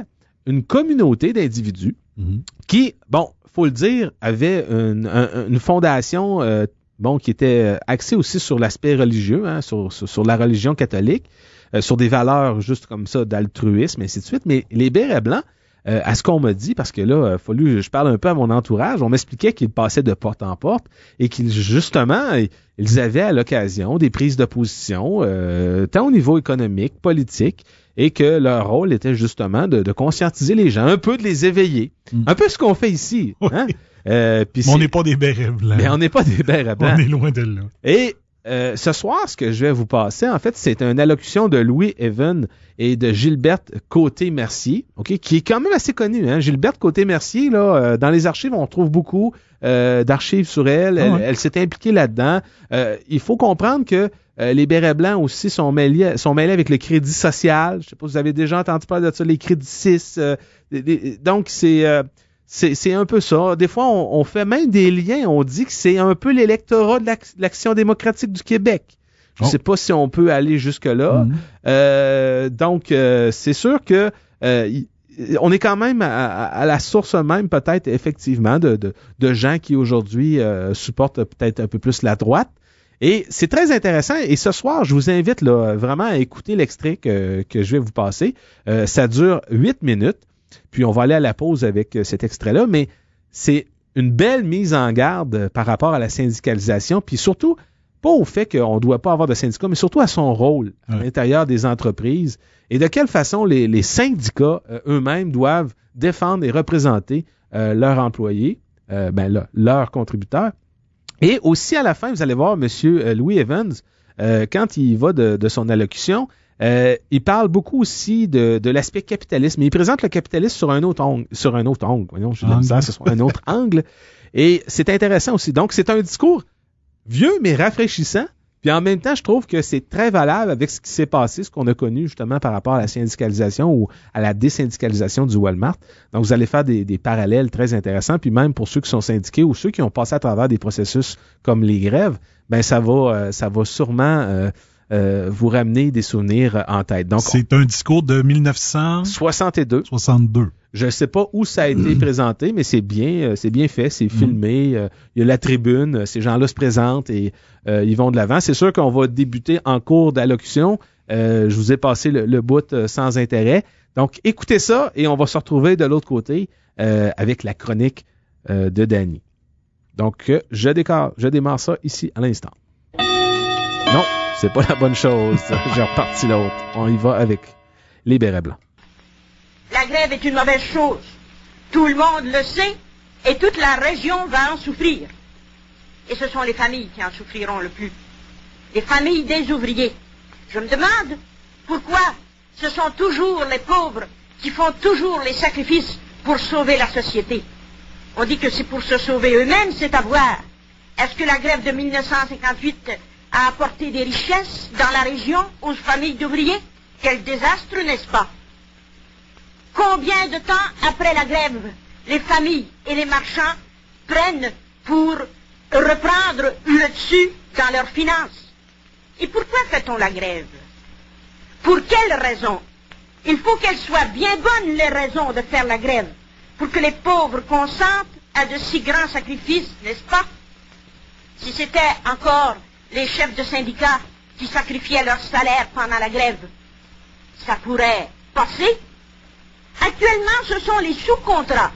une communauté d'individus mm-hmm. qui, bon, faut le dire, avait une, un, une fondation euh, bon, qui était axée aussi sur l'aspect religieux, hein, sur, sur, sur la religion catholique, euh, sur des valeurs juste comme ça d'altruisme, et ainsi de suite. Mais les bérets blancs, euh, à ce qu'on m'a dit, parce que là, il fallu, je parle un peu à mon entourage, on m'expliquait qu'ils passaient de porte en porte et qu'ils, justement, ils avaient à l'occasion des prises de position, euh, tant au niveau économique, politique, et que leur rôle était justement de, de conscientiser les gens, un peu de les éveiller. Mm. Un peu ce qu'on fait ici. Oui. Hein? Euh, mais on n'est pas des bérets blancs. Mais on n'est pas des bérets blancs. On est loin de là. Et euh, ce soir, ce que je vais vous passer, en fait, c'est une allocution de Louis Evans et de Gilberte Côté-Mercier, ok, qui est quand même assez connue. Hein? Gilberte Côté-Mercier, là, euh, dans les archives, on trouve beaucoup euh, d'archives sur elle. Elle, oh, ouais. elle s'est impliquée là-dedans. Euh, il faut comprendre que Euh, les bérets blancs aussi sont mêlés, sont mêlés avec le crédit social. Je sais pas si vous avez déjà entendu parler de ça, les crédits six. Euh, les, donc, c'est, euh, c'est c'est un peu ça. Des fois, on, on fait même des liens. On dit que c'est un peu l'électorat de l'ac- l'Action démocratique du Québec. Je oh. sais pas si on peut aller jusque-là. Mm-hmm. Euh, donc, euh, c'est sûr que euh, y, on est quand même à, à la source même, peut-être, effectivement, de, de, de gens qui, aujourd'hui, euh, supportent peut-être un peu plus la droite. Et c'est très intéressant. Et ce soir, je vous invite là, vraiment à écouter l'extrait que, que je vais vous passer. Euh, ça dure huit minutes. Puis on va aller à la pause avec cet extrait-là. Mais c'est une belle mise en garde par rapport à la syndicalisation. Puis surtout, pas au fait qu'on ne doit pas avoir de syndicat, mais surtout à son rôle à ouais. l'intérieur des entreprises. Et de quelle façon les, les syndicats euh, eux-mêmes doivent défendre et représenter euh, leurs employés, euh, ben là, leurs contributeurs. Et aussi, à la fin, vous allez voir M. Louis Evans, euh, quand il va de, de son allocution, euh, il parle beaucoup aussi de, de l'aspect capitalisme. Il présente le capitalisme sur un autre angle. Sur un autre angle. Voyons, je dis ça, ce soit un autre angle. Et c'est intéressant aussi. Donc, c'est un discours vieux, mais rafraîchissant. Puis en même temps, je trouve que c'est très valable avec ce qui s'est passé, ce qu'on a connu justement par rapport à la syndicalisation ou à la désyndicalisation du Walmart. Donc, vous allez faire des, des parallèles très intéressants. Puis même pour ceux qui sont syndiqués ou ceux qui ont passé à travers des processus comme les grèves, ben ça va, euh, ça va sûrement euh, euh, vous ramener des souvenirs en tête. Donc, c'est un discours de mille neuf cent soixante-deux. soixante-deux. Je ne sais pas où ça a été mmh. présenté, mais c'est bien, euh, c'est bien fait, c'est mmh. filmé. Euh, il y a la tribune, euh, ces gens-là se présentent et euh, ils vont de l'avant. C'est sûr qu'on va débuter en cours d'allocution. Euh, je vous ai passé le, le bout euh, sans intérêt. Donc, écoutez ça et on va se retrouver de l'autre côté euh, avec la chronique euh, de Danny. Donc, euh, je décore, je démarre ça ici à l'instant. Non, c'est pas la bonne chose. J'ai reparti l'autre. On y va avec les bérets blancs. La grève est une mauvaise chose. Tout le monde le sait et toute la région va en souffrir. Et ce sont les familles qui en souffriront le plus. Les familles des ouvriers. Je me demande pourquoi ce sont toujours les pauvres qui font toujours les sacrifices pour sauver la société. On dit que c'est pour se sauver eux-mêmes, c'est à voir. Est-ce que la grève de mille neuf cent cinquante-huit a apporté des richesses dans la région aux familles d'ouvriers? Quel désastre, n'est-ce pas? Combien de temps après la grève, les familles et les marchands prennent pour reprendre le dessus dans leurs finances? Et pourquoi fait-on la grève? Pour quelles raisons? Il faut qu'elles soient bien bonnes, les raisons de faire la grève, pour que les pauvres consentent à de si grands sacrifices, n'est-ce pas? Si c'était encore les chefs de syndicats qui sacrifiaient leur salaire pendant la grève, ça pourrait passer. Actuellement, ce sont les sous-contrats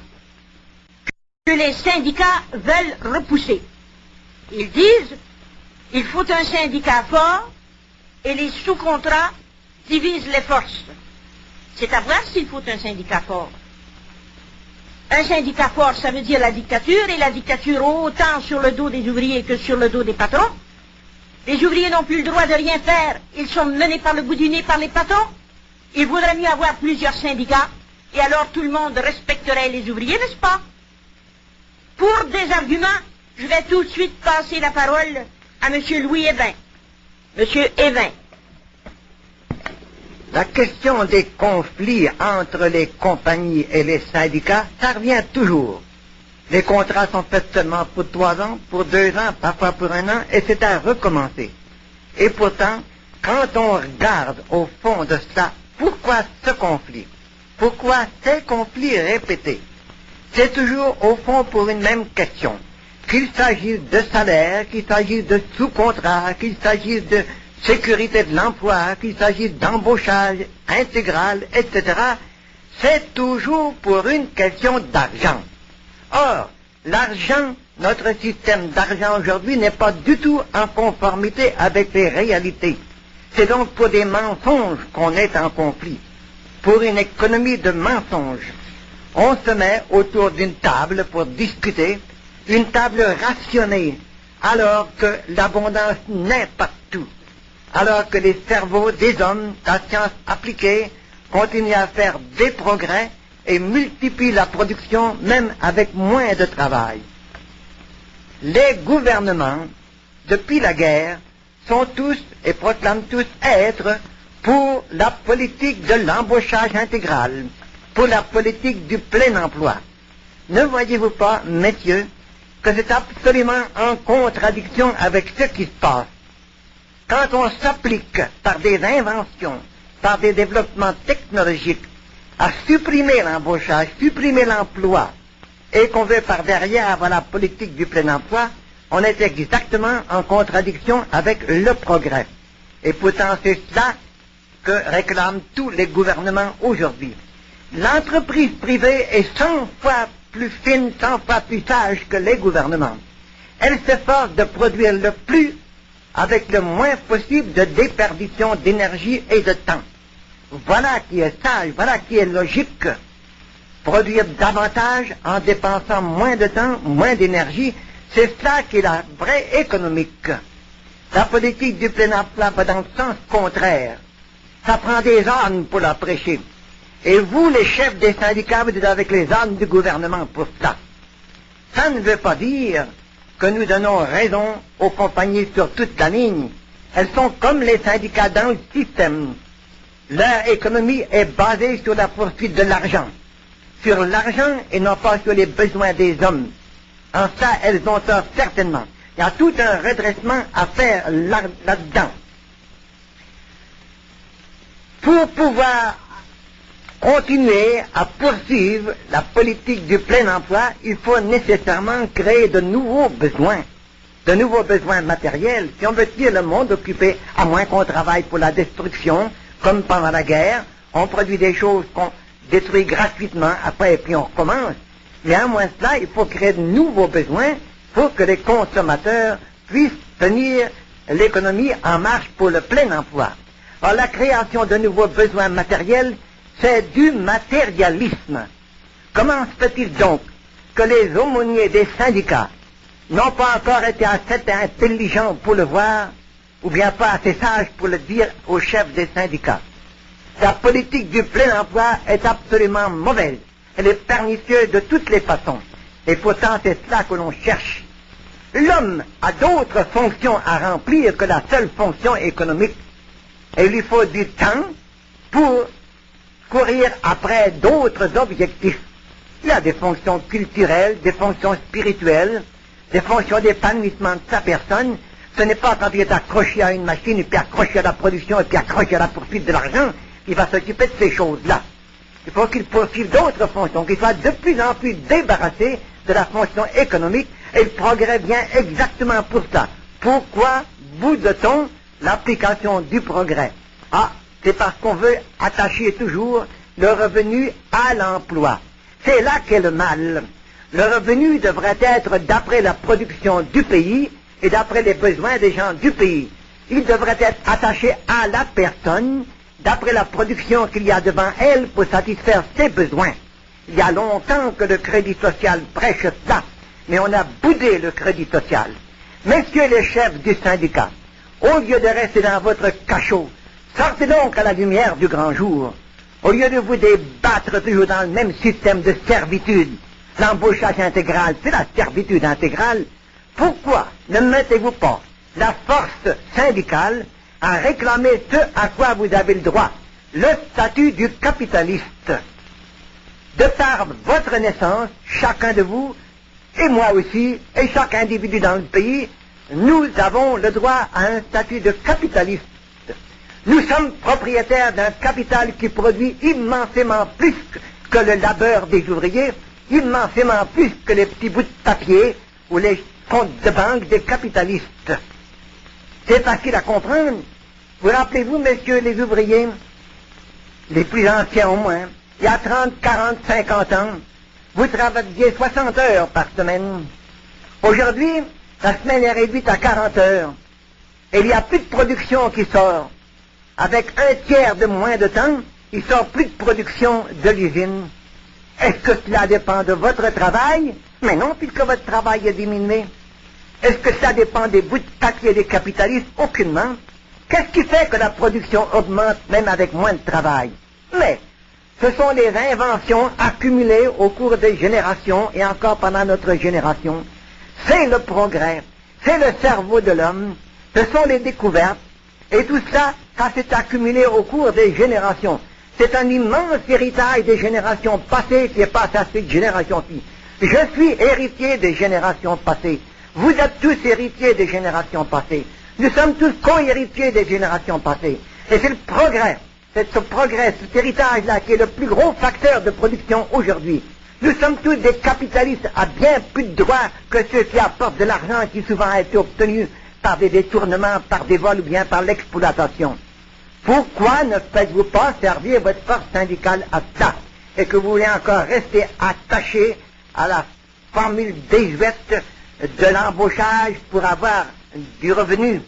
que les syndicats veulent repousser. Ils disent, il faut un syndicat fort et les sous-contrats divisent les forces. C'est à voir s'il faut un syndicat fort. Un syndicat fort, ça veut dire la dictature, et la dictature autant sur le dos des ouvriers que sur le dos des patrons. Les ouvriers n'ont plus le droit de rien faire. Ils sont menés par le bout du nez par les patrons. Il vaudrait mieux avoir plusieurs syndicats. Et alors tout le monde respecterait les ouvriers, n'est-ce pas? Pour des arguments, je vais tout de suite passer la parole à M. Louis Evans. Monsieur Evans. La question des conflits entre les compagnies et les syndicats, ça revient toujours. Les contrats sont faits seulement pour trois ans, pour deux ans, parfois pour un an, et c'est à recommencer. Et pourtant, quand on regarde au fond de ça, pourquoi ce conflit? Pourquoi ces conflits répétés? C'est toujours au fond pour une même question. Qu'il s'agisse de salaire, qu'il s'agisse de sous-contrat, qu'il s'agisse de sécurité de l'emploi, qu'il s'agisse d'embauchage intégral, et cetera, c'est toujours pour une question d'argent. Or, l'argent, notre système d'argent aujourd'hui n'est pas du tout en conformité avec les réalités. C'est donc pour des mensonges qu'on est en conflit. Pour une économie de mensonges, on se met autour d'une table pour discuter, une table rationnée, alors que l'abondance naît partout, alors que les cerveaux des hommes, la science appliquée, continuent à faire des progrès et multiplient la production même avec moins de travail. Les gouvernements, depuis la guerre, sont tous et proclament tous être pour la politique de l'embauchage intégral, pour la politique du plein emploi. Ne voyez-vous pas, messieurs, que c'est absolument en contradiction avec ce qui se passe? Quand on s'applique par des inventions, par des développements technologiques, à supprimer l'embauchage, supprimer l'emploi, et qu'on veut par derrière avoir la politique du plein emploi, on est exactement en contradiction avec le progrès. Et pourtant c'est cela que réclament tous les gouvernements aujourd'hui. L'entreprise privée est cent fois plus fine, cent fois plus sage que les gouvernements. Elle s'efforce de produire le plus avec le moins possible de déperdition d'énergie et de temps. Voilà qui est sage, voilà qui est logique. Produire davantage en dépensant moins de temps, moins d'énergie, c'est cela qui est la vraie économique. La politique du plein emploi va dans le sens contraire. Ça prend des ânes pour la prêcher. Et vous, les chefs des syndicats, vous êtes avec les ânes du gouvernement pour ça. Ça ne veut pas dire que nous donnons raison aux compagnies sur toute la ligne. Elles sont comme les syndicats dans le système. Leur économie est basée sur la poursuite de l'argent. Sur l'argent et non pas sur les besoins des hommes. En ça, elles ont tort certainement. Il y a tout un redressement à faire là, là-dedans. Pour pouvoir continuer à poursuivre la politique du plein emploi, il faut nécessairement créer de nouveaux besoins, de nouveaux besoins matériels. Si on veut dire le monde occupé, à moins qu'on travaille pour la destruction, comme pendant la guerre, on produit des choses qu'on détruit gratuitement, après, et puis on recommence. Mais à moins de cela, il faut créer de nouveaux besoins pour que les consommateurs puissent tenir l'économie en marche pour le plein emploi. Alors la création de nouveaux besoins matériels, c'est du matérialisme. Comment se fait-il donc que les aumôniers des syndicats n'ont pas encore été assez intelligents pour le voir, ou bien pas assez sages pour le dire aux chefs des syndicats? La politique du plein emploi est absolument mauvaise. Elle est pernicieuse de toutes les façons. Et pourtant, c'est cela que l'on cherche. L'homme a d'autres fonctions à remplir que la seule fonction économique. Et il lui faut du temps pour courir après d'autres objectifs. Il y a des fonctions culturelles, des fonctions spirituelles, des fonctions d'épanouissement de sa personne. Ce n'est pas quand il est accroché à une machine, et puis accroché à la production, et puis accroché à la poursuite de l'argent, qu'il va s'occuper de ces choses-là. Il faut qu'il poursuive d'autres fonctions, qu'il soit de plus en plus débarrassé de la fonction économique, et le progrès vient exactement pour ça. Pourquoi boude-t-on l'application du progrès? Ah, c'est parce qu'on veut attacher toujours le revenu à l'emploi. C'est là qu'est le mal. Le revenu devrait être d'après la production du pays et d'après les besoins des gens du pays. Il devrait être attaché à la personne d'après la production qu'il y a devant elle pour satisfaire ses besoins. Il y a longtemps que le crédit social prêche cela, mais on a boudé le crédit social. Messieurs les chefs du syndicat, au lieu de rester dans votre cachot, sortez donc à la lumière du grand jour. Au lieu de vous débattre toujours dans le même système de servitude, l'embauchage intégral, c'est la servitude intégrale, pourquoi ne mettez-vous pas la force syndicale à réclamer ce à quoi vous avez le droit, le statut du capitaliste? De par votre naissance, chacun de vous, et moi aussi, et chaque individu dans le pays, nous avons le droit à un statut de capitaliste. Nous sommes propriétaires d'un capital qui produit immensément plus que le labeur des ouvriers, immensément plus que les petits bouts de papier ou les comptes de banque des capitalistes. C'est facile à comprendre. Vous rappelez-vous, messieurs les ouvriers, les plus anciens au moins, il y a trente, quarante, cinquante ans, vous travailliez soixante heures par semaine. Aujourd'hui, la semaine est réduite à quarante heures. Et il n'y a plus de production qui sort. Avec un tiers de moins de temps, il sort plus de production de l'usine. Est-ce que cela dépend de votre travail? Mais non, puisque votre travail est diminué. Est-ce que ça dépend des bouts de papier des capitalistes? Aucunement. Qu'est-ce qui fait que la production augmente même avec moins de travail? Mais ce sont les inventions accumulées au cours des générations et encore pendant notre génération. C'est le progrès, c'est le cerveau de l'homme, ce sont les découvertes, et tout ça, ça s'est accumulé au cours des générations. C'est un immense héritage des générations passées qui est passé à cette génération-ci. Je suis héritier des générations passées. Vous êtes tous héritiers des générations passées. Nous sommes tous co-héritiers des générations passées. Et c'est le progrès, c'est ce progrès, cet héritage-là qui est le plus gros facteur de production aujourd'hui. Nous sommes tous des capitalistes à bien plus de droits que ceux qui apportent de l'argent qui souvent a été obtenu par des détournements, par des vols ou bien par l'exploitation. Pourquoi ne faites-vous pas servir votre force syndicale à ça et que vous voulez encore rester attaché à la formule désuète de l'embauchage pour avoir du revenu?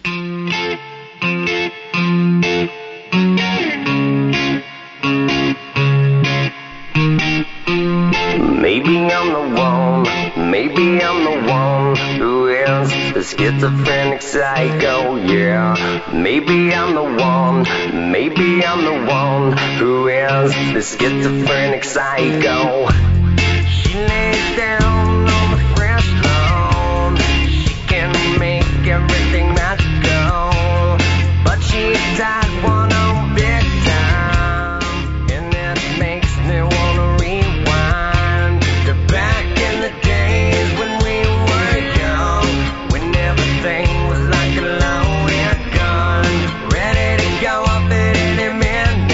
Maybe I'm the one, maybe I'm the one who is the schizophrenic psycho, yeah. Maybe I'm the one, maybe I'm the one who is the schizophrenic psycho. She lays down on the fresh lawn, she can make everything magical, but she's tied one on big time, and it makes me wanna rewind to back in the days when we were young, when everything was like a loaded gun, ready to go up at any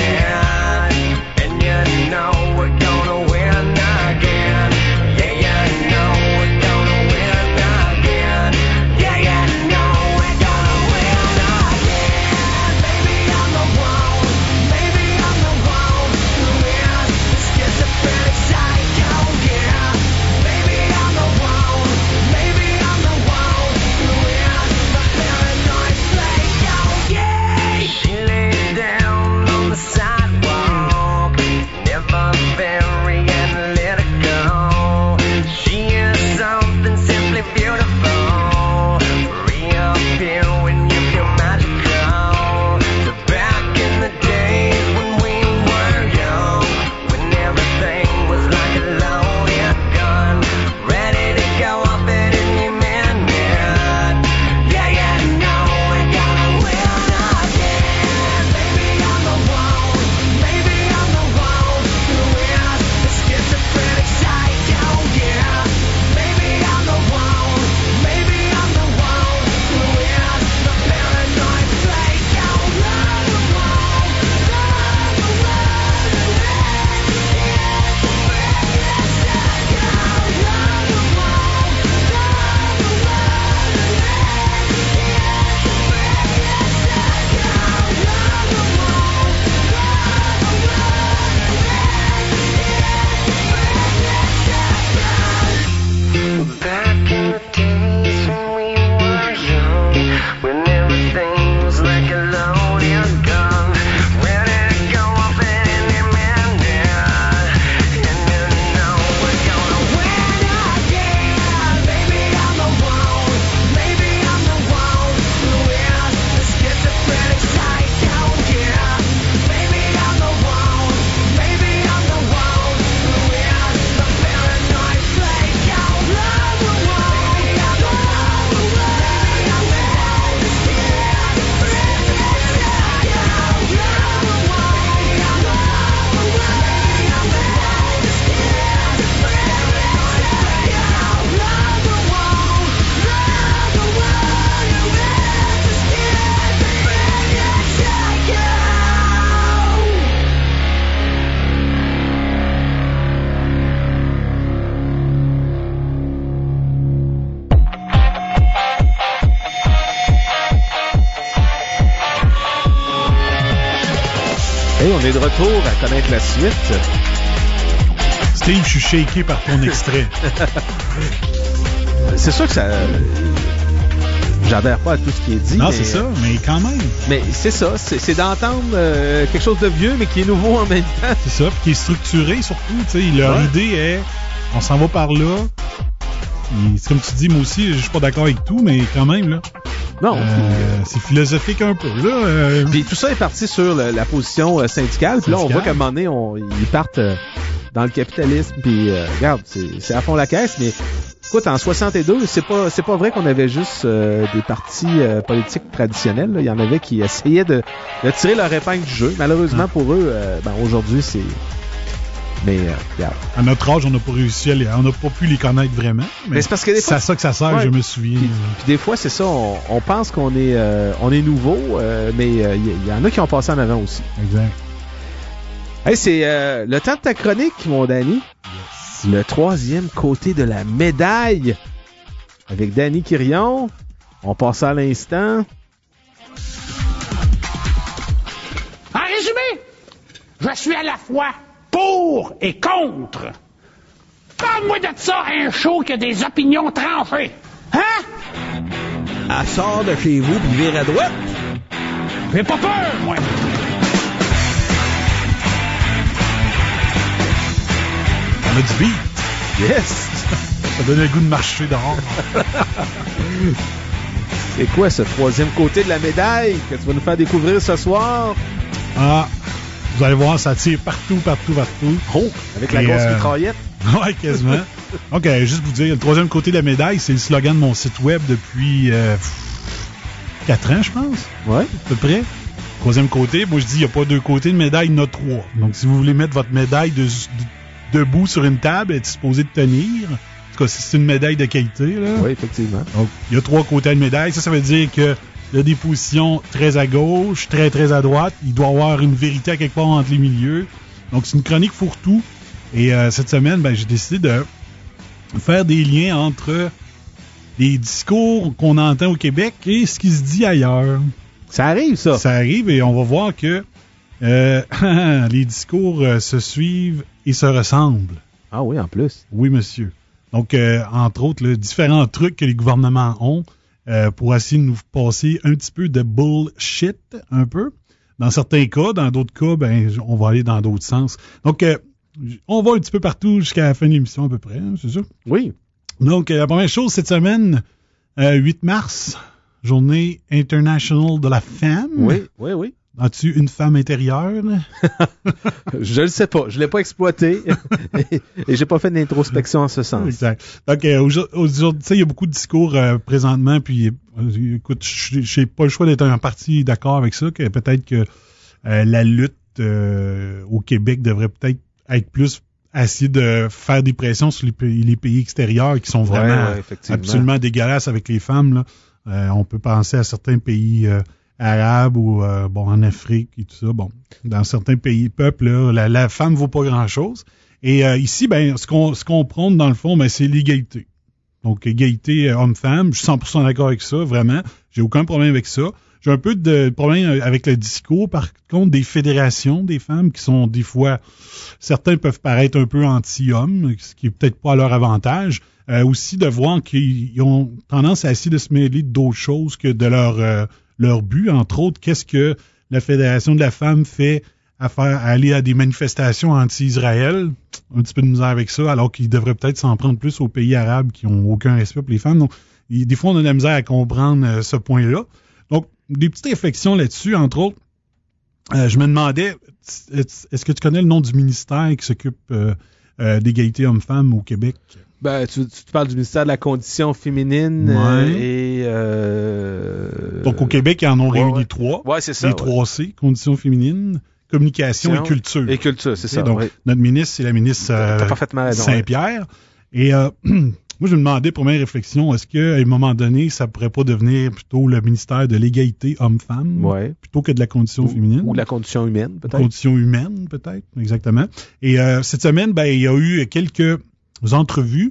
minute, and you know we're gonna win again. Yeah, you Hey, on est de retour à connaître la suite. Steve, je suis shaké par ton extrait. C'est sûr que ça... J'adhère pas à tout ce qui est dit. Non, mais... c'est ça, mais quand même. Mais c'est ça, c'est, c'est d'entendre euh, quelque chose de vieux, mais qui est nouveau en même temps. C'est ça, puis qui est structuré surtout. Tu sais, leur ouais. idée est, on s'en va par là. Et c'est comme tu dis, moi aussi, je suis pas d'accord avec tout, mais quand même, là. Non. Euh, c'est philosophique un peu, là. Euh... Puis tout ça est parti sur le, la position euh, syndicale. Puis là, on voit qu'à un moment donné, on, ils partent euh, dans le capitalisme. Puis, euh, regarde, c'est, c'est à fond la caisse, mais... Écoute, en soixante-deux, c'est pas c'est pas vrai qu'on avait juste euh, des partis euh, politiques traditionnels. Là. Il y en avait qui essayaient de, de tirer leur épingle du jeu. Malheureusement ah. pour eux, euh, ben aujourd'hui c'est. Mais euh, regarde. À notre âge, on n'a pas réussi à les, on n'a pas pu les connaître vraiment. Mais, mais c'est parce que des fois, c'est à ça que ça sert. Ouais. Je me souviens. Puis, puis des fois, c'est ça. On, on pense qu'on est euh, on est nouveau, euh, mais il euh, y, y en a qui ont passé en avant aussi. Exact. Hey, c'est euh, le temps de ta chronique, mon Danny. Le troisième côté de la médaille avec Danny Quirion. On passe à l'instant. En résumé, je suis à la fois pour et contre. Parle-moi de ça, un show qui a des opinions tranchées. Hein? Elle sort de chez vous puis vire à droite. J'ai pas peur, moi. On a du beat. Yes! Ça donne le goût de marcher dehors. C'est quoi ce troisième côté de la médaille que tu vas nous faire découvrir ce soir? Ah, vous allez voir, ça tire partout, partout, partout. Oh, avec la Et grosse euh... mitraillette? Ouais, quasiment. OK, juste vous dire, le troisième côté de la médaille, c'est le slogan de mon site web depuis euh, quatre ans, je pense. Ouais. À peu près. Troisième côté, moi je dis, il n'y a pas deux côtés de médaille, il y en a trois. Donc, si vous voulez mettre votre médaille de, de, debout sur une table, elle est supposée de tenir. En tout cas, c'est une médaille de qualité, là. Oui, effectivement. Donc, il y a trois côtés de médaille. Ça, ça veut dire que il y a des positions très à gauche, très, très à droite. Il doit y avoir une vérité à quelque part entre les milieux. Donc, c'est une chronique fourre-tout. Et euh, cette semaine, ben, j'ai décidé de faire des liens entre les discours qu'on entend au Québec et ce qui se dit ailleurs. Ça arrive, ça. Ça arrive et on va voir que euh, les discours euh, se suivent et se ressemblent. Ah oui, en plus. Oui, monsieur. Donc, euh, entre autres, là, différents trucs que les gouvernements ont euh, pour essayer de nous passer un petit peu de bullshit, un peu. Dans certains cas, dans d'autres cas, ben, on va aller dans d'autres sens. Donc, euh, on va un petit peu partout jusqu'à la fin de l'émission à peu près, hein, c'est ça? Oui. Donc, euh, la première chose cette semaine, euh, huit mars, journée internationale de la femme. Oui, oui, oui. As-tu une femme intérieure? Je le sais pas. Je l'ai pas exploité et, et j'ai pas fait d'introspection en ce sens. Exact. Donc, euh, aujourd'hui, tu sais, il y a beaucoup de discours euh, présentement, puis euh, écoute, j'ai pas le choix d'être en partie d'accord avec ça, que peut-être que euh, la lutte euh, au Québec devrait peut-être être plus à essayer de faire des pressions sur les pays, les pays extérieurs qui sont vraiment ouais, ouais, absolument dégueulasses avec les femmes, là. Euh, on peut penser à certains pays euh, arabes ou euh, bon en Afrique et tout ça. Bon, dans certains pays, peuples, là, la, la femme vaut pas grand-chose. Et euh, ici, ben, ce qu'on ce qu'on prône dans le fond, ben, c'est l'égalité. Donc, égalité euh, homme-femme. Je suis cent pour cent d'accord avec ça, vraiment. J'ai aucun problème avec ça. J'ai un peu de problème avec le discours, par contre, des fédérations des femmes qui sont des fois, certains peuvent paraître un peu anti-hommes, ce qui est peut-être pas à leur avantage. Euh, aussi de voir qu'ils ont tendance à essayer de se mêler d'autres choses que de leur euh, leur but. Entre autres, qu'est-ce que la Fédération de la femme fait à faire à aller à des manifestations anti-Israël? Un petit peu de misère avec ça, alors qu'ils devraient peut-être s'en prendre plus aux pays arabes qui ont aucun respect pour les femmes. Donc, des fois, on a de la misère à comprendre euh, ce point-là. Donc, des petites réflexions là-dessus, entre autres. Euh, je me demandais, est-ce que tu connais le nom du ministère qui s'occupe euh, euh, d'égalité homme-femme au Québec? Ben, tu, tu parles du ministère de la Condition féminine ouais. euh, et... Euh... Donc, au Québec, ils en ont ouais, réuni ouais. trois. Ouais, c'est ça. Les ouais. trois C, Condition féminine, Communication et Culture. Et Culture, c'est ça. Donc, ouais. notre ministre, c'est la ministre euh, raison, Saint-Pierre. Ouais. Et euh, moi, je me demandais, première réflexion, est-ce qu'à un moment donné, ça pourrait pas devenir plutôt le ministère de l'égalité homme-femme ouais. plutôt que de la condition ou, féminine? Ou de la condition humaine, peut-être. Condition humaine, peut-être, exactement. Et euh, cette semaine, ben, il y a eu quelques entrevues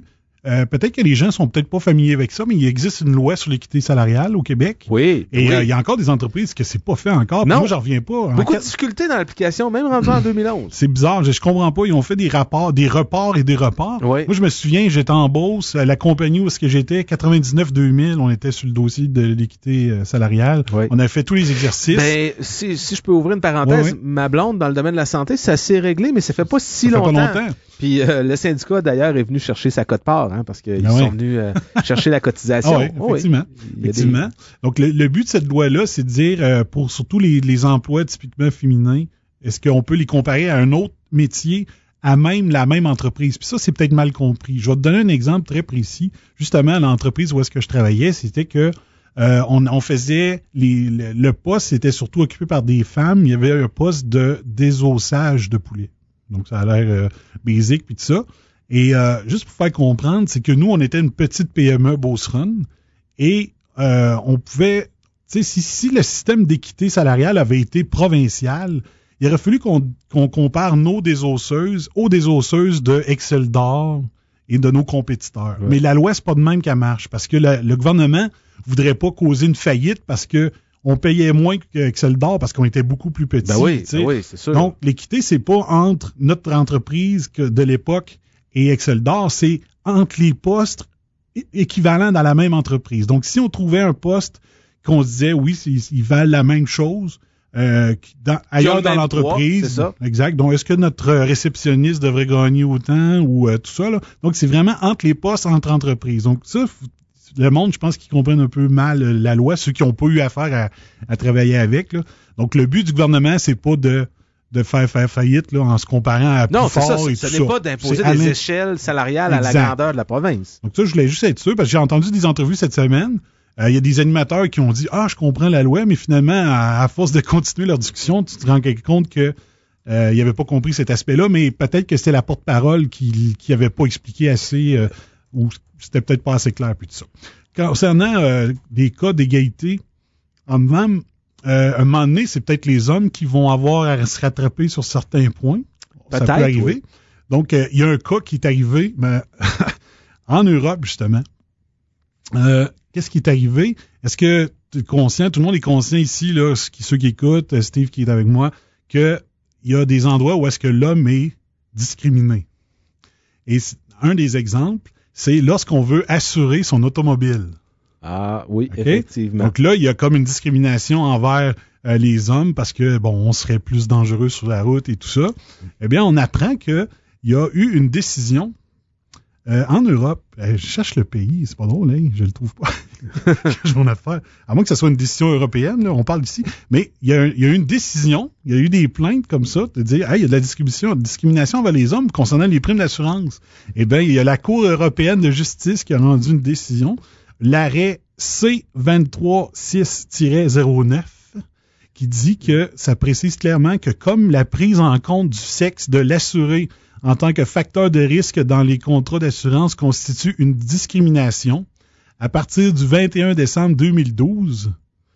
euh, peut-être que les gens sont peut-être pas familiers avec ça, mais il existe une loi sur l'équité salariale au Québec. Oui. Et il oui. euh, y a encore des entreprises que c'est pas fait encore. Non. Moi, j'en reviens pas. Beaucoup de difficultés dans l'application, même rendu en deux mille onze. C'est bizarre, je, je comprends pas. Ils ont fait des rapports, des reports et des reports. Oui. Moi, je me souviens, j'étais en Beauce, la compagnie où est-ce que j'étais, quatre-vingt-dix-neuf deux mille, on était sur le dossier de l'équité euh, salariale. Oui. On a fait tous les exercices. Ben, si, si je peux ouvrir une parenthèse, oui, oui. ma blonde, dans le domaine de la santé, ça s'est réglé, mais ça fait pas si ça longtemps. Fait pas longtemps. Puis euh, le syndicat, d'ailleurs, est venu chercher sa cote-part, hein, parce qu'ils ben sont oui. venus euh, chercher la cotisation. Ah oui, effectivement. Oh oui. effectivement. Des... Donc, le, le but de cette loi-là, c'est de dire, euh, pour surtout les, les emplois typiquement féminins, est-ce qu'on peut les comparer à un autre métier à même la même entreprise? Puis ça, c'est peut-être mal compris. Je vais te donner un exemple très précis. Justement, à l'entreprise où est-ce que je travaillais, c'était que euh, on, on faisait les, le, le poste était surtout occupé par des femmes. Il y avait un poste de désossage de poulet. Donc, ça a l'air euh, basique puis tout ça. Et euh, juste pour faire comprendre, c'est que nous, on était une petite P M E Beauce-Run et euh, on pouvait, tu sais, si, si le système d'équité salariale avait été provincial, il aurait fallu qu'on, qu'on compare nos désosseuses aux désosseuses de Exceldor et de nos compétiteurs. Ouais. Mais la loi, c'est pas de même qu'elle marche parce que le, le gouvernement voudrait pas causer une faillite parce que on payait moins qu'Exceldor parce qu'on était beaucoup plus petits. Ben oui, ben oui, c'est sûr. Donc, l'équité, c'est pas entre notre entreprise que de l'époque et Exceldor, c'est entre les postes équivalents dans la même entreprise. Donc, si on trouvait un poste qu'on se disait, oui, ils valent la même chose euh, dans, ailleurs dans l'entreprise. C'est ça. Exact. Donc, est-ce que notre réceptionniste devrait gagner autant ou euh, tout ça, là? Donc, c'est vraiment entre les postes, entre entreprises. Donc, ça, le monde, je pense qu'ils comprennent un peu mal la loi, ceux qui n'ont pas eu affaire à, à travailler avec. Là. Donc, le but du gouvernement, c'est pas de, de faire faire faillite là, en se comparant à non, plus fort ça, et ce tout n'est ça. pas d'imposer des à échelles salariales exact. À la grandeur de la province. Donc ça, je voulais juste être sûr, parce que j'ai entendu des entrevues cette semaine. Il euh, y a des animateurs qui ont dit « Ah, je comprends la loi », mais finalement, à, à force de continuer leur discussion, tu te rends compte que euh, ils n'avaient pas compris cet aspect-là, mais peut-être que c'était la porte-parole qui qui avait pas expliqué assez, euh, ou c'était peut-être pas assez clair, puis tout ça. Concernant euh, des cas d'égalité hommes-femmes, euh, à un moment donné, c'est peut-être les hommes qui vont avoir à se rattraper sur certains points. Peut-être, ça peut arriver. Oui. Donc, il euh, y a un cas qui est arrivé mais, en Europe, justement. Euh, qu'est-ce qui est arrivé? Est-ce que tu es conscient, tout le monde est conscient ici, là, ceux qui écoutent, Steve qui est avec moi, qu'il y a des endroits où est-ce que l'homme est discriminé. Et un des exemples, c'est lorsqu'on veut assurer son automobile. Ah oui, okay? Effectivement. Donc là, il y a comme une discrimination envers euh, les hommes parce que, bon, on serait plus dangereux sur la route et tout ça. Eh bien, on apprend qu'il y a eu une décision euh, en Europe. Euh, je cherche le pays, c'est pas drôle, hein? Je le trouve pas. Je mon affaire. À moins que ce soit une décision européenne, là, on parle d'ici. Mais il y, a, il y a eu une décision, il y a eu des plaintes comme ça, de dire, hey, il y a de la discrimination, discrimination envers les hommes concernant les primes d'assurance. Eh bien, il y a la Cour européenne de justice qui a rendu une décision, l'arrêt C vingt-trois six zéro neuf, qui dit que ça précise clairement que comme la prise en compte du sexe de l'assuré en tant que facteur de risque dans les contrats d'assurance constitue une discrimination, à partir du vingt et un décembre deux mille douze,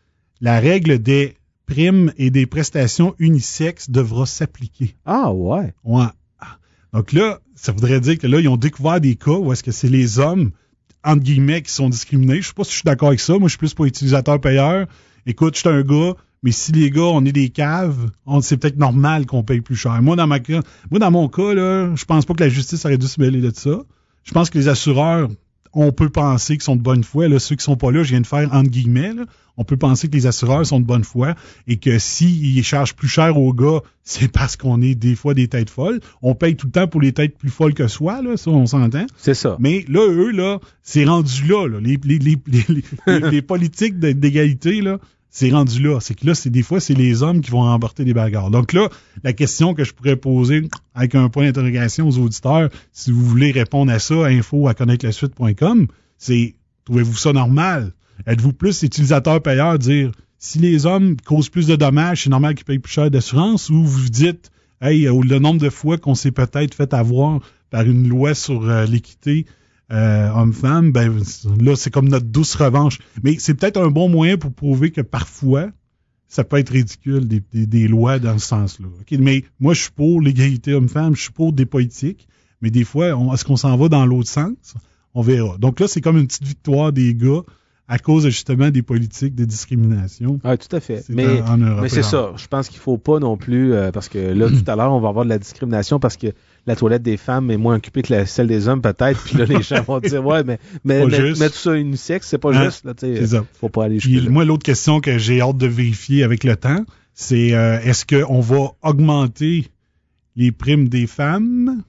la règle des primes et des prestations unisexes devra s'appliquer. Ah ouais? Ouais. Donc là, ça voudrait dire que là, ils ont découvert des cas où est-ce que c'est les hommes, entre guillemets, qui sont discriminés. Je sais pas si je suis d'accord avec ça. Moi, je suis plus pour utilisateur-payeur. Écoute, je suis un gars, mais si les gars, on est des caves, on, c'est peut-être normal qu'on paye plus cher. Moi, dans ma cas, moi, dans mon cas, là, je pense pas que la justice aurait dû se mêler de ça. Je pense que les assureurs, on peut penser qu'ils sont de bonne foi. Là, ceux qui sont pas là, je viens de faire entre guillemets, là, on peut penser que les assureurs sont de bonne foi et que s'ils chargent plus cher aux gars, c'est parce qu'on est des fois des têtes folles. On paye tout le temps pour les têtes plus folles que soi, là, ça, on s'entend. C'est ça. Mais là, eux, là, c'est rendu là, là. Les, les, les, les, les, les politiques d'égalité, là, c'est rendu là. C'est que là, c'est des fois, c'est les hommes qui vont remporter des bagarres. Donc là, la question que je pourrais poser avec un point d'interrogation aux auditeurs, si vous voulez répondre à ça, info à connaître la suite point com, c'est, trouvez-vous ça normal? Êtes-vous plus utilisateur-payeur, dire, si les hommes causent plus de dommages, c'est normal qu'ils payent plus cher d'assurance, ou vous dites, hey, le nombre de fois qu'on s'est peut-être fait avoir par une loi sur euh, l'équité Euh, homme-femme, ben là, c'est comme notre douce revanche. Mais c'est peut-être un bon moyen pour prouver que parfois, ça peut être ridicule, des, des, des lois dans ce sens-là. Okay? Mais moi, je suis pour l'égalité homme-femme, je suis pour des politiques, mais des fois, on, est-ce qu'on s'en va dans l'autre sens? On verra. Donc là, c'est comme une petite victoire des gars à cause justement des politiques de discrimination. Ah, tout à fait. C'est Mais, en, en Europe, mais c'est ça. Je pense qu'il faut pas non plus, euh, parce que là, tout à l'heure, on va avoir de la discrimination parce que la toilette des femmes est moins occupée que la, celle des hommes, peut-être. Puis là, les gens vont dire, ouais, mais, mais, mais, mais tout ça unisexe, c'est pas hein? juste. Là, c'est ça. Faut pas aller jusque-là. Moi, l'autre question que j'ai hâte de vérifier avec le temps, c'est euh, est-ce qu'on va augmenter les primes des femmes?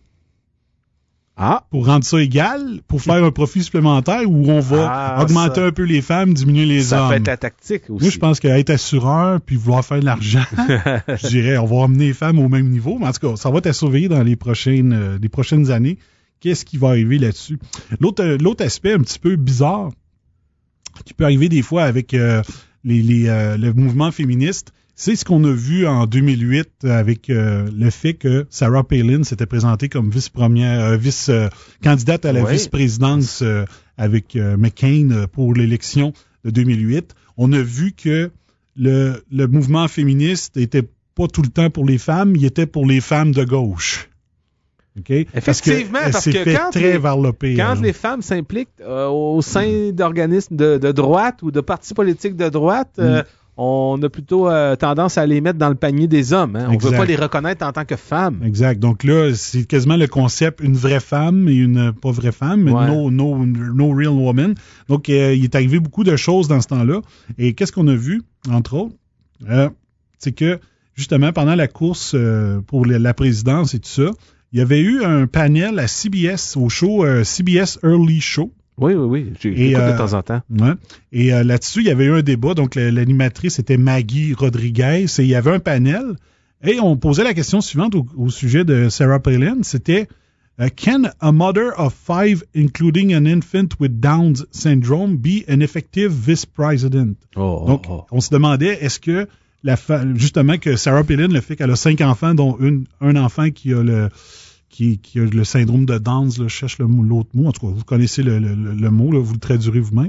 Ah. Pour rendre ça égal, pour faire un profit supplémentaire, ou on va ah, augmenter ça. un peu les femmes, diminuer les ça hommes. Ça peut être la tactique aussi. Moi, je pense qu'être assureur puis vouloir faire de l'argent, je dirais, on va amener les femmes au même niveau. Mais en tout cas, ça va être à surveiller dans les prochaines, euh, les prochaines années. Qu'est-ce qui va arriver là-dessus? L'autre, euh, l'autre aspect un petit peu bizarre qui peut arriver des fois avec euh, les, les, euh, le mouvement féministe, c'est ce qu'on a vu en deux mille huit avec euh, le fait que Sarah Palin s'était présentée comme vice-première, euh, vice euh, candidate à la ouais. vice-présidence euh, avec euh, McCain pour l'élection de deux mille huit. On a vu que le, le mouvement féministe était pas tout le temps pour les femmes, il était pour les femmes de gauche. Okay? Effectivement, parce que, parce que quand, très les, varlopée, quand alors. les femmes s'impliquent euh, au sein d'organismes de, de droite ou de partis politiques de droite, mm. euh, on a plutôt euh, tendance à les mettre dans le panier des hommes. Hein? On ne veut pas les reconnaître en tant que femmes. Exact. Donc là, c'est quasiment le concept une vraie femme et une pas vraie femme, mais ouais. no, no, no real woman. Donc, euh, il est arrivé beaucoup de choses dans ce temps-là. Et qu'est-ce qu'on a vu, entre autres? Euh, c'est que, justement, pendant la course euh, pour la présidence et tout ça, il y avait eu un panel à C B S, au show euh, C B S Early Show. Oui, oui, oui. J'écoute euh, de temps en temps. Ouais. Et euh, là-dessus, il y avait eu un débat. Donc, l'animatrice était Maggie Rodriguez. Et il y avait un panel. Et on posait la question suivante au, au sujet de Sarah Palin. C'était uh, « Can a mother of five, including an infant with Down syndrome, be an effective vice-president? Oh, » Donc, oh, oh. on se demandait, est-ce que, la fa- justement, que Sarah Palin, le fait qu'elle a cinq enfants, dont une, un enfant qui a le... Qui, qui a le syndrome de Downs, là, je cherche le, l'autre mot. En tout cas, vous connaissez le, le, le mot, là, vous le traduirez vous-même.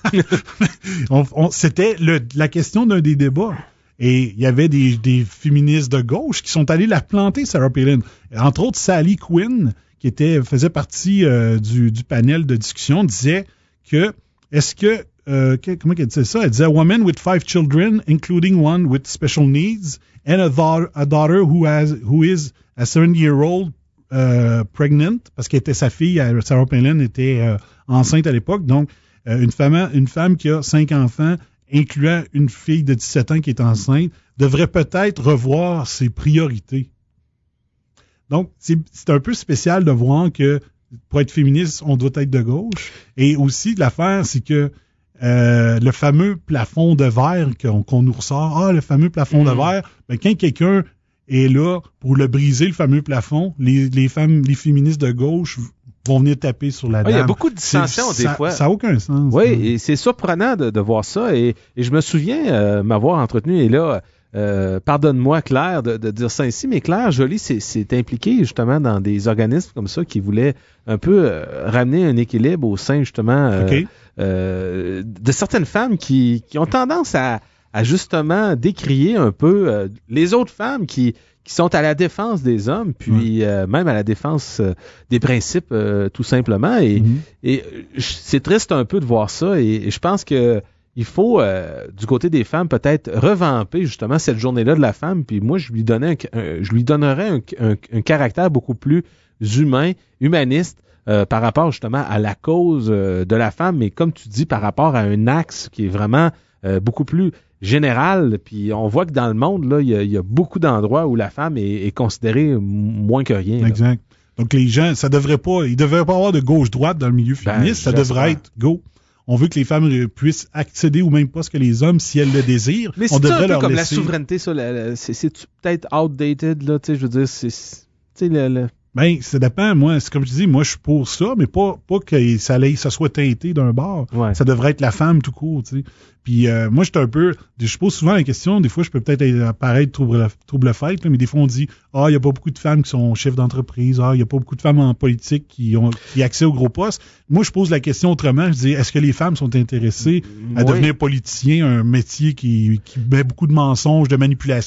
on, on, c'était le, la question d'un des débats. Et il y avait des, des féministes de gauche qui sont allés la planter, Sarah Palin. Entre autres, Sally Quinn, qui était faisait partie euh, du, du panel de discussion, disait que, est-ce que, euh, que comment elle disait ça? Elle disait, « A woman with five children, including one with special needs, and a daughter, a daughter who has who is a seventy-year-old Euh, pregnant, parce qu'elle était sa fille, Sarah Palin était euh, enceinte à l'époque, donc euh, une femme une femme qui a cinq enfants, incluant une fille de dix-sept ans qui est enceinte, devrait peut-être revoir ses priorités. Donc, c'est, c'est un peu spécial de voir que pour être féministe, on doit être de gauche. Et aussi, l'affaire, c'est que euh, le fameux plafond de verre qu'on, qu'on nous ressort, ah, le fameux plafond mmh. de verre, ben, quand quelqu'un et là, pour le briser, le fameux plafond, les, les femmes, les féministes de gauche vont venir taper sur la dame. Il y a beaucoup de dissensions des ça, fois. Ça n'a aucun sens. Oui, et c'est surprenant de, de voir ça. Et, et je me souviens euh, m'avoir entretenu, et là, euh, pardonne-moi Claire de, de dire ça ici, mais Claire Joly s'est, s'est impliquée justement dans des organismes comme ça qui voulaient un peu euh, ramener un équilibre au sein justement euh, okay. euh, de certaines femmes qui, qui ont tendance à à justement décrier un peu euh, les autres femmes qui qui sont à la défense des hommes, puis mmh. euh, même à la défense euh, des principes, euh, tout simplement. Et, mmh. et c'est triste un peu de voir ça. Et, et je pense que il faut, euh, du côté des femmes, peut-être revamper justement cette journée-là de la femme. Puis moi, je lui donnais, un, un, je lui donnerais un, un, un caractère beaucoup plus humain, humaniste. Euh, par rapport justement à la cause euh, de la femme, mais comme tu dis, par rapport à un axe qui est vraiment euh, beaucoup plus général, puis on voit que dans le monde, là, il y a, il y a beaucoup d'endroits où la femme est, est considérée moins que rien. Exact. Là. Donc les gens, ça devrait pas, il devrait pas avoir de gauche-droite dans le milieu féministe, ben, ça devrait être go. On veut que les femmes puissent accéder au même poste que les hommes si elles le désirent. Mais c'est on devrait un peu leur comme laisser... la souveraineté, ça, la, la, c'est, c'est peut-être outdated, là, tu sais, je veux dire, c'est, tu sais, le, le... Ben, ça dépend. Moi, c'est comme je dis, moi, je suis pour ça, mais pas, pas que ça, ça soit teinté d'un bord. Ouais. Ça devrait être la femme tout court, tu sais. Puis euh, moi, je suis un peu... Je pose souvent la question, des fois, je peux peut-être apparaître trouble, trouble fête, là, mais des fois, on dit « Ah, il n'y a pas beaucoup de femmes qui sont chefs d'entreprise. Ah, il n'y a pas beaucoup de femmes en politique qui ont qui accès aux gros postes. » Moi, je pose la question autrement. Je dis « Est-ce que les femmes sont intéressées à oui. devenir politiciens, un métier qui, qui met beaucoup de mensonges, de manipulation et tout ça? »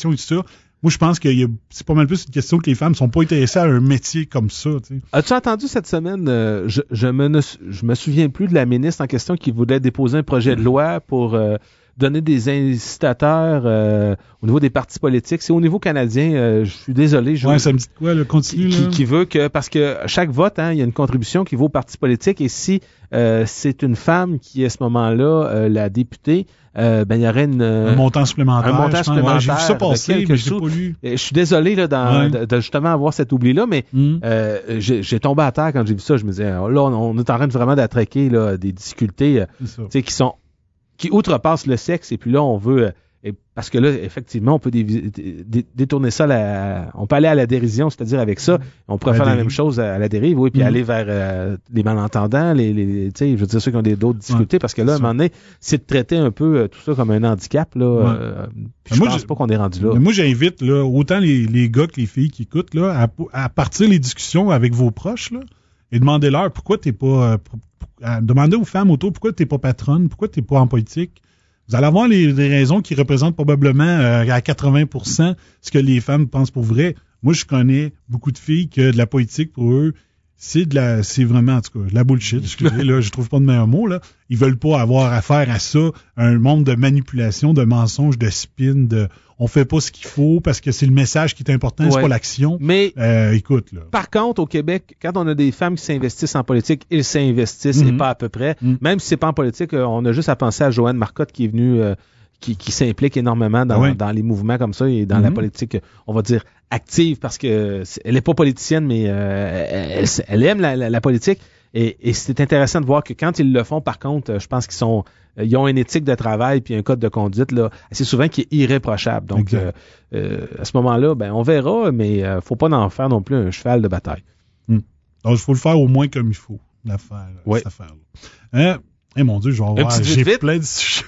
Moi, je pense que y a, c'est pas mal plus une question que les femmes sont pas intéressées à un métier comme ça. Tu sais. As-tu entendu cette semaine, euh, je, je, me ne, je me souviens plus de la ministre en question qui voulait déposer un projet de loi pour euh, donner des incitateurs euh, au niveau des partis politiques. C'est au niveau canadien, euh, je suis désolé. Je, ouais, ça me dit quoi, le continue, qui, là? qui veut que, parce que chaque vote, hein, il y a une contribution qui vaut au parti politique, et si euh, c'est une femme qui, à ce moment-là, euh, la députée, Euh, ben il y aurait une, un montant supplémentaire. Un montant supplémentaire. Ouais, j'ai vu ça passer, mais je l'ai pas lu. Je suis désolé là, dans, ouais. de, de justement avoir cet oubli-là, mais mm. euh, j'ai, j'ai tombé à terre quand j'ai vu ça. Je me disais, oh, là, on, on est en train de vraiment d'attraquer là, des difficultés euh, qui sont qui outrepassent le sexe, et puis là, on veut... Euh, et parce que là, effectivement, on peut dé, dé, détourner ça, la, on peut aller à la dérision, c'est-à-dire avec ça, on pourrait la faire dérive. La même chose à, à la dérive, oui, puis mmh. aller vers euh, les malentendants, les, les, tu sais, je veux dire ceux qui ont des, d'autres difficultés, ouais, parce que là, à un moment donné, c'est de traiter un peu euh, tout ça comme un handicap, là. Ouais. Euh, puis je moi, pense pas qu'on est rendu là. Moi, j'invite là, autant les, les gars que les filles qui écoutent là, à, à partir les discussions avec vos proches là, et demandez-leur pourquoi t'es pas, euh, pour, pour, demandez aux femmes autour pourquoi t'es pas patronne, pourquoi t'es pas en politique. Vous allez avoir les, les raisons qui représentent probablement euh, à quatre-vingts pour cent ce que les femmes pensent pour vrai. Moi, je connais beaucoup de filles que de la politique, pour eux, c'est de la, c'est vraiment, en tout cas, de la bullshit. Excusez, là, je trouve pas de meilleur mot, là. Ils veulent pas avoir affaire à ça, un monde de manipulation, de mensonges, de spin, de, on fait pas ce qu'il faut parce que c'est le message qui est important, ouais. C'est pas l'action. Mais, euh, écoute, là. Par contre, au Québec, quand on a des femmes qui s'investissent en politique, ils s'investissent, mm-hmm. et pas à peu près. Mm-hmm. Même si c'est pas en politique, on a juste à penser à Joanne Marcotte qui est venue, euh, qui, qui s'implique énormément dans, ouais. dans les mouvements comme ça et dans mm-hmm. la politique, on va dire, active, parce que elle est pas politicienne, mais euh, elle, elle aime la, la, la politique. Et, et c'est intéressant de voir que quand ils le font, par contre, je pense qu'ils sont, ils ont une éthique de travail puis un code de conduite là, assez souvent qui est irréprochable. Donc, euh, euh, à ce moment-là, ben on verra, mais euh, faut pas en faire non plus un cheval de bataille. Hum. Donc, il faut le faire au moins comme il faut, l'affaire, ouais. cette affaire-là. Hein? Eh mon Dieu, je vais avoir, j'ai vite. plein de sujets.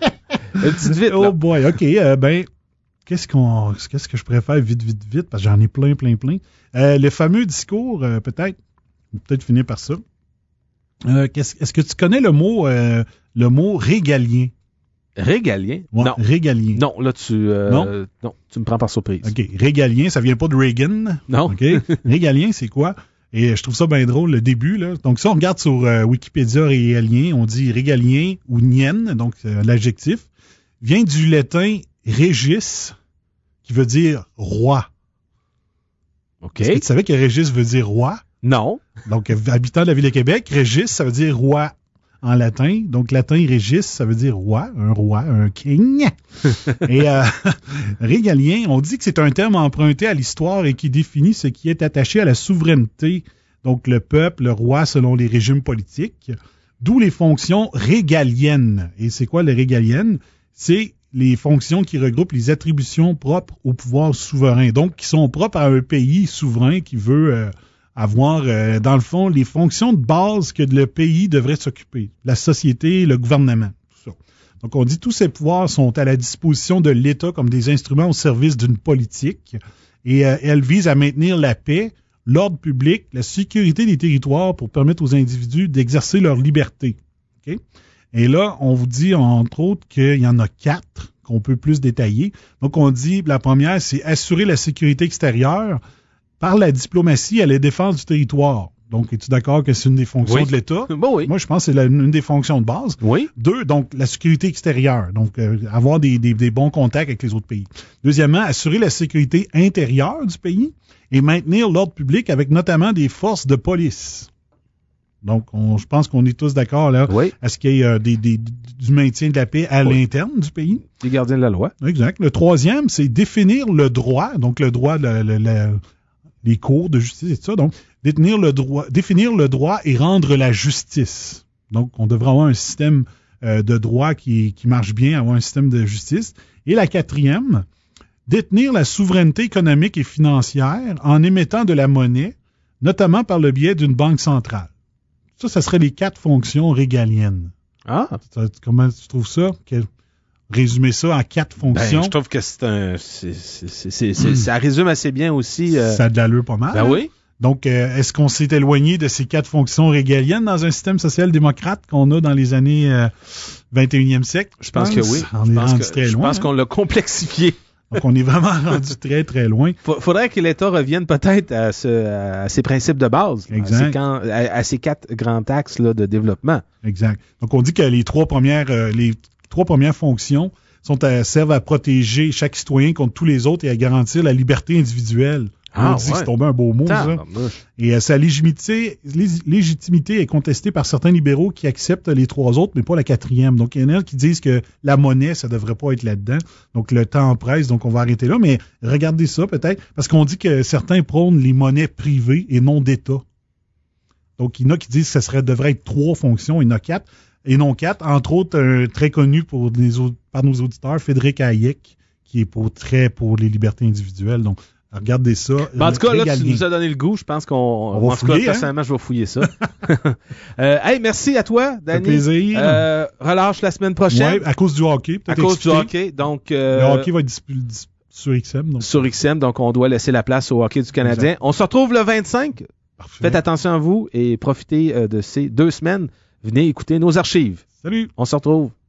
Une petite vite. Oh boy, ok, euh, ben. Qu'est-ce qu'on, qu'est-ce que je préfère vite, vite, vite, parce que j'en ai plein, plein, plein. Euh, le fameux discours, euh, peut-être, peut-être finir par ça. Euh, qu'est-ce, est-ce que tu connais le mot, euh, le mot régalien? Régalien? Ouais, non. Régalien. Non, là, tu, euh, non? non, tu me prends par surprise. OK. Régalien, ça vient pas de Reagan. Non. OK. Régalien, c'est quoi? Et je trouve ça bien drôle, le début, là. Donc, si on regarde sur euh, Wikipédia régalien, on dit régalien ou nienne, donc euh, l'adjectif, vient du latin régis, qui veut dire roi. OK. Est-ce que tu savais que Régis veut dire roi? Non. Donc, habitant de la ville de Québec, Régis, ça veut dire roi en latin. Donc, latin, Régis, ça veut dire roi, un roi, un king. Et euh, régalien, on dit que c'est un terme emprunté à l'histoire et qui définit ce qui est attaché à la souveraineté. Donc, le peuple, le roi selon les régimes politiques. D'où les fonctions régaliennes. Et c'est quoi les régaliennes? C'est les fonctions qui regroupent les attributions propres au pouvoir souverain, donc qui sont propres à un pays souverain qui veut euh, avoir, euh, dans le fond, les fonctions de base que le pays devrait s'occuper, la société, le gouvernement, tout ça. Donc, on dit que tous ces pouvoirs sont à la disposition de l'État comme des instruments au service d'une politique, et euh, elles visent à maintenir la paix, l'ordre public, la sécurité des territoires pour permettre aux individus d'exercer leur liberté. OK? Et là, on vous dit, entre autres, qu'il y en a quatre qu'on peut plus détailler. Donc, on dit, la première, c'est assurer la sécurité extérieure par la diplomatie et la défense du territoire. Donc, es-tu d'accord que c'est une des fonctions oui. de l'État? Bon, oui. Moi, je pense que c'est la, une des fonctions de base. Oui. Deux, donc, la sécurité extérieure. Donc, euh, avoir des, des, des bons contacts avec les autres pays. Deuxièmement, assurer la sécurité intérieure du pays et maintenir l'ordre public avec notamment des forces de police. Donc, on, je pense qu'on est tous d'accord là. Oui. À ce qu'il y ait euh, des, des, du maintien de la paix à oui. l'interne du pays. Les gardiens de la loi. Exact. Le troisième, c'est définir le droit. Donc, le droit, le, le, le, les cours de justice et tout ça. Donc, détenir le droit, définir le droit et rendre la justice. Donc, on devrait avoir un système euh, de droit qui, qui marche bien, avoir un système de justice. Et la quatrième, détenir la souveraineté économique et financière en émettant de la monnaie, notamment par le biais d'une banque centrale. Ça, ça serait les quatre fonctions régaliennes. Ah! Comment tu trouves ça? Quel... Résumer ça en quatre fonctions. Ben, je trouve que c'est un... C'est, c'est, c'est, c'est, c'est, ça résume assez bien aussi... Euh... Ça a de l'allure pas mal. Ben hein? oui. Donc, euh, est-ce qu'on s'est éloigné de ces quatre fonctions régaliennes dans un système social-démocrate qu'on a dans les années euh, vingt et unième siècle? Je pense que oui. On je est pense rendu que, très je loin. pense hein? qu'on l'a complexifié. Donc, on est vraiment rendu très, très loin. Faudrait que l'État revienne peut-être à, ce, à ses principes de base, exact. À, ces camps, à, à ces quatre grands axes là, de développement. Exact. Donc, on dit que les trois premières, euh, les trois premières fonctions sont à, servent à protéger chaque citoyen contre tous les autres et à garantir la liberté individuelle. Ah, on dit ouais. que c'est tombé un beau mot, ça. Et euh, sa légitimité, lég- légitimité est contestée par certains libéraux qui acceptent les trois autres, mais pas la quatrième. Donc, il y en a qui disent que la monnaie, ça devrait pas être là-dedans. Donc, le temps presse, donc on va arrêter là. Mais regardez ça, peut-être, parce qu'on dit que certains prônent les monnaies privées et non d'État. Donc, il y en a qui disent que ça serait, devrait être trois fonctions et non quatre. Et non quatre. Entre autres, un très connu pour les, par nos auditeurs, Frédéric Hayek, qui est pour, très pour les libertés individuelles. Donc, regardez ça. Ben, en tout cas, là, tu nous as donné le goût. Je pense qu'on... On va en tout fouiller, cas, hein? personnellement, je vais fouiller ça. euh, hey, merci à toi, Danny. Ça fait plaisir. Euh, relâche la semaine prochaine. Oui, à cause du hockey. À cause expliquer. du hockey. Donc, euh, le hockey va être disponible sur X M. Donc. Sur X M, donc on doit laisser la place au hockey du Canadien. Exact. On se retrouve le vingt-cinq. Parfait. Faites attention à vous et profitez euh, de ces deux semaines. Venez écouter nos archives. Salut. On se retrouve.